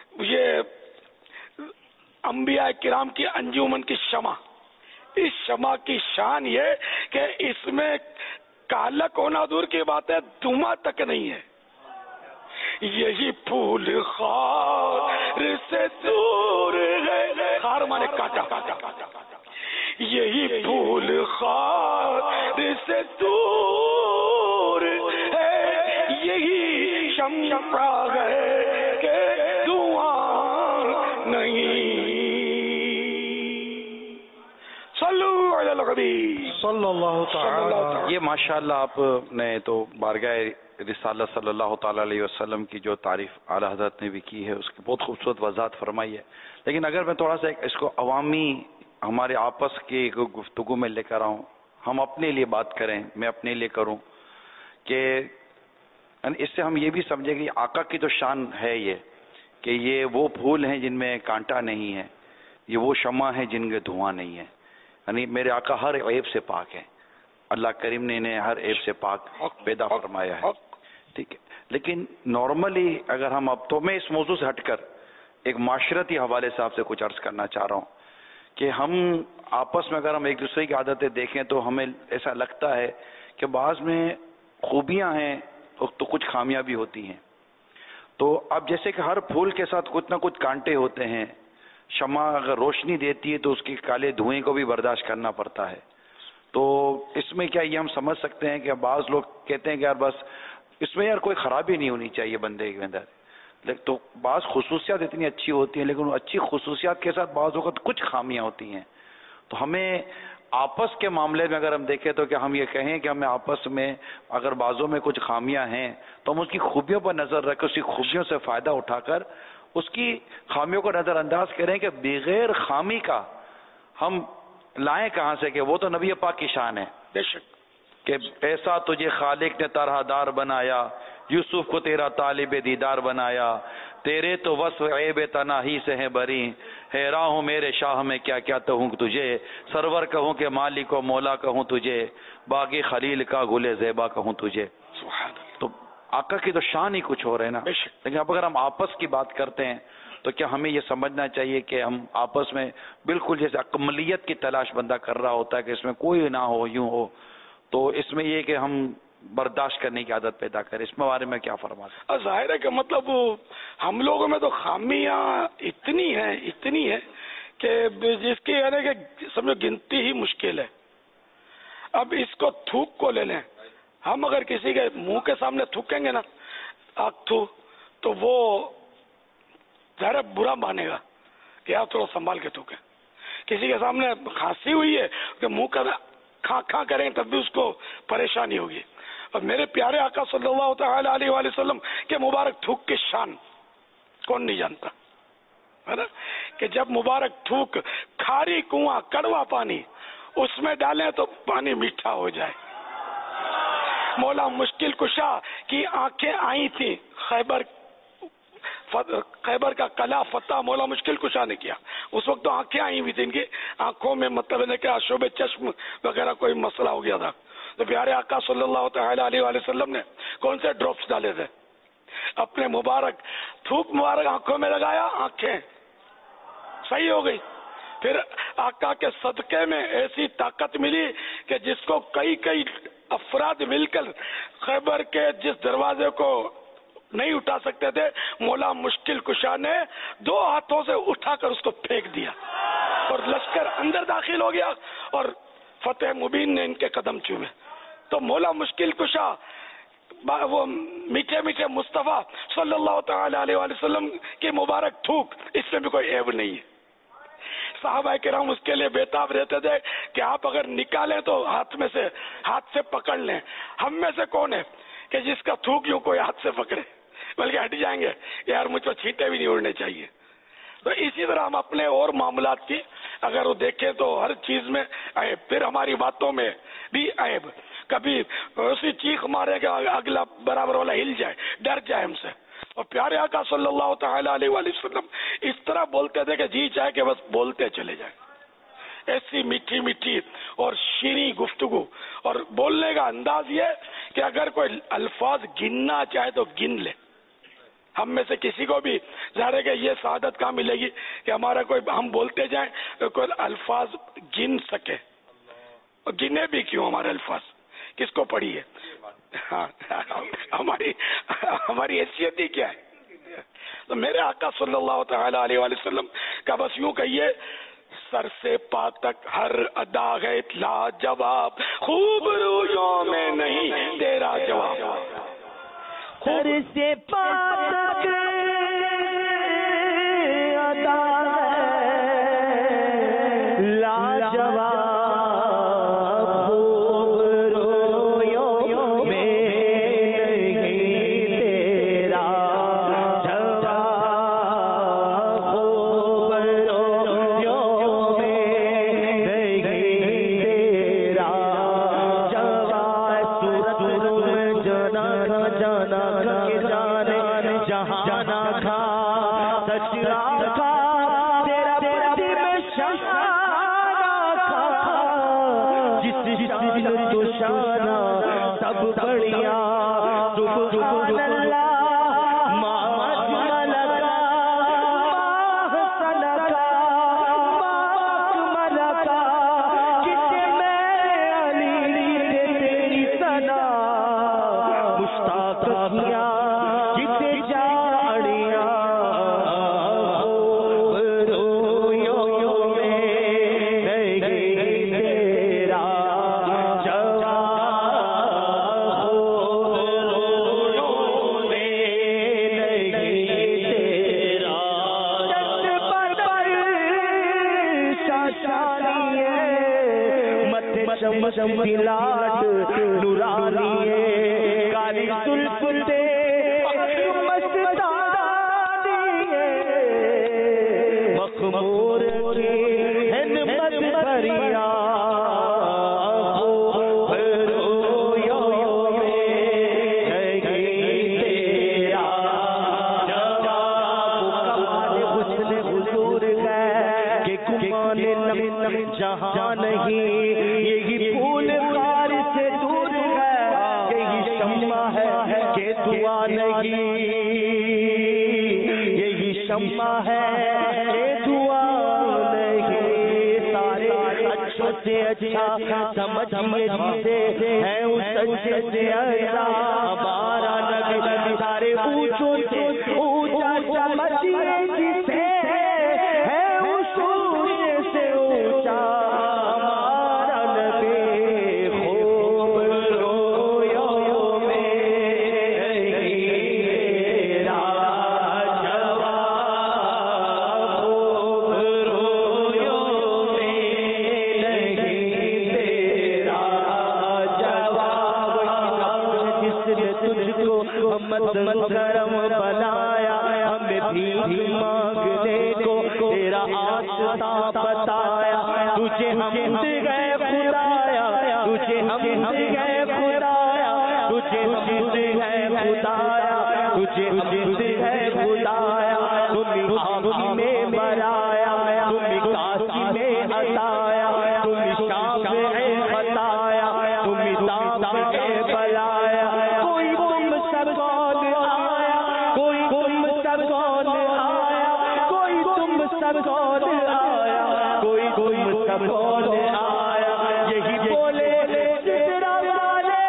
D: یہ انبیاء کرام کی انجمن کی شمع، اس شمع کی شان یہ کہ اس میں کالک ہونا دور کی بات ہے، دھواں تک نہیں ہے. یہی پھول خار سے دور ہے، خار مانے کانٹا، یہی پھول خار سے دور ہے، یہی شمع ہے کہ دھواں نہیں. صلو علی النبی
A: صلی اللہ تعالی. یہ ماشاءاللہ آپ نے تو بارگاہ رسالت صلی اللہ تعالی علیہ وسلم کی جو تعریف اعلی حضرت نے بھی کی ہے، اس کی بہت خوبصورت وضاحت فرمائی ہے. لیکن اگر میں تھوڑا سا اس کو عوامی ہمارے آپس کی گفتگو میں لے کر آؤں، ہم اپنے لیے بات کریں، میں اپنے لیے کروں، کہ اس سے ہم یہ بھی سمجھیں کہ آقا کی تو شان ہے یہ کہ یہ وہ پھول ہیں جن میں کانٹا نہیں ہے، یہ وہ شمع ہیں جن کے دھواں نہیں ہے. یعنی میرے آقا ہر عیب سے پاک ہیں، اللہ کریم نے انہیں ہر عیب سے پاک پیدا فرمایا ہے. ٹھیک ہے، لیکن نارملی اگر ہم اب تو میں اس موضوع سے ہٹ کر ایک معاشرتی حوالے سے آپ سے کچھ عرض کرنا چاہ رہا ہوں کہ ہم آپس میں اگر ہم ایک دوسرے کی عادتیں دیکھیں تو ہمیں ایسا لگتا ہے کہ بعض میں خوبیاں ہیں تو کچھ خامیاں بھی ہوتی ہیں. تو اب جیسے کہ ہر پھول کے ساتھ کچھ نہ کچھ کانٹے ہوتے ہیں، شمع اگر روشنی دیتی ہے تو اس کی کالے دھوئیں کو بھی برداشت کرنا پڑتا ہے. تو اس میں کیا یہ ہم سمجھ سکتے ہیں کہ بعض لوگ کہتے ہیں کہ یار بس اس میں یار کوئی خرابی نہیں ہونی چاہیے بندے کے اندر، لیکن تو بعض خصوصیات اتنی اچھی ہوتی ہیں لیکن اچھی خصوصیات کے ساتھ بعض اوقات کچھ خامیاں ہوتی ہیں. تو ہمیں آپس کے معاملے میں اگر ہم دیکھیں تو کہ ہم یہ کہیں کہ ہمیں آپس میں اگر بعضوں میں کچھ خامیاں ہیں تو ہم اس کی خوبیوں پر نظر رکھ اس کی خوبیوں سے فائدہ اٹھا کر اس کی خامیوں کو نظر انداز کریں کہ بغیر خامی کا ہم لائیں کہاں سے، کہ وہ تو نبی پاک کی شان ہے.
D: بے شک
A: کہ ایسا تجھے خالق نے طرح دار بنایا، یوسف کو تیرا طالب دیدار بنایا، تیرے تو وصف عیب تناہی سے ہیں بری، حیراں ہوں میرے شاہ میں کیا کیا کہوں تجھے، سرور کہوں کہ مالک و مولا کہوں تجھے، باغی خلیل کا گل زیبا کہوں تجھے. تو آقا کی تو شان ہی کچھ ہو رہے نا. لیکن اب اگر ہم آپس کی بات کرتے ہیں تو کیا ہمیں یہ سمجھنا چاہیے کہ ہم آپس میں بالکل جیسے اکملیت کی تلاش بندہ کر رہا ہوتا ہے کہ اس میں کوئی نہ ہو، یوں ہو، تو اس میں یہ کہ ہم برداشت کرنے کی عادت پیدا کریں، اس میں بارے میں کیا فرماتے ہیں؟
D: ظاہر ہے کہ مطلب ہم لوگوں میں تو خامیاں اتنی ہیں اتنی ہیں کہ جس کی یعنی کہ سمجھو گنتی ہی مشکل ہے. اب اس کو تھوک کو لے لیں، ہم اگر کسی کے منہ کے سامنے تھوکیں گے نا آگ تھو تو وہ ذرا برا مانے گا کہ آپ تھوڑا سنبھال کے تھوکیں. کسی کے سامنے کھانسی ہوئی ہے کہ منہ کا کھاں کھاں کریں تب بھی اس کو پریشانی ہوگی. اور میرے پیارے آقا صلی اللہ تعالی علیہ وآلہ وسلم کے مبارک تھوک کی شان کون نہیں جانتا، ہے نا، کہ جب مبارک تھوک کھا کھاری کنواں کڑوا پانی اس میں ڈالیں تو پانی میٹھا ہو جائے. مولا مشکل کشا کی آنکھیں آئی تھیں، خیبر خیبر کا قلعہ فتح مولا مشکل کشا نے کیا. اس وقت تو آنکھیں آئی ہوئی تھی ان کی آنکھوں میں، مطلب ہے کہ شعبے چشم وغیرہ کوئی مسئلہ ہو گیا تھا. تو پیارے آقا صلی اللہ تعالی علیہ وآلہ وسلم نے کون سے ڈراپس ڈالے تھے؟ اپنے مبارک تھوک مبارک آنکھوں میں لگایا، آنکھیں صحیح ہو گئی. پھر آقا کے صدقے میں ایسی طاقت ملی کہ جس کو کئی کئی افراد مل کر خیبر کے جس دروازے کو نہیں اٹھا سکتے تھے، مولا مشکل کشا نے دو ہاتھوں سے اٹھا کر اس کو پھینک دیا اور لشکر اندر داخل ہو گیا اور فتح مبین نے ان کے قدم چومے. تو مولا مشکل کشا وہ میٹھے میٹھے مصطفیٰ صلی اللہ تعالی علیہ وآلہ وسلم کی مبارک تھوک، اس میں بھی کوئی عیب نہیں ہے. صحابہ کرام اس کے لیے بےتاب رہتے تھے کہ آپ اگر نکالیں تو ہاتھ میں سے ہاتھ سے پکڑ لیں. ہم میں سے کون ہے کہ جس کا تھوک یوں کوئی ہاتھ سے پکڑے، بلکہ ہٹ جائیں گے یار مجھ پر چھینٹے بھی نہیں اڑنے چاہیے. تو اسی طرح ہم اپنے اور معاملات کی اگر وہ دیکھیں تو ہر چیز میں عیب، پھر ہماری باتوں میں بھی عیب. کبھی ایسی چیخ مارے کہ اگلا برابر والا ہل جائے، ڈر جائے ہم سے. اور پیارے آقا صلی اللہ تعالی علیہ وآلہ وسلم اس طرح بولتے تھے کہ جی چاہے کہ بس بولتے چلے جائیں. ایسی میٹھی میٹھی اور شیریں گفتگو، اور بولنے کا انداز یہ کہ اگر کوئی الفاظ گننا چاہے تو گن لے. ہم میں سے کسی کو بھی ظاہر ہے کہ یہ سعادت کہاں ملے گی کہ ہمارا کوئی ہم بولتے جائیں تو کوئی الفاظ گن سکے. اور گنے بھی کیوں ہمارے الفاظ، کس کو پڑھی ہے؟ ہاں ہماری ہماری حیثیت ہی کیا ہے؟ تو میرے آقا صلی اللہ تعالی علیہ وآلہ وسلم کا بس یوں کہیے، سر سے پا تک ہر ادا ہے لاجواب، خوب رویوں میں نہیں تیرا جواب.
B: سر سے پا تک ادا ہے لاجواب، جہاں نہیں یہی پھول خار سے دور ہے، یہی شمع ہے کہ دعا نہیں، یہی شمع ہے کہ دعا نہیں. سارے اچھوں سے اچھا سمجھیے جسے ہے اس اچھے سے اچھا ہمارا نبی، سارے اونچوں سے اونچا سمجھیے جسے کرم بنایا راستہ بتایا تجھے حمد ہے خدایا تجھے حمد ہے خدایا تجھے حمد ہے خدایا تجھے حمد ہے خدایا تمہیں حاکی میں برایا تمہیں کاسی میں ہٹایا تمہیں شافع بتایا تمہیں دافع بلایا کوئی تم سب کون آیا کوئی تم سب کون آیا کوئی تم سب کون آیا کوئی تم سب کون آیا یہی بولے سدرا والے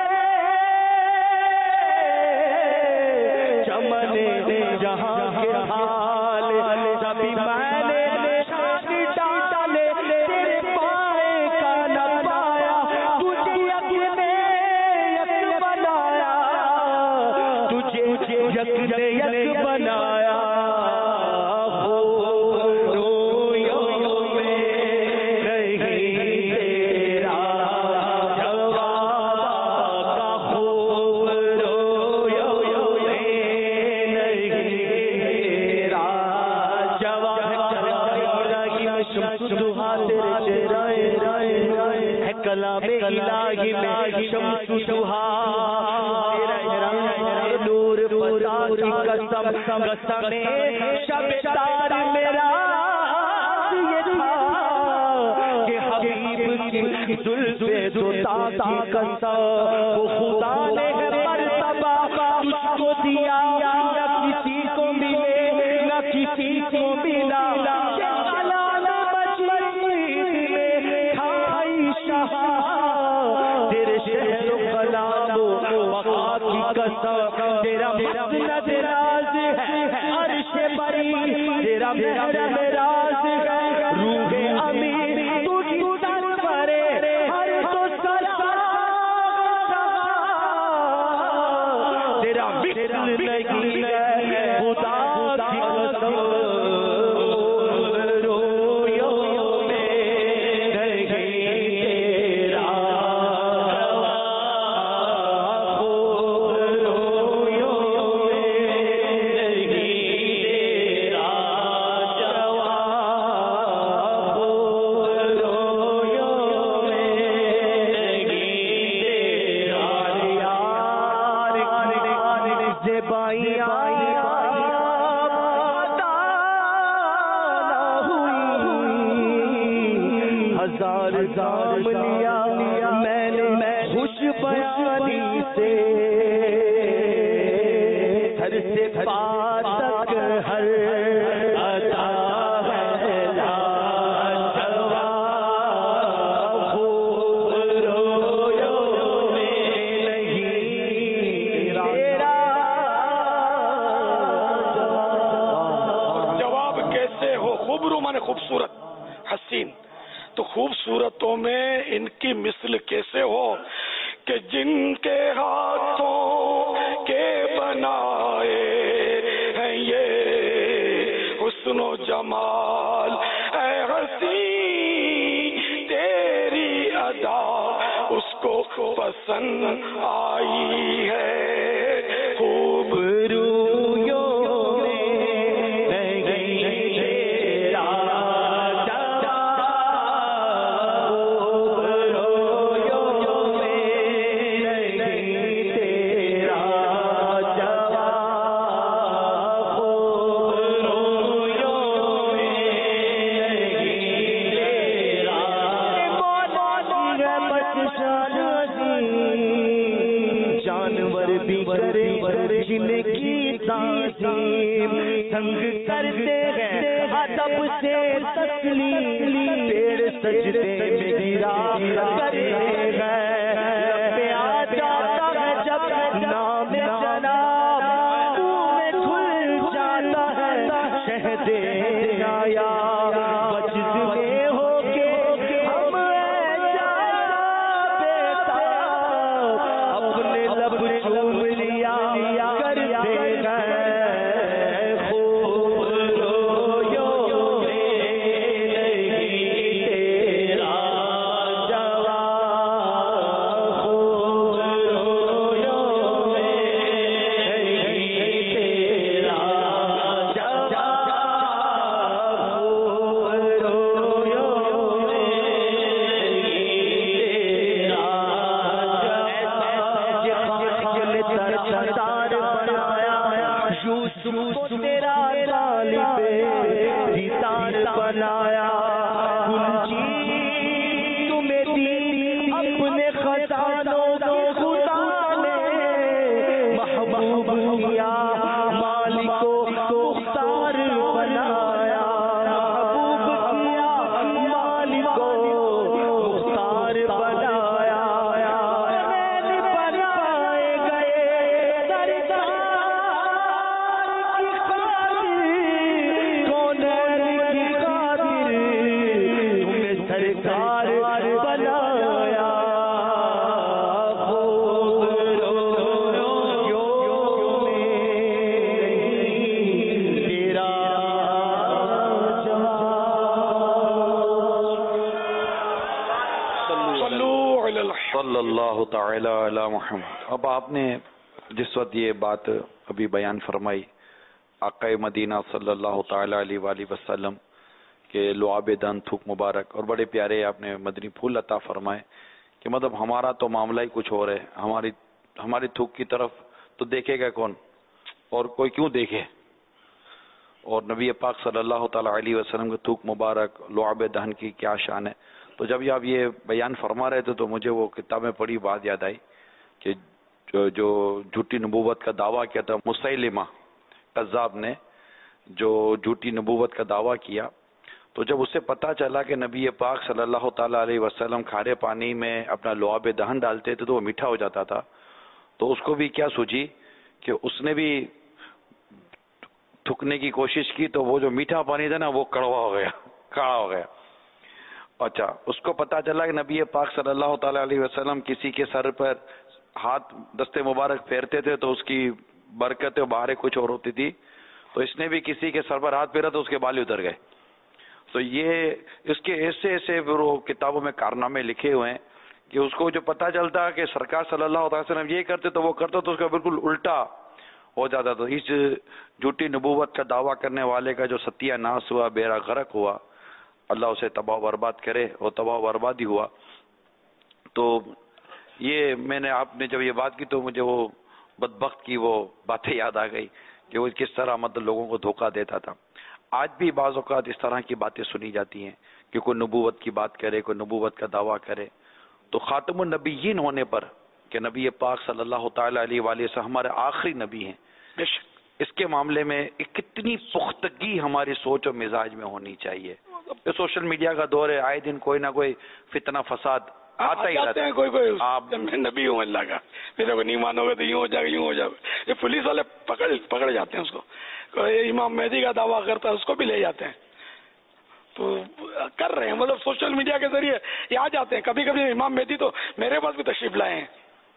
B: چمن جہاں کے حال سبھی میں نے نشان ڈالے تیرے پائے کا نہ پایا تجھے یک نے یک بنایا تجھے یک نے یک بنایا کلام الہی میں شمس ضحا نور فضا کی قسم قسم شب تار میرا یہ تھا کہ حبیب کی زلف دوتا کی قسم وہ خدا نے مرتبہ تجھ کو دیا نہ کسی کو ملے نہ کسی کو ملا تیرے شہر و غلام و وقا کی قسم تیرا مسند راز ہے عرش بری تیرا محرم راز ہے روح امین تو کی سرور ہر تو سلا تیرا مثل نہیں ہے خدا کی قسم دام لیا میں نے خوش بیانی سے ہر سے پا تک ہر ادا ہے لاجواب خوب رویوں میں نہیں تیرا
D: جواب کیسے ہو خوب رو مانے خوبصورت حسین تو خوبصورتوں میں ان کی مثل کیسے ہو کہ جن کے ہاتھوں کے بنائے ہیں یہ حسن و جمال اے حسین تیری ادا اس کو پسند آئی ہے خوب رویوں
B: تنگ کرتے ہیں ادب سے تسلیم پیڑ سجدے میں گرا کرتے ہیں پہ آ جاتا ہے جب نام جناب منہ میں کھل جاتا ہے شہد آیا بجز میں ہو کے ہم ایسا بیتا اپنے لب چوم لیا کرتے ہیں بنایا کل چیز تمہیں دی اپنے خزانوں سے خدا نے محبوب کیا مالک کو مختار بنایا محبوب کیا مالک کو مختار بنایا بنائے گئے سردار کی خاطر کونین کی خاطر تمہیں سرکار بنایا
A: صلی اللہ تعالی علی محمد. اب آپ نے جس وقت یہ بات ابھی بیان فرمائی آقا مدینہ صلی اللہ تعالی علیہ وآلہ وسلم کے لعاب دہن تھوک مبارک، اور بڑے پیارے آپ نے مدنی پھول عطا فرمائے کہ مطلب ہمارا تو معاملہ ہی کچھ اور ہے، ہماری ہماری تھوک کی طرف تو دیکھے گا کون، اور کوئی کیوں دیکھے، اور نبی پاک صلی اللہ تعالی علیہ وسلم کے تھوک مبارک لعاب دہن کی کیا شان ہے. تو جب آپ یہ بیان فرما رہے تھے تو مجھے وہ کتابیں پڑھی بات یاد آئی کہ جو, جو جھوٹی نبوت کا دعویٰ کیا تھا مسیلمہ کذاب نے، جو جھوٹی نبوت کا دعویٰ کیا، تو جب اسے پتا چلا کہ نبی پاک صلی اللہ تعالی علیہ وسلم کھارے پانی میں اپنا لعاب دہن ڈالتے تھے تو وہ میٹھا ہو جاتا تھا، تو اس کو بھی کیا سوچی کہ اس نے بھی تھکنے کی کوشش کی تو وہ جو میٹھا پانی تھا نا وہ کڑوا ہو گیا، کڑا ہو گیا. اچھا، اس کو پتا چلا کہ نبی پاک صلی اللہ تعالی علیہ وسلم کسی کے سر پر ہاتھ دستے مبارک پھیرتے تھے تو اس کی برکت و بہاریں کچھ اور ہوتی تھی، تو اس نے بھی کسی کے سر پر ہاتھ پھیرا تو اس کے بال اتر گئے. تو یہ اس کے ایسے ایسے وہ کتابوں میں کارنامے لکھے ہوئے ہیں کہ اس کو جو پتا چلتا کہ سرکار صلی اللہ علیہ وسلم یہ کرتے تو وہ کرتا تو اس کا بالکل الٹا ہو جاتا. تو اس جھوٹی نبوت کا دعویٰ کرنے والے کا جو ستیہ ناس ہوا، بیڑا غرق ہوا، اللہ اسے تباہ و برباد کرے، وہ تباہ و برباد ہی ہوا. تو یہ میں نے آپ نے جب یہ بات کی تو مجھے وہ بدبخت کی وہ باتیں یاد آ گئی کہ وہ کس طرح مطلب لوگوں کو دھوکہ دیتا تھا. آج بھی بعض اوقات اس طرح کی باتیں سنی جاتی ہیں کہ کوئی نبوت کی بات کرے، کوئی نبوت کا دعویٰ کرے، تو خاتم النبیین ہونے پر کہ نبی پاک صلی اللہ تعالی علیہ وآلہ وسلم ہمارے آخری نبی ہیں، اس کے معاملے میں ایک کتنی پختگی ہماری سوچ و مزاج میں ہونی چاہیے. یہ سوشل میڈیا کا دور ہے، آئے دن کوئی نہ کوئی فتنہ فساد آتا ہی رہتا ہے.
D: کوئی کوئی آپ میں نبی ہوں اللہ کا، میرے کو نہیں مانو گے تو یوں ہو جائے گا یوں ہو جائے گا. یہ پولیس والے پکڑ پکڑ جاتے ہیں اس کو، امام مہدی کا دعویٰ کرتا ہے اس کو بھی لے جاتے ہیں. تو کر رہے ہیں مطلب سوشل میڈیا کے ذریعے یہ آ جاتے ہیں. کبھی کبھی امام مہدی تو میرے پاس بھی تشریف لائے ہیں،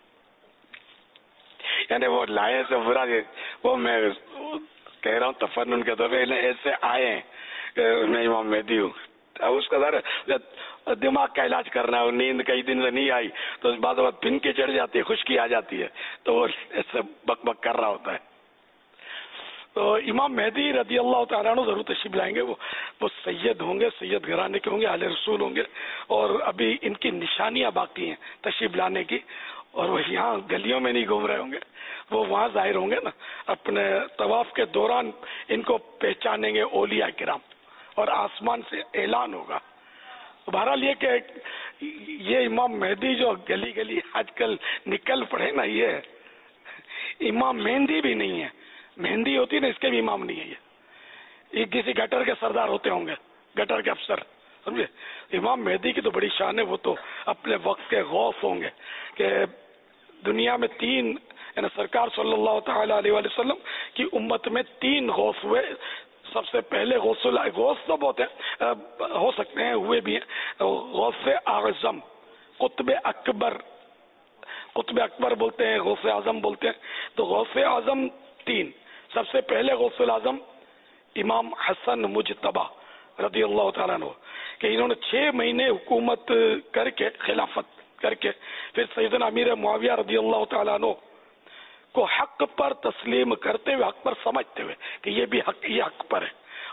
D: یعنی وہ لائے سے برا وہ میں کہہ رہا ہوں تفنن کے طور پہ ایسے آئے ہیں کہ میں امام مہدی ہوں. اس کا ذرا دماغ کا علاج کرنا ہے، اور نیند کئی دن سے نہیں آئی تو اس بعد پھن کے چڑھ جاتی ہے، خشکی آ جاتی ہے تو وہ ایسے بک بک کر رہا ہوتا ہے. تو امام مہدی رضی اللہ تعالیٰ عنہ ضرور تشریف لائیں گے. وہ وہ سید ہوں گے، سید گھرانے کے ہوں گے، اہل رسول ہوں گے، اور ابھی ان کی نشانیاں باقی ہیں تشریف لانے کی، اور وہ یہاں گلیوں میں نہیں گھوم رہے ہوں گے، وہ وہاں ظاہر ہوں گے نا. اپنے طواف کے دوران ان کو پہچانیں گے اولیاء کرام، اور آسمان سے اعلان ہوگا. بہرحال یہ کہ یہ امام مہدی جو گلی گلی آج کل نکل پڑے نا، یہ امام مہندی بھی نہیں ہے. مہندی ہوتی نا، اس کے بھی امام نہیں ہے. یہ یہ کسی گٹر کے سردار ہوتے ہوں گے، گٹر کے افسر، سمجھے. امام مہدی کی تو بڑی شان ہے، وہ تو اپنے وقت کے غوث ہوں گے. کہ دنیا میں تین، یعنی سرکار صلی اللہ تعالی علیہ وآلہ وسلم کی امت میں تین غوث ہوئے. سب سے پہلے غوث غوث تو بہت ہیں، ہو سکتے ہیں ہوئے بھی ہیں. غوث اعظم، قطب اکبر، قطب اکبر بولتے ہیں، غوث اعظم بولتے ہیں. تو غوث اعظم تین. سب سے پہلے غوث اعظم امام حسن مجتبی رضی اللہ تعالیٰ عنہ، کہ انہوں نے چھ مہینے حکومت کر کے، خلافت کر کے، پھر سیدنا امیر معاویہ رضی اللہ تعالیٰ عنہ کو حق پر تسلیم کرتے ہوئے، حق پر سمجھتے ہوئے کہ یہ بھی حق، یہ حق پر ہے،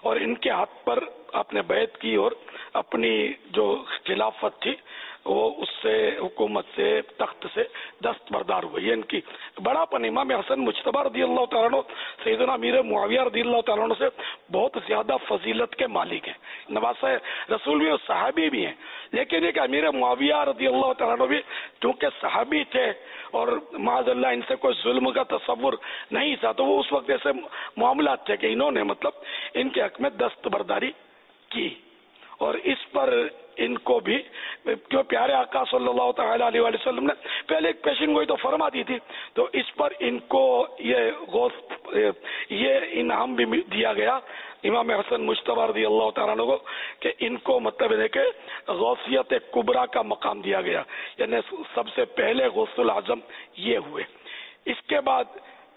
D: اور ان کے ہاتھ پر آپ نے بیعت کی اور اپنی جو خلافت تھی وہ اس سے حکومت سے تخت سے دستبردار ہوئے. یہ ان کی بڑا پن. امام حسن مجتبی رضی اللہ تعالیٰ عنہ سیدنا امیر معاویہ رضی اللہ تعالیٰ عنہ سے بہت زیادہ فضیلت کے مالک ہیں. نواسہ رسول بھی اور صحابی بھی ہیں, لیکن ایک امیر معاویہ رضی اللہ تعالیٰ عنہ بھی چونکہ صحابی تھے اور معاذ اللہ ان سے کوئی ظلم کا تصور نہیں تھا, تو وہ اس وقت ایسے معاملات تھے کہ انہوں نے مطلب ان کے حق میں دستبرداری کی. اور اس پر ان کو بھی جو پیارے آقا صلی اللہ تعالی علیہ وآلہ وسلم نے پہلے ایک پیشن گوئی تو فرما دی تھی, تو اس پر ان کو یہ غوث یہ انعام بھی دیا گیا امام حسن مجتبی رضی اللہ تعالیٰ عنہ کو کہ ان کو مطلب ہے کہ غوثیت کبریٰ کا مقام دیا گیا, یعنی سب سے پہلے غوث الاعظم یہ ہوئے. اس کے بعد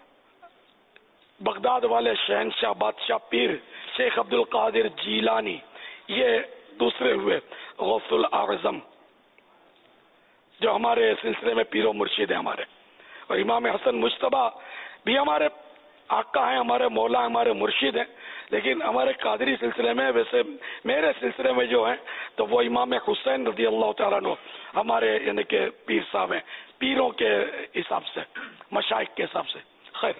D: بغداد والے شہنشاہ بادشاہ پیر شیخ عبد القادر جیلانی یہ دوسرے ہوئے غوث الاعظم, جو ہمارے سلسلے میں پیر و مرشد ہیں ہمارے. اور امام حسن مجتبی بھی ہمارے آقا ہیں, ہمارے مولا ہیں, ہمارے مرشد ہیں, لیکن ہمارے قادری سلسلے میں ویسے میرے سلسلے میں جو ہیں تو وہ امام حسین رضی اللہ تعالیٰ عنہ ہمارے یعنی کہ پیر صاحب ہیں, پیروں کے حساب سے, مشائخ کے حساب سے. خیر,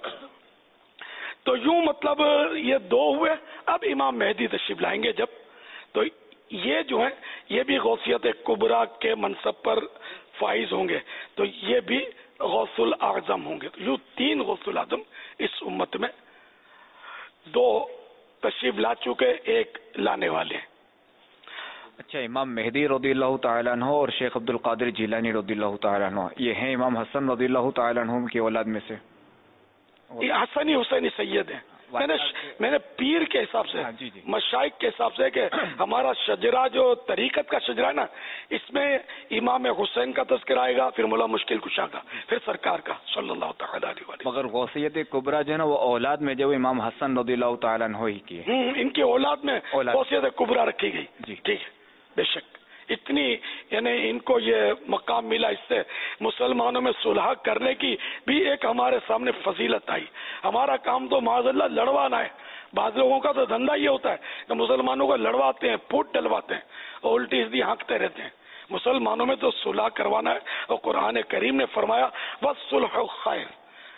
D: تو یوں مطلب یہ دو ہوئے. اب امام مہدی تشریف لائیں گے جب, تو یہ جو ہیں یہ بھی غوثیت کبریٰ کے منصب پر فائز ہوں گے, تو یہ بھی غوث الاعظم ہوں گے. یوں تین غوث الاعظم اس امت میں, دو تشریف لا چکے, ایک لانے والے ہیں.
F: اچھا, امام مہدی رضی اللہ تعالیٰ عنہ اور شیخ عبد القادر جیلانی رضی اللہ تعالیٰ عنہ یہ ہیں امام حسن رضی اللہ تعالیٰ عنہ کی اولاد میں سے؟
D: یہ حسنی حسینی سید ہیں. میں نے میں نے پیر کے حساب سے مشائخ کے حساب سے کہ ہمارا شجرہ جو طریقت کا شجرہ ہے نا, اس میں امام حسین کا تذکرہ آئے گا, پھر مولا مشکل کشا کا, پھر سرکار کا صلی اللہ تعالیٰ علیہ وسلم.
F: مگر غوثیت کبریٰ جو ہے نا وہ اولاد میں جو امام حسن رضی اللہ تعالیٰ عنہ ہی کی ہے,
D: ان کی اولاد میں غوثیت کبریٰ رکھی گئی. جی ٹھیک ہے, بے شک اتنی یعنی ان کو یہ مقام ملا. اس سے مسلمانوں میں صلح کرنے کی بھی ایک ہمارے سامنے فضیلت آئی. ہمارا کام تو معاذ اللہ لڑوانا ہے. بعض لوگوں کا تو دھندا یہ ہوتا ہے کہ مسلمانوں کو لڑواتے ہیں, پھوٹ ڈلواتے ہیں اور الٹی سیدھی ہانکتے رہتے ہیں. مسلمانوں میں تو صلح کروانا ہے, اور قرآن کریم نے فرمایا والصلح خیر,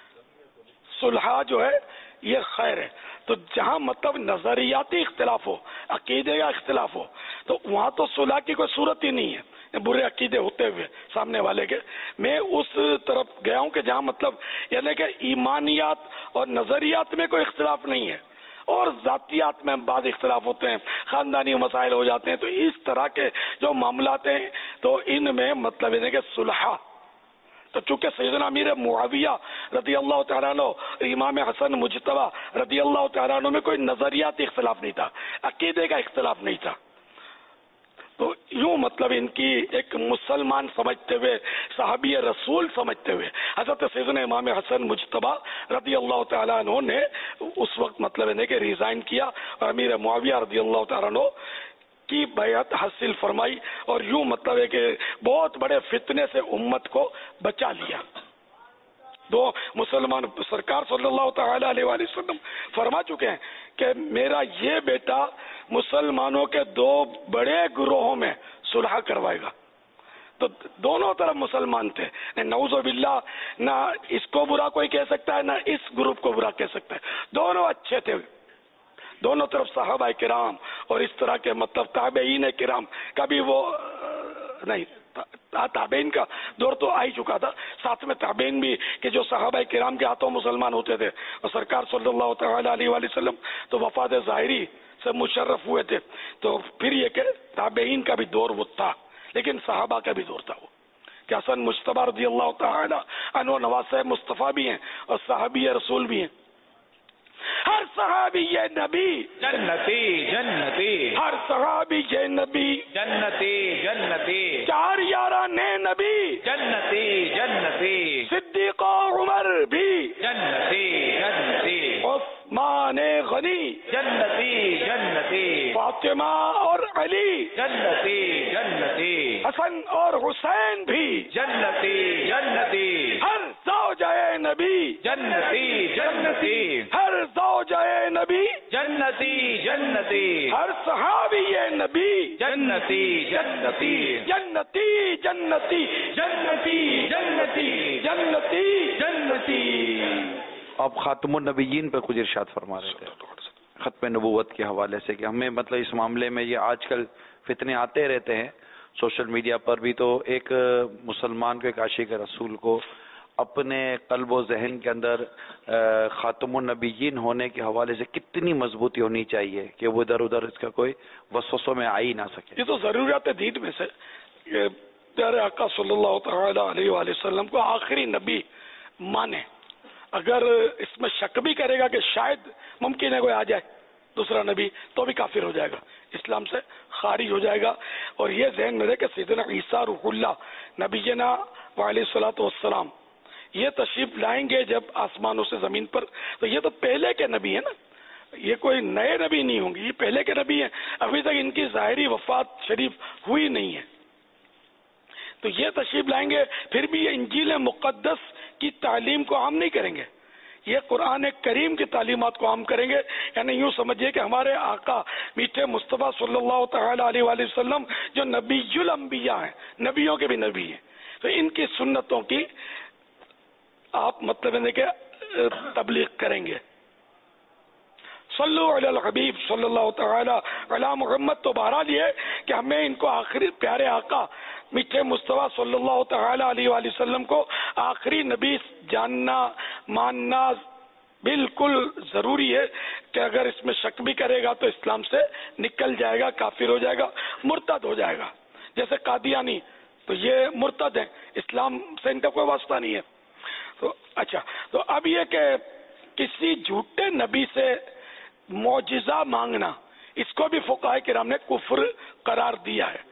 D: صلح جو ہے یہ خیر ہے. تو جہاں مطلب نظریاتی اختلاف ہو, عقیدے کا اختلاف ہو, تو وہاں تو صلح کی کوئی صورت ہی نہیں ہے. برے عقیدے ہوتے ہوئے سامنے والے کے, میں اس طرف گیا ہوں کہ جہاں مطلب یعنی کہ ایمانیات اور نظریات میں کوئی اختلاف نہیں ہے, اور ذاتیات میں بعض اختلاف ہوتے ہیں, خاندانی مسائل ہو جاتے ہیں. تو اس طرح کے جو معاملات ہیں تو ان میں مطلب یعنی کہ صلح. تو چونکہ سیدنا امیر معاویہ رضی اللہ تعالیٰ عنہ امام حسن مجتبی رضی اللہ تعالیٰ عنہ میں کوئی نظریاتی اختلاف نہیں تھا, عقیدے کا اختلاف نہیں تھا, تو یوں مطلب ان کی ایک مسلمان سمجھتے ہوئے, صحابی رسول سمجھتے ہوئے حضرت سیدنا امام حسن مجتبی رضی اللہ تعالیٰ عنہ نے اس وقت مطلب ہے کہ ریزائن کیا اور امیر معاویہ رضی اللہ تعالیٰ عنہ کی بیعت حاصل فرمائی, اور یوں مطلب ہے کہ بہت بڑے فتنے سے امت کو بچا لیا. دو مسلمان سرکار صلی اللہ تعالی علیہ وآلہ وسلم فرما چکے ہیں کہ میرا یہ بیٹا مسلمانوں کے دو بڑے گروہوں میں صلح کروائے گا. تو دونوں طرف مسلمان تھے, نعوذ باللہ نہ اس کو برا کوئی کہہ سکتا ہے نہ اس گروپ کو برا کہہ سکتا ہے, دونوں اچھے تھے. دونوں طرف صحابہ کرام اور اس طرح کے مطلب تابعین کرام, کبھی وہ نہیں تابعین کا دور تو آ ہی چکا تھا, ساتھ میں تابعین بھی کہ جو صحابہ کرام کے ہاتھوں مسلمان ہوتے تھے, اور سرکار صلی اللہ تعالی علیہ وآلہ وسلم تو وفات ظاہری سے مشرف ہوئے تھے. تو پھر یہ کہ تابعین کا بھی دور وہ تھا, لیکن صحابہ کا بھی دور تھا وہ کہ حسن مجتبی رضی اللہ تعالی عنہ نواسہ مصطفیٰ بھی ہیں اور صحابی رسول بھی ہیں. ہر صحابی یہ نبی
F: جنتی جنتی,
D: ہر صحابی یہ نبی
F: جنتی جنتی,
D: چار یاران نبی
F: جنتی جنتی,
D: صدیق و عمر بھی
F: جنتی جنتی,
D: عثمان غنی
F: جنتی جنتی,
D: فاطمہ اور علی
F: جنتی جنتی,
D: حسن اور حسین بھی
F: جنتی جنتی,
D: ہر زوجہ زوجہ نبی
A: جنتی جنتی،
D: ہر زوجہ نبی
A: جنتی جنتی،
D: ہر صحابی نبی
A: جنتی جنتی،
D: جنتی جنتی
A: جنتی جنتی
D: جنتی جنتی۔
A: آپ خاتم النبیین پہ کچھ ارشاد فرما رہے تھے ختم نبوت کے حوالے سے کہ ہمیں مطلب اس معاملے میں یہ آج کل فتنے آتے رہتے ہیں سوشل میڈیا پر بھی، تو ایک مسلمان کو، ایک عاشق رسول کو اپنے قلب و ذہن کے اندر خاتم النبیین ہونے کے حوالے سے کتنی مضبوطی ہونی چاہیے کہ وہ ادھر ادھر اس کا کوئی وسوسوں میں آ ہی نہ سکے؟
D: یہ تو ضروریات دین میں سے کہ پیارے آقا صلی اللہ تعالی علیہ وآلہ وسلم کو آخری نبی مانے۔ اگر اس میں شک بھی کرے گا کہ شاید ممکن ہے کوئی آ جائے دوسرا نبی، تو بھی کافر ہو جائے گا، اسلام سے خارج ہو جائے گا۔ اور یہ ذہن میں رہے کہ سیدنا عیسیٰ روح اللہ نبینا وعلیہ الصلوۃ والسلام یہ تشریف لائیں گے جب آسمانوں سے زمین پر، تو یہ تو پہلے کے نبی ہیں نا، یہ کوئی نئے نبی نہیں ہوں گے، یہ پہلے کے نبی ہیں، ابھی تک ان کی ظاہری وفات شریف ہوئی نہیں ہے، تو یہ تشریف لائیں گے۔ پھر بھی یہ انجیل مقدس کی تعلیم کو عام نہیں کریں گے، یہ قرآن کریم کی تعلیمات کو عام کریں گے۔ یعنی یوں سمجھیے کہ ہمارے آقا میٹھے مصطفیٰ صلی اللہ تعالی علیہ وآلہ وسلم جو نبی الانبیاء ہیں، نبیوں کے بھی نبی ہیں، تو ان کی سنتوں کی آپ مطلب ہے کہ تبلیغ کریں گے۔ صلو علی الحبیب صلی اللہ تعالی علی محمد، تو بہرحال یہ کہ ہمیں ان کو آخری پیارے آقا میٹھے مصطفیٰ صلی اللہ تعالی علیہ وآلہ وسلم کو آخری نبی جاننا ماننا بالکل ضروری ہے، کہ اگر اس میں شک بھی کرے گا تو اسلام سے نکل جائے گا، کافر ہو جائے گا، مرتد ہو جائے گا۔ جیسے قادیانی تو یہ مرتد ہیں، اسلام سے ان کا کوئی واسطہ نہیں ہے۔ تو اچھا، تو اب یہ کہ کسی جھوٹے نبی سے معجزہ مانگنا، اس کو بھی فقہاء کرام نے کفر قرار دیا ہے،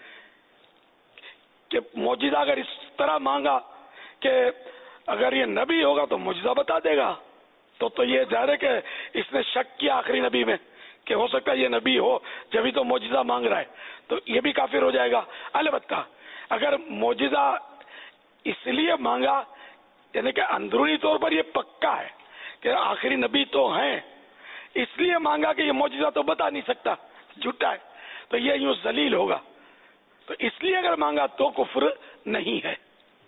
D: کہ معجزہ اگر اس طرح مانگا کہ اگر یہ نبی ہوگا تو معجزہ بتا دے گا، تو تو یہ ظاہر ہے کہ اس نے شک کیا آخری نبی میں کہ ہو سکتا ہے یہ نبی ہو جبھی تو معجزہ مانگ رہا ہے، تو یہ بھی کافر ہو جائے گا۔ البتہ اگر معجزہ اس لیے مانگا یعنی کہ اندرونی طور پر یہ پکا ہے کہ آخری نبی تو ہیں، اس لیے مانگا کہ یہ معجزہ تو بتا نہیں سکتا، جھوٹا ہے، تو یہ یوں ذلیل ہوگا، تو اس لیے اگر مانگا تو کفر نہیں ہے۔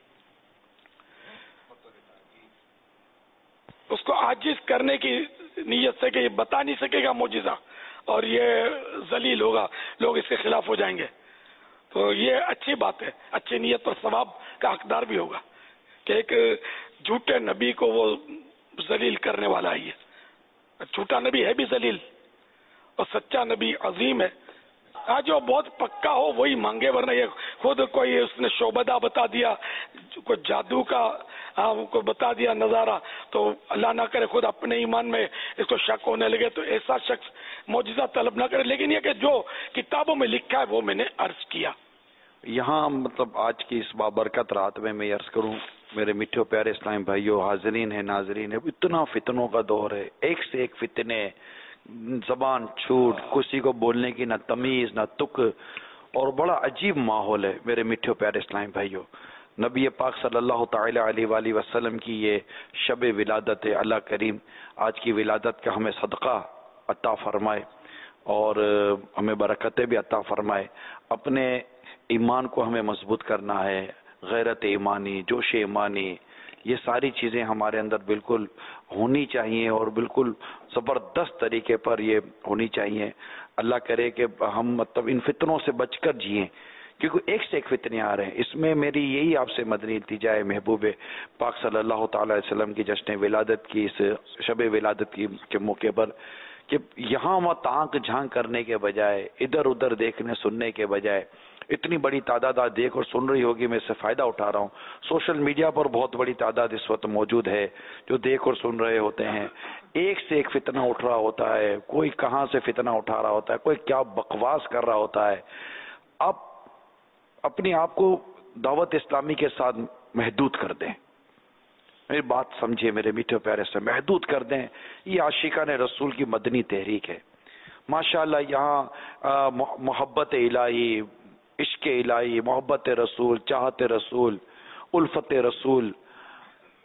D: اس کو عاجز کرنے کی نیت سے کہ یہ بتا نہیں سکے گا معجزہ اور یہ ذلیل ہوگا، لوگ اس کے خلاف ہو جائیں گے، تو یہ اچھی بات ہے، اچھی نیت پر ثواب کا حقدار بھی ہوگا کہ ایک جھوٹے نبی کو وہ ذلیل کرنے والا ہی ہے۔ جھوٹا نبی ہے بھی ذلیل اور سچا نبی عظیم ہے۔ ہاں، جو بہت پکا ہو وہی مانگے، ورنہ یہ خود کوئی اس نے شعبدہ بتا دیا، کوئی جادو کا ہاں کو بتا دیا نظارہ، تو اللہ نہ کرے خود اپنے ایمان میں اس کو شک ہونے لگے، تو ایسا شخص معجزہ طلب نہ کرے۔ لیکن یہ کہ جو کتابوں میں لکھا ہے وہ میں نے عرض کیا۔
A: یہاں مطلب آج کی اس بابرکت رات میں میں عرض کروں میرے میٹھے پیارے اسلامی بھائیوں، حاضرین ہیں، ناظرین ہیں، اتنا فتنوں کا دور ہے، ایک سے ایک فتنے، زبان چھوٹ، کسی کو بولنے کی نہ تمیز نہ تک، اور بڑا عجیب ماحول ہے میرے میٹھے پیارے اسلامی بھائیوں۔ نبی پاک صلی اللہ تعالی علیہ وآلہ وسلم کی یہ شب ولادت ہے، اللہ کریم آج کی ولادت کا ہمیں صدقہ عطا فرمائے اور ہمیں برکتیں بھی عطا فرمائے۔ اپنے ایمان کو ہمیں مضبوط کرنا ہے، غیرت ایمانی، جوش ایمانی، یہ ساری چیزیں ہمارے اندر بالکل ہونی چاہیے اور بالکل زبردست طریقے پر یہ ہونی چاہیے۔ اللہ کرے کہ ہم مطلب ان فتنوں سے بچ کر جئیں، کیونکہ ایک سے ایک فتنے آ رہے ہیں۔ اس میں میری یہی آپ سے مدنی التجا ہے محبوب پاک صلی اللہ تعالی علیہ وسلم کی جشن ولادت کی اس شب ولادت کی کے موقع پر کہ یہاں وہاں تانک جھانک کرنے کے بجائے، ادھر ادھر دیکھنے سننے کے بجائے، اتنی بڑی تعداد آج دیکھ اور سن رہی ہوگی، میں اس سے فائدہ اٹھا رہا ہوں۔ سوشل میڈیا پر بہت بڑی تعداد اس وقت موجود ہے جو دیکھ اور سن رہے ہوتے ہیں، ایک سے ایک فتنہ اٹھ رہا ہوتا ہے، کوئی کہاں سے فتنہ اٹھا رہا ہوتا ہے، کوئی کیا بکواس کر رہا ہوتا ہے۔ آپ اپنی آپ کو دعوت اسلامی کے ساتھ محدود کر دیں، میری بات سمجھے میرے میٹھے پیارے سے، محدود کر دیں۔ یہ عاشقان رسول کی مدنی تحریک ہے ماشاءاللہ۔ یہاں محبت الہی، عشق الہی، محبت رسول، چاہت رسول، الفت رسول،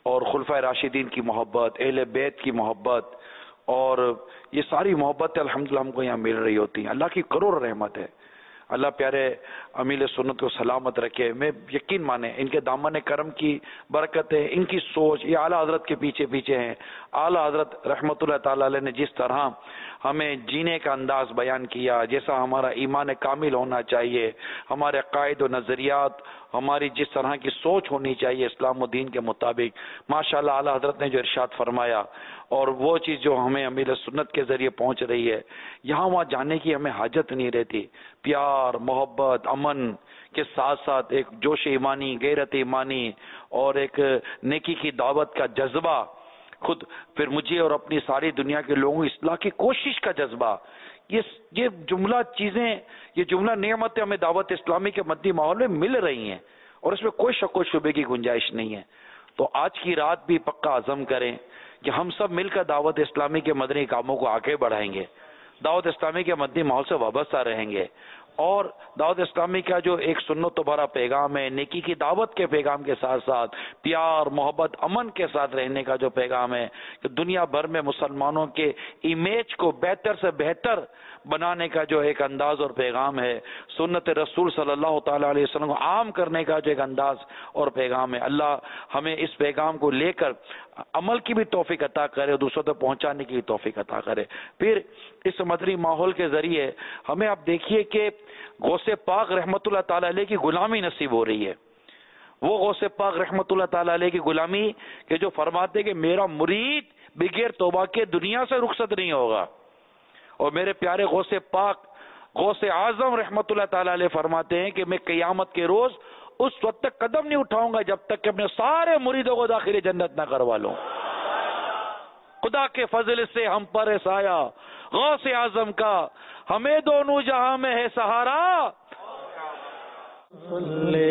A: اور خلفائے راشدین کی محبت، اہل بیت کی محبت، اور یہ ساری محبتیں الحمدللہ ہم کو یہاں مل رہی ہوتی ہیں. اللہ کی کروڑ رحمت ہے. اللہ پیارے امیر سنت کو سلامت رکھے. میں یقین مانے ان کے دامن کرم کی برکت ہے، ان کی سوچ، یہ اعلیٰ حضرت کے پیچھے پیچھے ہیں. اعلیٰ حضرت رحمت اللہ تعالی علیہ نے جس طرح ہمیں جینے کا انداز بیان کیا، جیسا ہمارا ایمان کامل ہونا چاہیے، ہمارے عقائد و نظریات، ہماری جس طرح کی سوچ ہونی چاہیے اسلام و دین کے مطابق، ماشاءاللہ اعلیٰ حضرت نے جو ارشاد فرمایا، اور وہ چیز جو ہمیں امیر سنت کے ذریعے پہنچ رہی ہے، یہاں وہاں جانے کی ہمیں حاجت نہیں رہتی. پیار، محبت، امن کے ساتھ ساتھ ایک جوش ایمانی، غیرت ایمانی، اور ایک نیکی کی دعوت کا جذبہ، خود پھر مجھے اور اپنی ساری دنیا کے لوگوں اصلاح کی کوشش کا جذبہ، یہ یہ جملہ چیزیں، یہ جملہ نعمتیں ہمیں دعوت اسلامی کے مدی ماحول میں مل رہی ہیں، اور اس میں کوئی شک و شبے کی گنجائش نہیں ہے. تو آج کی رات بھی پکا عزم کریں کہ ہم سب مل کر دعوت اسلامی کے مدنی کاموں کو آگے بڑھائیں گے، دعوت اسلامی کے مدنی ماحول سے وابستہ رہیں گے، اور دعوت اسلامی کا جو ایک سنت و بھرا پیغام ہے، نیکی کی دعوت کے پیغام کے ساتھ ساتھ پیار، محبت، امن کے ساتھ رہنے کا جو پیغام ہے، کہ دنیا بھر میں مسلمانوں کے امیج کو بہتر سے بہتر بنانے کا جو ایک انداز اور پیغام ہے، سنت رسول صلی اللہ تعالی علیہ وسلم کو عام کرنے کا جو ایک انداز اور پیغام ہے، اللہ ہمیں اس پیغام کو لے کر عمل کی بھی توفیق عطا کرے اور دوسروں تک پہنچانے کی بھی توفیق عطا کرے. پھر اس مدنی ماحول کے ذریعے ہمیں آپ دیکھیے کہ غوث پاک رحمت اللہ تعالی علیہ کی غلامی نصیب ہو رہی ہے. وہ غوث پاک رحمت اللہ تعالی علیہ کی غلامی کہ جو فرماتے کہ میرا مرید بغیر توبہ کے دنیا سے رخصت نہیں ہوگا، اور میرے پیارے غوث پاک غوث اعظم رحمت اللہ تعالی علیہ فرماتے ہیں کہ میں قیامت کے روز اس وقت تک قدم نہیں اٹھاؤں گا جب تک کہ اپنے سارے مریدوں کو داخل جنت نہ کروا لوں. خدا کے فضل سے ہم پر ہے سایہ غوث اعظم کا، ہمیں دونوں جہاں میں ہے سہارا. صلی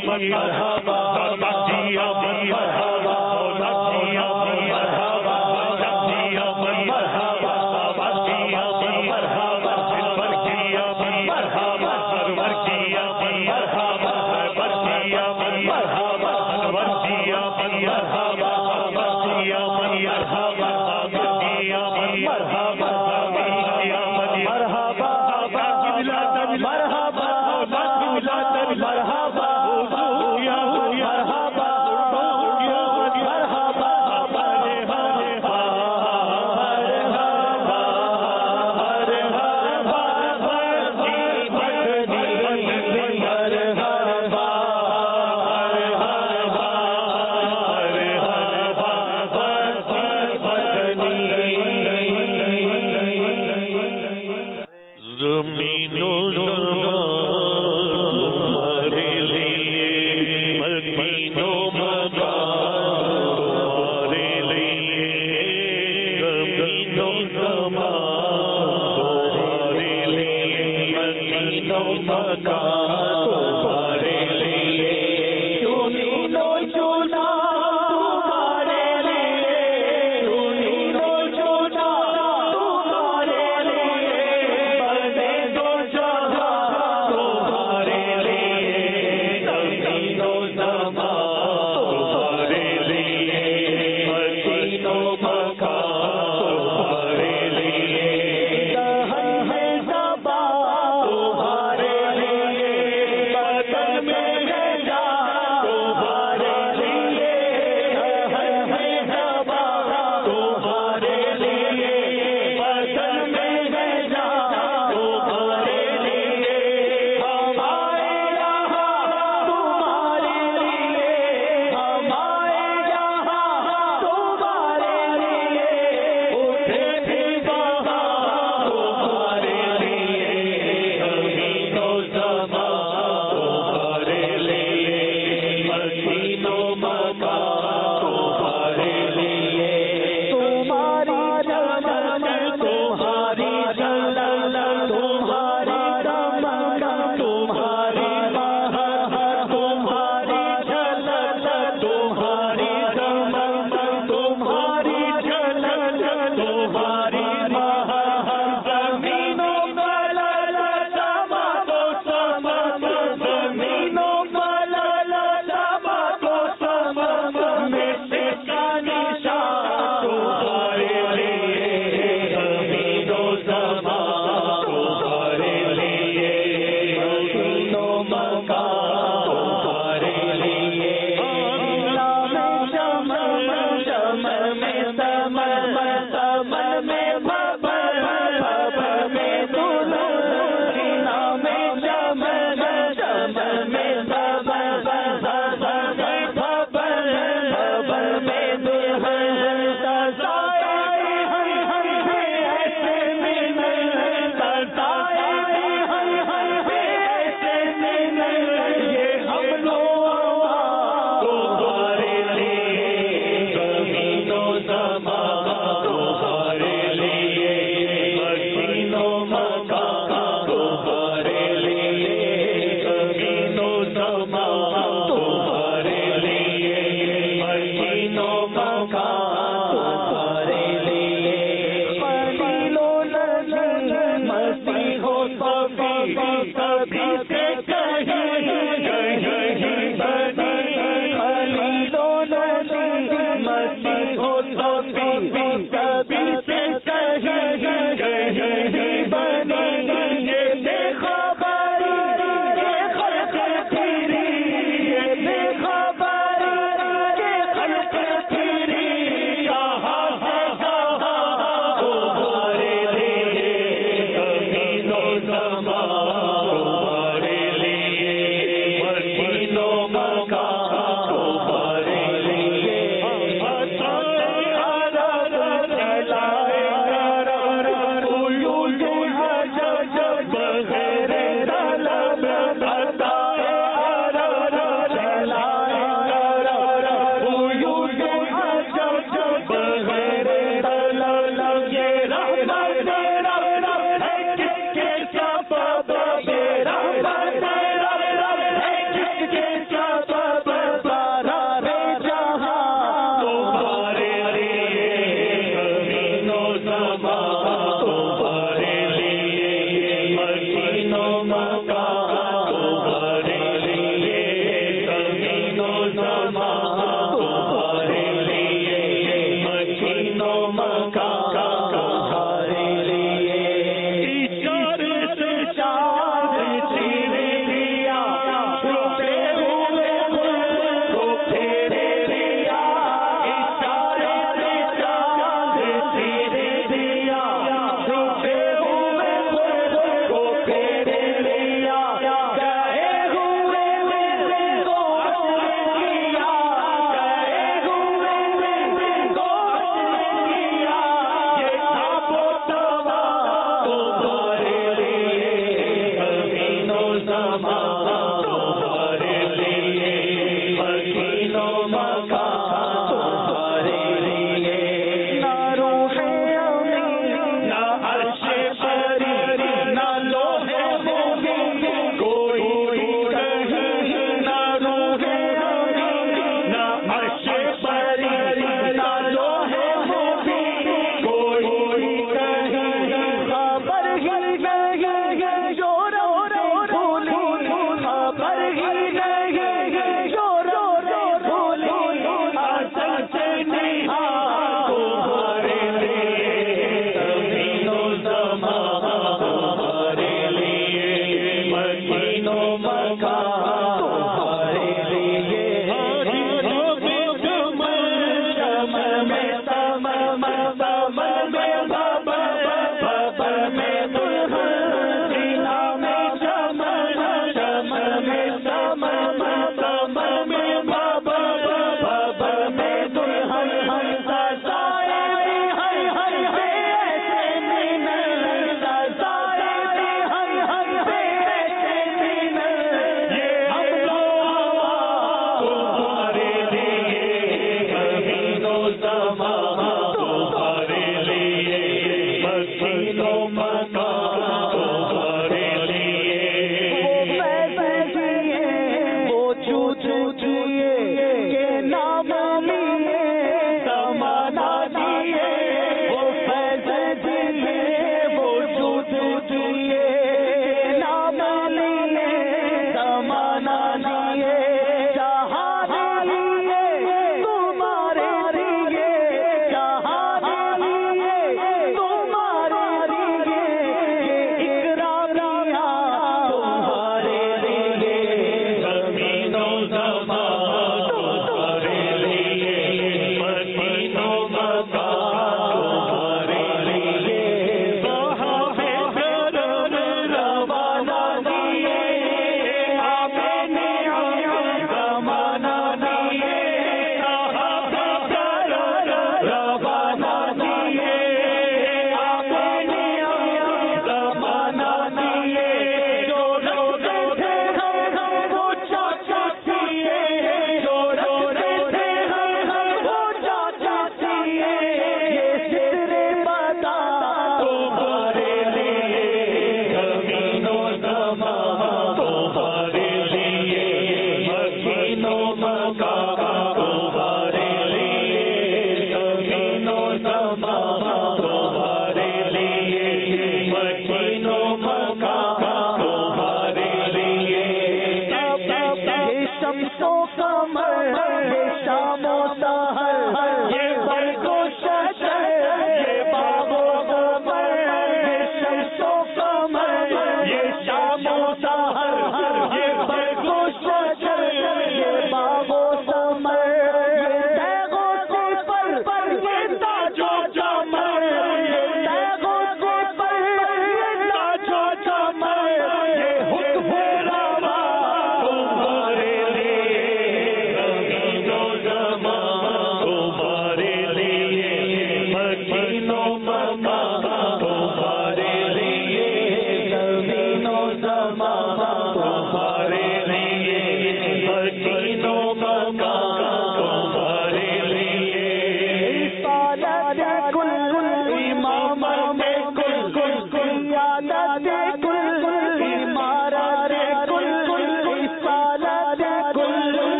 B: Papa.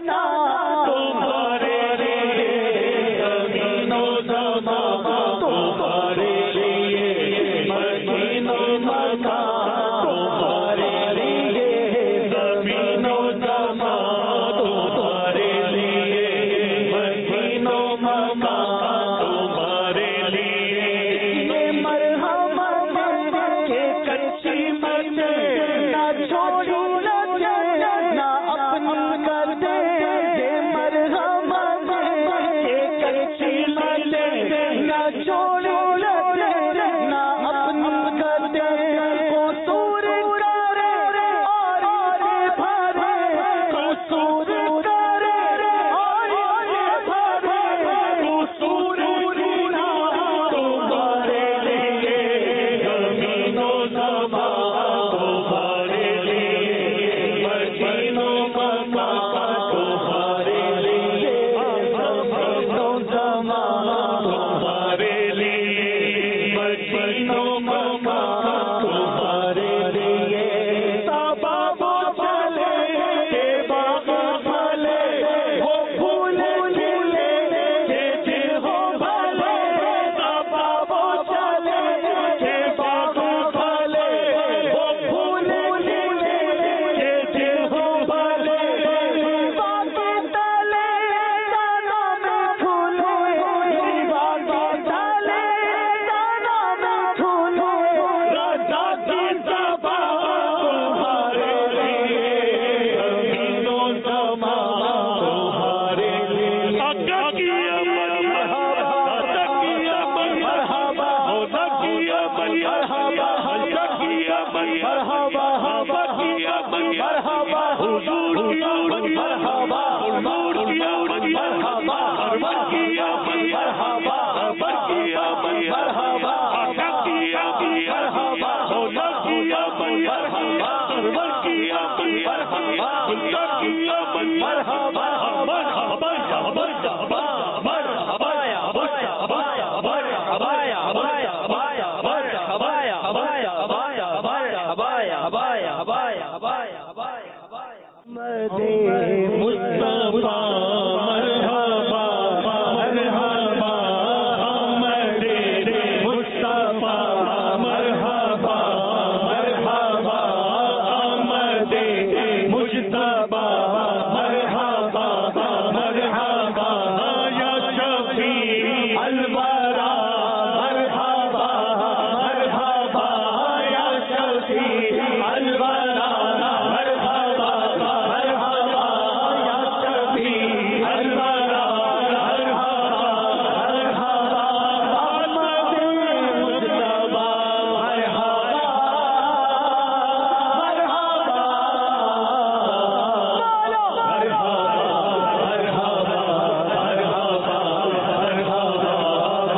B: मचा तुम्हारे लिए ज़मीनो ज़मा तुम्हारे लिए मदीनो मका तुम्हारे लिए ज़मीनो ज़मा तुम्हारे लिए मदीनो मका तुम्हारे लिए ये मरहमा के कच्ची मचे ना छोड़ी लगे ना अपनी कर दे ये मरहमा के कच्ची मचे ना छोड़ी लगे ना अपनी कर दे कसूर करे और भरे कसूर करे और भरे कसूर ना तुम्हारे लिए ज़मीनो ज़मा तुम्हारे लिए मदीनो मका तुम्हारे लिए ज़मीनो ज़मा तुम्हारे लिए मदीनो मका तुम्हारे लिए सबब चले के बाग भले वो फूल खिले के दिल हो भले सबब चले के बाग भले वो फूल खिले के दिल हो भले बाग तले दाना में फूले बाग तले दाना में फूले राजा की ज़बा तुम्हारे लिए ज़मीनो ज़मा तुम्हारे लिए तकिया मरहबा तकिया मरहबा तकिया मरहबा तकिया मरहबा तकिया मरहबा हुजूर की मरहबा हुजूर की मरहबा तकिया मरहबा तकिया मरहबा तकिया मरहबा तकिया मरहबा तकिया मरहबा तकिया मरहबा मरहबा या मरहबा मरहबा या मरहबा या मरहबा या मरहबा या मरहबा या मरहबा या मरहबा या मरहबा या मरहबा मदे मुस्तफा मरहबा मरहबा मदे मुस्तफा मरहबा मरहबा मदे मुस्तफा मरहबा मरहबा या शफी अलवरा मरहबा मरहबा या शफी अलवरा मरहबा मरहबा या शफी अलवरा मरहबा मरहबा मदे मुस्तफा मरहबा मरहबा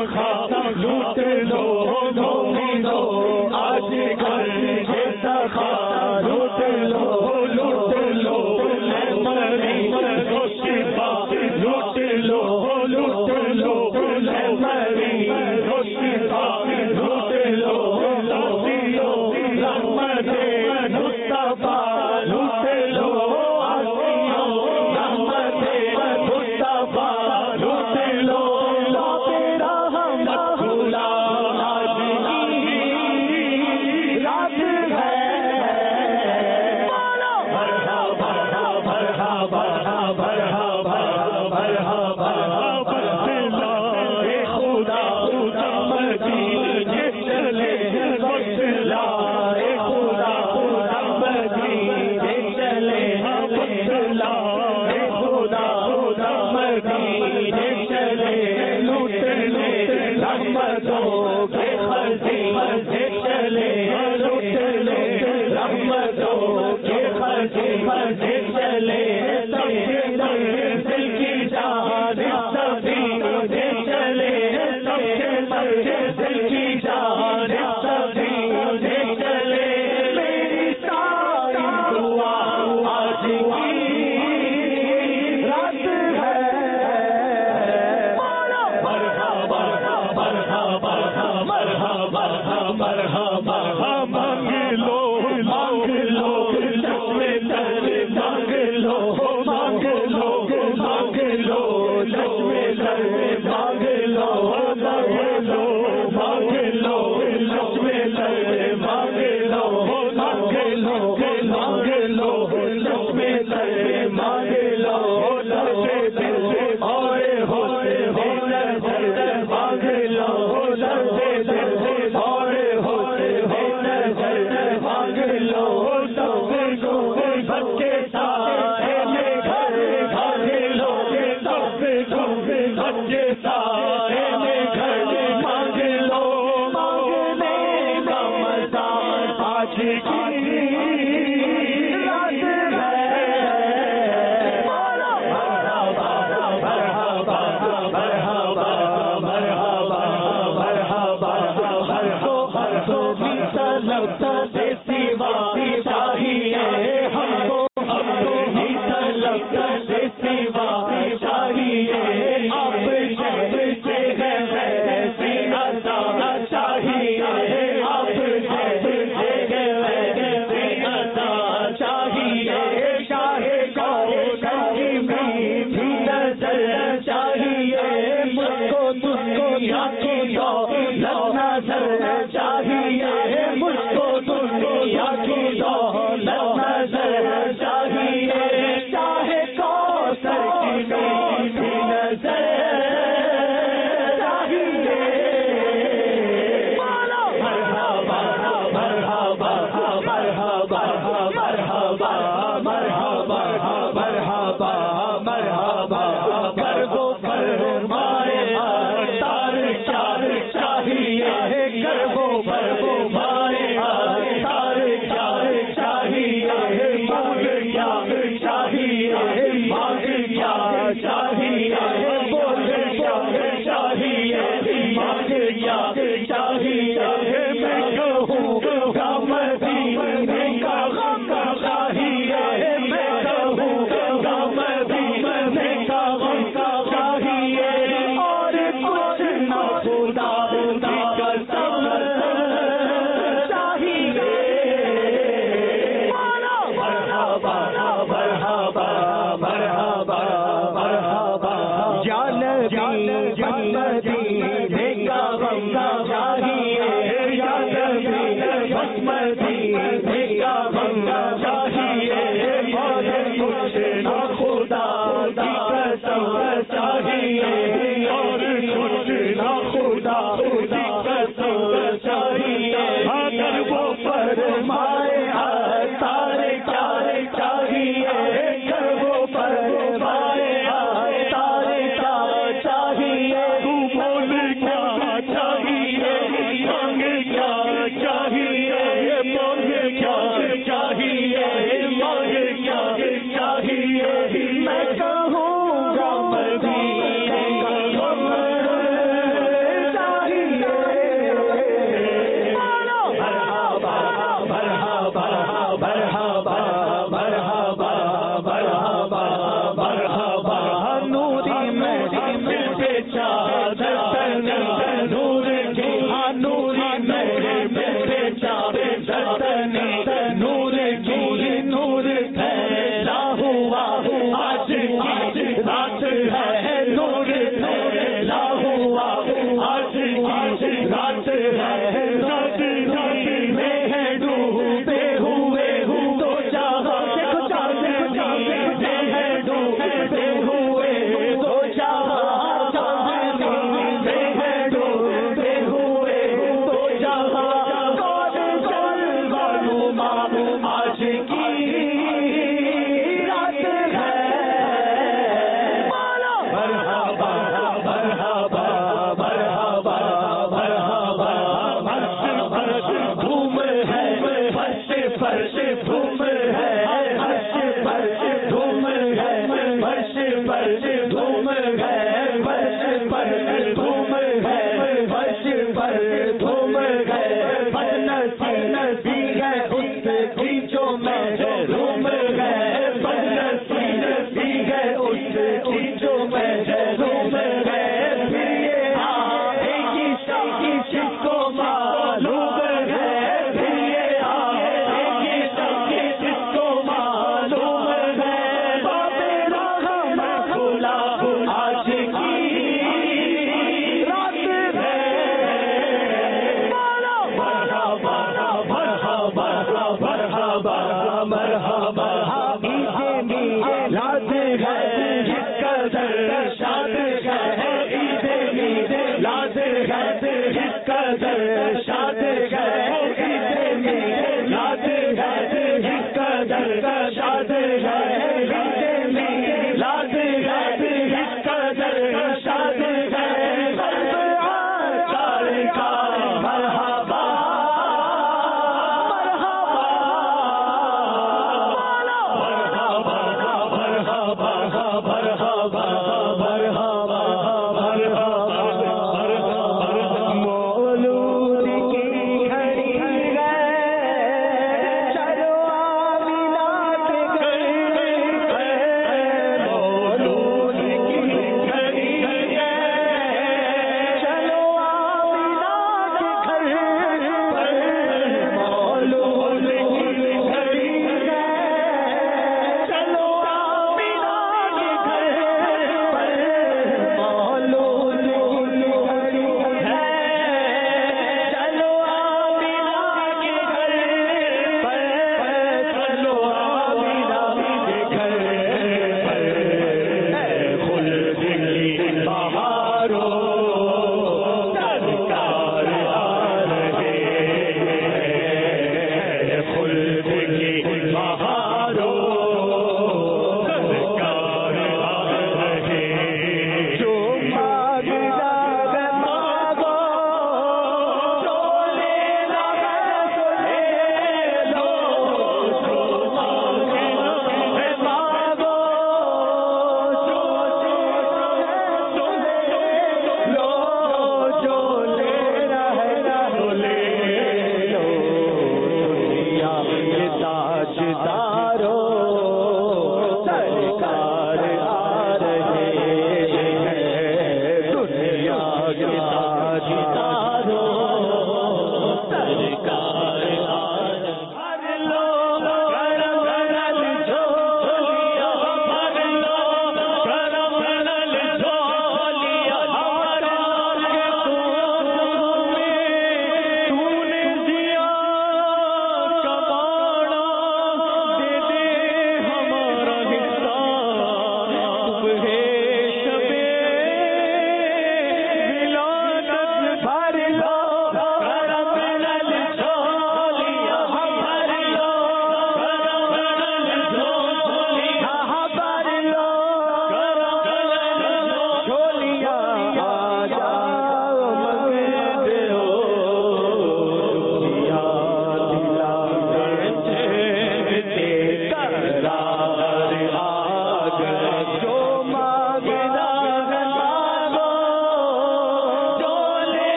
B: سخا لوٹ لو مومنو آج گھر کے سخا لوٹ لو لوٹ لو مریض کو شفا لوٹ لو لوٹ لو مریض کو شفا لوٹ لو رحمت مصطفیٰ لوٹ لو رحمت مصطفیٰ لوٹ لو تیرا ہم کھلا آج کی رات ہے بھرا بھرا بھرا بھرا بھرا بھرا بھرا بھرا خدا خدا مجید چلے وقت لائے خدا خدا مجید چلے وقت لائے خدا خدا مجید چلے لوٹ لوٹ رحمتوں کے خزینے چلے لوٹ لوٹ رحمتوں کے خزینے چلے سب کے دل کی جان سبھی چلے سب کے دل کی جان سبھی چلے میری ساری دعا آج کی رات ہے مرحبا مرحبا مرحبا مرحبا مانگ لو مانگ لو چشمے تر مانگ لو مانگ لو مانگ لو چشمے تر مانگ لو مانگ لو مانگ لو چشمے تر مانگ لو مانگ لو مانگ لو چشمے تر مانگ لو لبے دل اور ہوتے ہو نظر مانگ لو لبے دل اور ہوتے ہو نظر مانگ لو سب کو بچے سارے میں گھر گھر لو سب کو بچے سارے میں گھر مانگ لو مانگنے کا مزہ آج کی رات ہے مرحبا مرحبا مرحبا مرحبا مرحبا ہر کو ہر کو بھی طلب سے سوا چاہیے ہم کو ہم کو بھی طلب سے سوا چاہیے آپ شہر سے ہے ویسی عطا چاہیے آپ شہر سے ہے ویسی عطا چاہیے شاہ کو کی میٹھی نظر چاہیے مجھ کو تجھ کو آنکھوں کو لگنا سر چاہیے مجھ کو تجھ کو آنکھوں کو لگنا سر چاہیے چاہے کو سر کی میٹھی نظر چاہیے مرحبا مرحبا مرحبا مرحبا مرحبا مرحبا مرحبا کر دو فرمائے تار چار چاہیے کر دو فرمائے تار چار چاہیے مانگ کیا چاہیے مانگ کیا چاہیے بول کیا چاہیے مانگ کیا چاہیے میں کہوں گا مدینے کا غم چاہیے میں کہوں گا مدینے کا غم چاہیے اور کچھ نہ خدا کی قسم چاہیے مرحبا مرحبا مرحبا مرحبا یا نبی مدینے کا غم چاہیے یا نبی مدینے کا غم چاہیے اور کچھ نہ خدا کی قسم چاہیے اور کچھ نہ خدا کی قسم چاہیے اگر وہ فرمائے تارے چار چاہیے اگر وہ فرمائے تارے چار چاہیے تو بول کیا چاہیے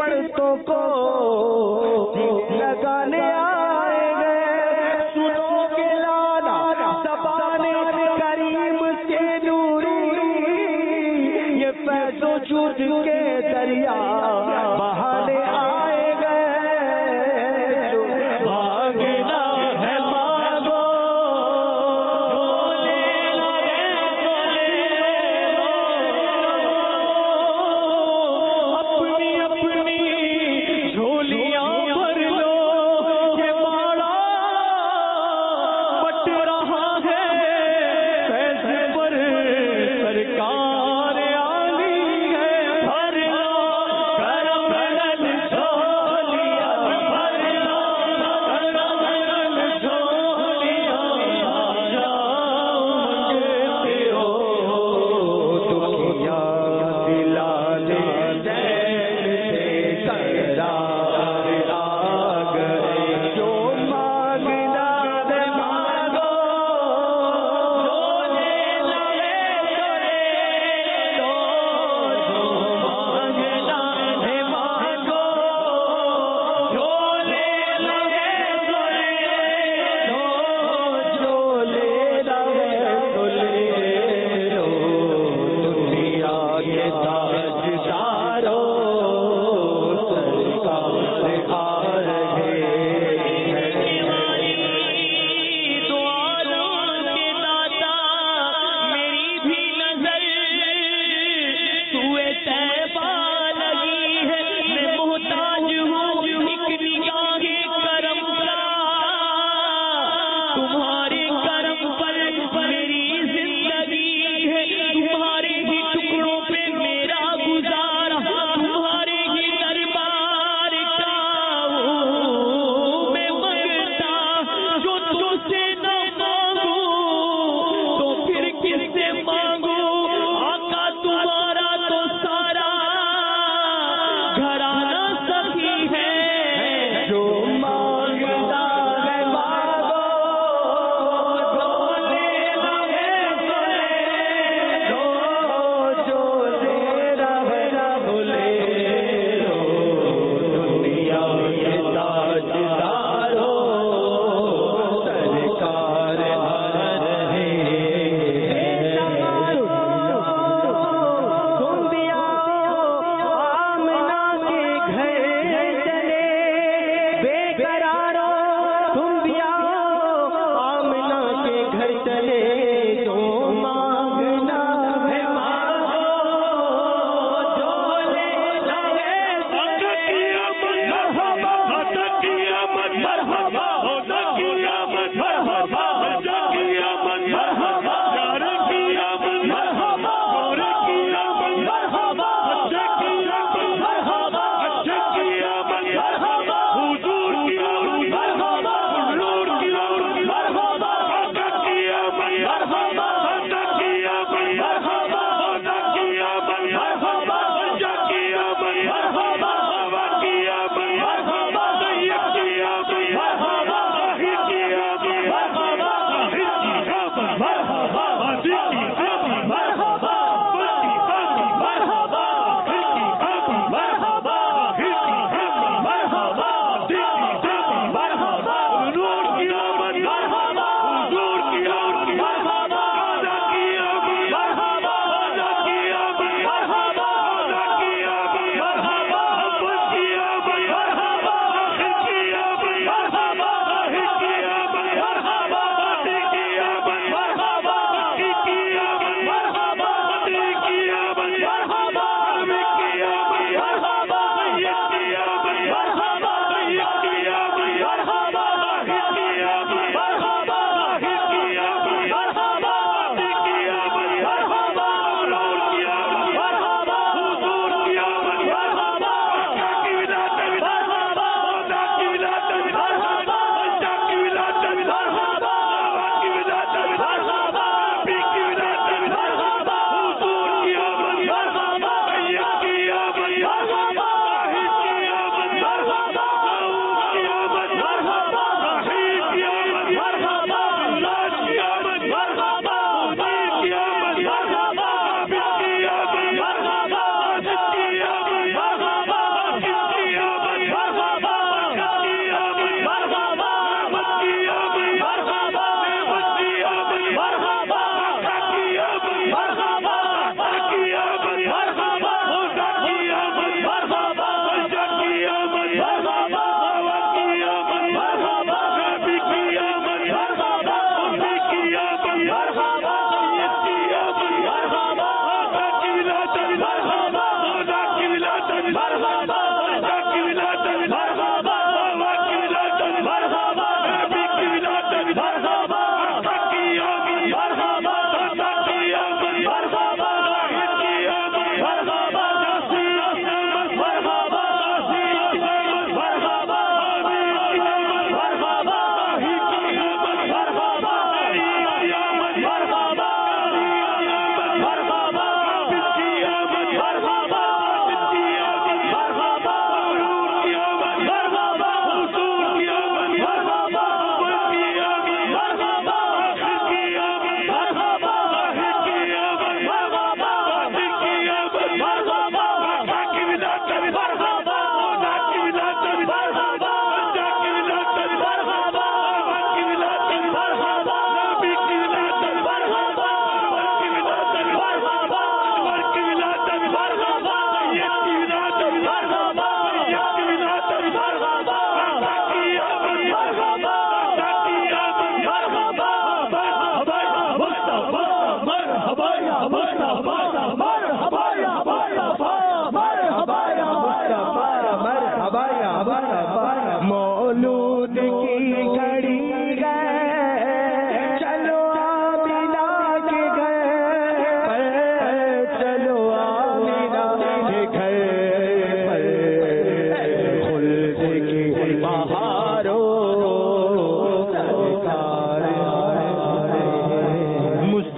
B: پڑتوں کو لگانے آئے گئے. سنو کے لالا زبان کریم کے نوری یہ فیض و جود کے دریا بہانے آئے گئے. بھاگنا ہے مانگو اپنی اپنی جھولیاں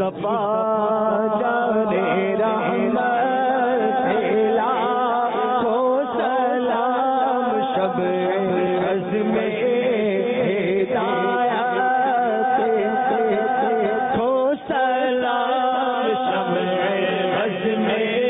B: مصطفیٰ جانے رحمت پھیلا تو سلام شب عزم ہدایت تو سلام شب عزم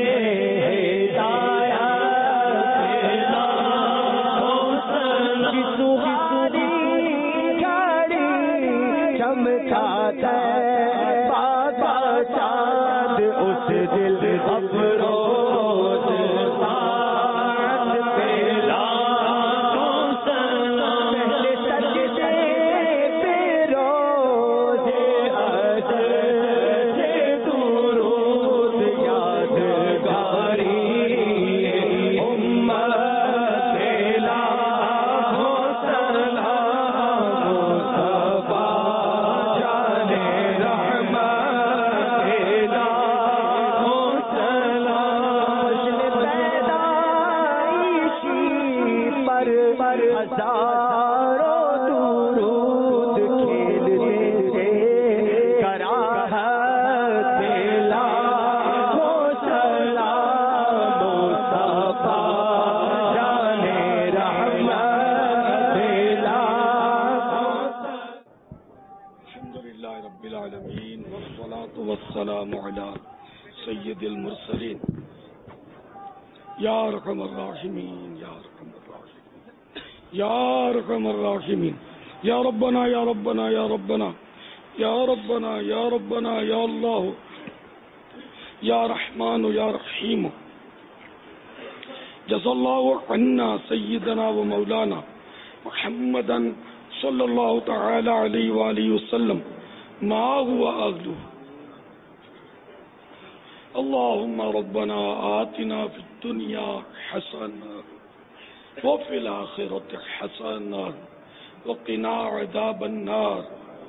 B: چمکاتا بابا چاند اس دل افروز ساعت پہلا تو سلام سجدے پہ روز حشر سے درود یادگاری امت پہلا تو سلام مصطفیٰ جانے رحمت پھیلا تو سلام پیدائشی پر ہزاروں درود کھیلتے تھے کراہت پھیلا تو سلام مصطفیٰ جانے رحمت پھیلا.
D: الحمد لله رب العالمين والصلاة والسلام على سيد المرسلين يا ارحم الراحمين يا ارحم الراحمين يا ارحم الراحمين يا ربنا يا ربنا يا ربنا يا ربنا يا ربنا يا الله يا رحمن يا رحيم جزا الله عنا سيدنا ومولانا محمدا صلى الله تعالى عليه وآله وسلم ما هو أهله. اللهم ربنا آتنا في الدنيا حسنة وفي الآخرة حسنة وقنا عذاب النار.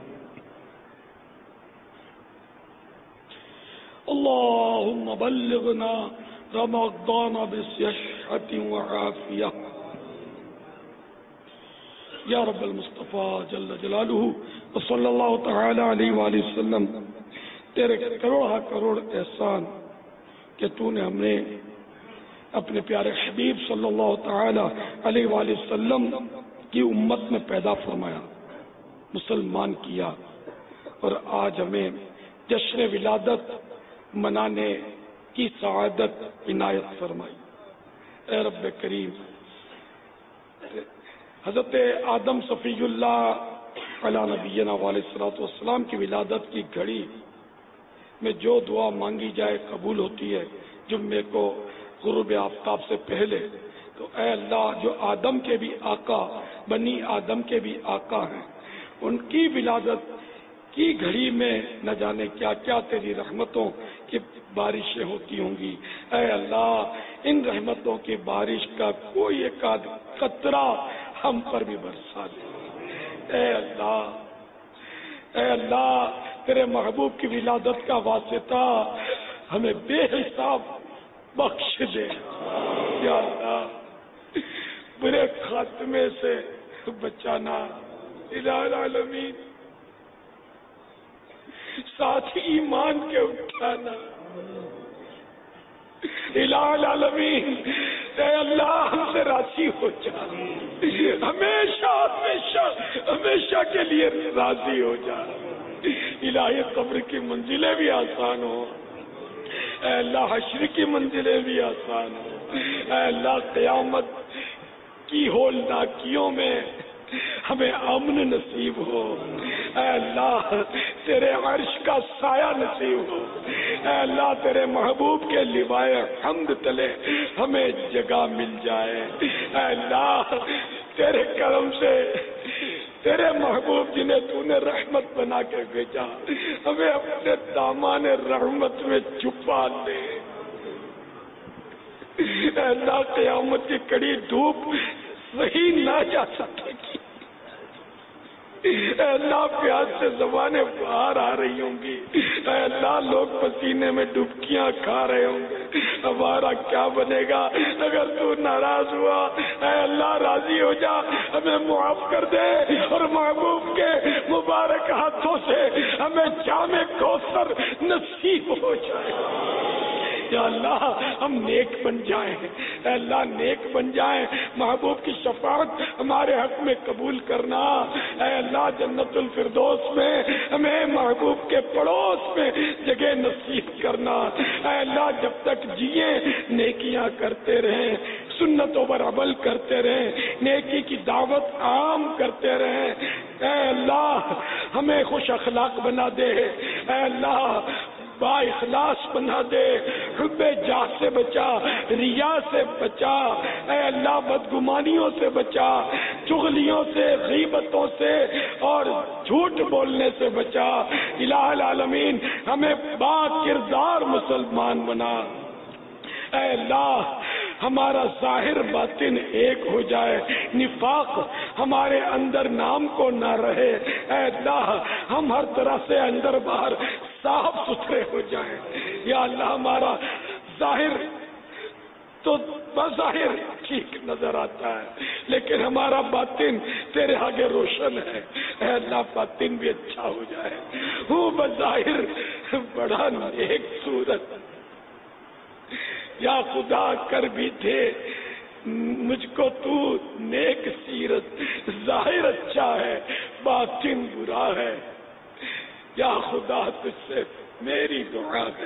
D: اللهم بلغنا رمضان بصحة وعافية یا رب المصطفیٰ جل جلالہ وصلی اللہ تعالی علیہ وآلہ وسلم. تیرے کروڑا کروڑ احسان کہ تو نے ہم نے اپنے پیارے حبیب صلی اللہ تعالی علیہ وآلہ وسلم کی امت میں پیدا فرمایا، مسلمان کیا، اور آج ہمیں جشن ولادت منانے کی سعادت عنایت فرمائی. اے رب کریم، حضرت آدم صفی اللہ علیہ نبینا علیہ الصلوۃ والسلام کی ولادت کی گھڑی میں جو دعا مانگی جائے قبول ہوتی ہے جمعے کو غروب آفتاب سے پہلے. تو اے اللہ، جو آدم کے بھی آقا، بنی آدم کے بھی آقا ہیں، ان کی ولادت کی گھڑی میں نہ جانے کیا کیا تیری رحمتوں کی بارشیں ہوتی ہوں گی. اے اللہ، ان رحمتوں کی بارش کا کوئی ایک آدھ قطرہ ہم پر بھی برسا دے. اے اللہ، اے اللہ، تیرے محبوب کی ولادت کا واسطہ ہمیں بے حساب بخش دے. یا اللہ، برے خاتمے سے بچانا الہ العالمین، ساتھ ایمان کے اٹھانا الہ العالمین. اے اللہ، ہم سے راضی ہو جا، ہمیشہ ہمیشہ ہمیشہ کے لیے راضی ہو جا. الہی قبر کی منزلیں بھی آسان ہو، اے اللہ حشر کی منزلیں بھی آسان ہو. اے اللہ، قیامت کی ہولناکیوں میں ہمیں امن نصیب ہو. اے اللہ، تیرے عرش کا سایہ نصیب ہو. اے اللہ، تیرے محبوب کے لوائے حمد تلے ہمیں جگہ مل جائے. اے اللہ، تیرے کرم سے تیرے محبوب جنہیں تو نے رحمت بنا کے بھیجا، ہمیں اپنے دامان رحمت میں چھپا لے. اے اللہ، قیامت کی کڑی دھوپ صحیح نہ جا سکے گی، اے اللہ پیاس سے زبانیں باہر آ رہی ہوں گی، اے اللہ لوگ پسینے میں ڈبکیاں کھا رہے ہوں گے، ہمارا کیا بنے گا اگر تو ناراض ہوا؟ اے اللہ راضی ہو جا، ہمیں معاف کر دے اور محبوب کے مبارک ہاتھوں سے ہمیں جام کوثر نصیب ہو جائے۔ یا اللہ ہم نیک بن جائیں، اے اللہ نیک بن جائیں، محبوب کی شفاعت ہمارے حق میں قبول کرنا، اے اللہ جنت الفردوس میں ہمیں محبوب کے پڑوس میں جگہ نصیب کرنا، اے اللہ جب تک جیے نیکیاں کرتے رہیں، سنتوں پر عمل کرتے رہیں، نیکی کی دعوت عام کرتے رہیں، اے اللہ ہمیں خوش اخلاق بنا دے، اے اللہ با اخلاص بنا دے، حب جاہ سے بچا، ریا سے بچا، اے اللہ بدگمانیوں سے بچا، چغلیوں سے، غیبتوں سے اور جھوٹ بولنے سے بچا، الہ العالمین ہمیں با کردار مسلمان بنا، اے اللہ ہمارا ظاہر باطن ایک ہو جائے، نفاق ہمارے اندر نام کو نہ رہے، اے اللہ ہم ہر طرح سے اندر باہر صاف ستھرے ہو جائیں، یا اللہ ہمارا ظاہر تو بظاہر ٹھیک نظر آتا ہے لیکن ہمارا باطن تیرے آگے روشن ہے، اے اللہ باطن بھی اچھا ہو جائے، وہ بظاہر بڑا نیک صورت، یا خدا کر بھی تھے مجھ کو تو نیک سیرت، ظاہر اچھا ہے باطن برا ہے، یا خدا تجھ سے میری دعا ہے،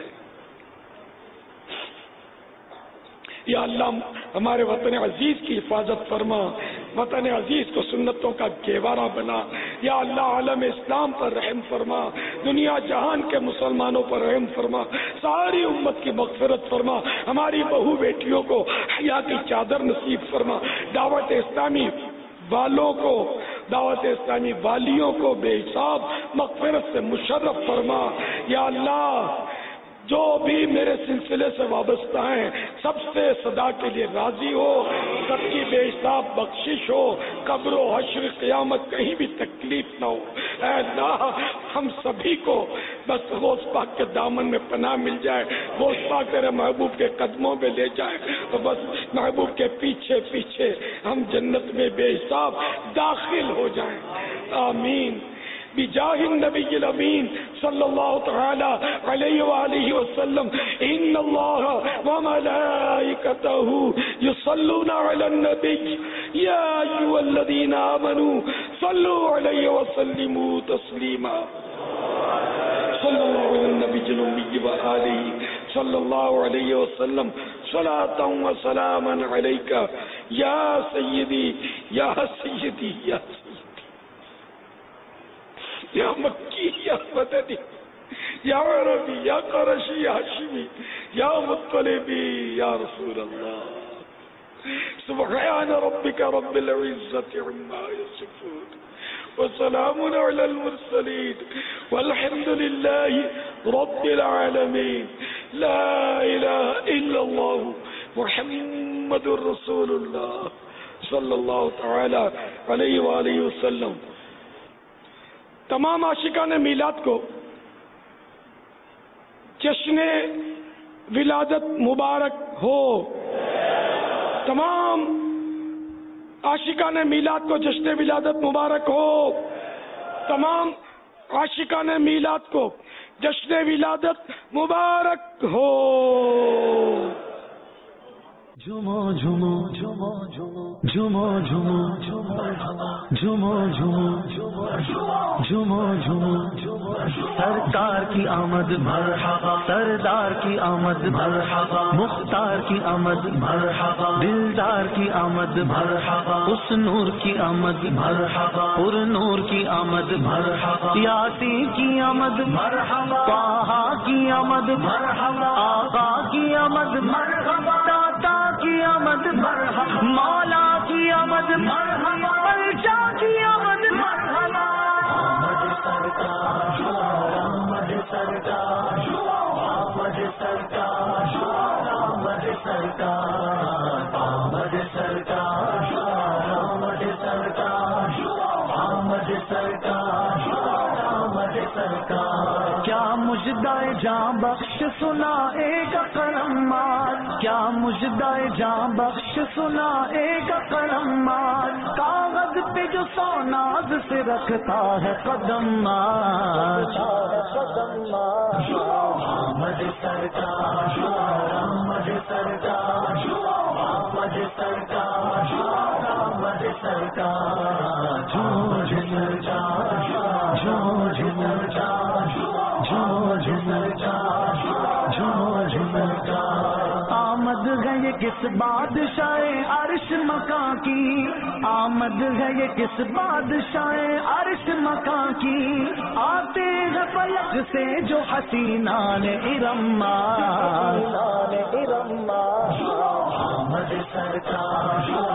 D: یا اللہ ہمارے وطن عزیز کی حفاظت فرما، وطن عزیز کو سنتوں کا گہوارہ بنا، یا اللہ عالم اسلام پر رحم فرما، دنیا جہان کے مسلمانوں پر رحم فرما، ساری امت کی مغفرت فرما، ہماری بہو بیٹیوں کو حیا کی چادر نصیب فرما، دعوت اسلامی والوں کو، دعوت اسلامی والیوں کو بے حساب مغفرت سے مشرف فرما، یا اللہ جو بھی میرے سلسلے سے وابستہ ہیں سب سے صدا کے لیے راضی ہو، سب کی بے حساب بخشش ہو، قبر و حشر قیامت کہیں بھی تکلیف نہ ہو، اے اللہ ہم سبھی کو بس غوث پاک کے دامن میں پناہ مل جائے، غوث پاک تیرے محبوب کے قدموں میں لے جائے تو بس محبوب کے پیچھے پیچھے ہم جنت میں بے حساب داخل ہو جائیں، آمین بجاہ النبی الامین صلی اللہ تعالی علیہ وآلہ وسلم، ان اللہ وملائکتہ یصلون علی النبی یا ایھا الذین آمنوا صلوا علیہ وسلموا تسلیما، صلی اللہ علی النبی الامی وآلہ صلی اللہ علیہ وسلم، صلاۃ و سلاما علیک یا سیدی یا سیدی یا یا مکی یا مدنی یا عربی یا قرشی یا ہاشمی یا مطلبی یا رسول اللہ، سبحان ربک رب العزت عما یصفون وسلام علی المرسلین والحمد للہ رب العالمین، لا الہ الا اللہ محمد رسول اللہ صلی اللہ تعالی علیہ وآلہ وسلم۔ تمام عاشقان میلاد کو جشن ولادت مبارک ہو، تمام عاشقان میلاد کو جشن ولادت مبارک ہو، تمام عاشقان میلاد کو جشن ولادت مبارک ہو۔
N: جھومو جھومو جھومو جھومو جھومو جھومو جھومو جھومو جھومو سرکار کی آمد مرحبا، سردار کی آمد مرحبا، مختار کی آمد مرحبا، دلدار کی آمد مرحبا، اس نور کی آمد مرحبا، پر نور کی آمد مرحبا، یاسین کی آمد مرحبا، طٰہٰ کی آمد مرحبا، آقا کی آمد مرحبا، داتا کی آمد مرحبا، مولا کی آمد مرحبا، پلچا کی آمد مرحبا، آمد سرکار، آمد سرکار، آمد سرکار، آمد سرکار، آمد سرکار، آمد سرکار، آمد سرکار۔ مجدائے جاں بخش سنائے گا قلمات، کیا مجدائے جاں بخش سنائے گا قلمات، کاغذ پہ جو سوناز سے رکھتا ہے قدمات، آمد سرکار آمد سرکار آمد سرکار آمد سرکار، جھوم جھوم جا جھوم جھوم جا جھوم جھوم جا جھوم جھوم جا، آمد ہے یہ کس بادشاہ عرش مکان کی، آمد ہے یہ کس بادشاہ عرش مکان کی، آتے ہیں فلک سے جو حسینان ارمات، آمد سرکار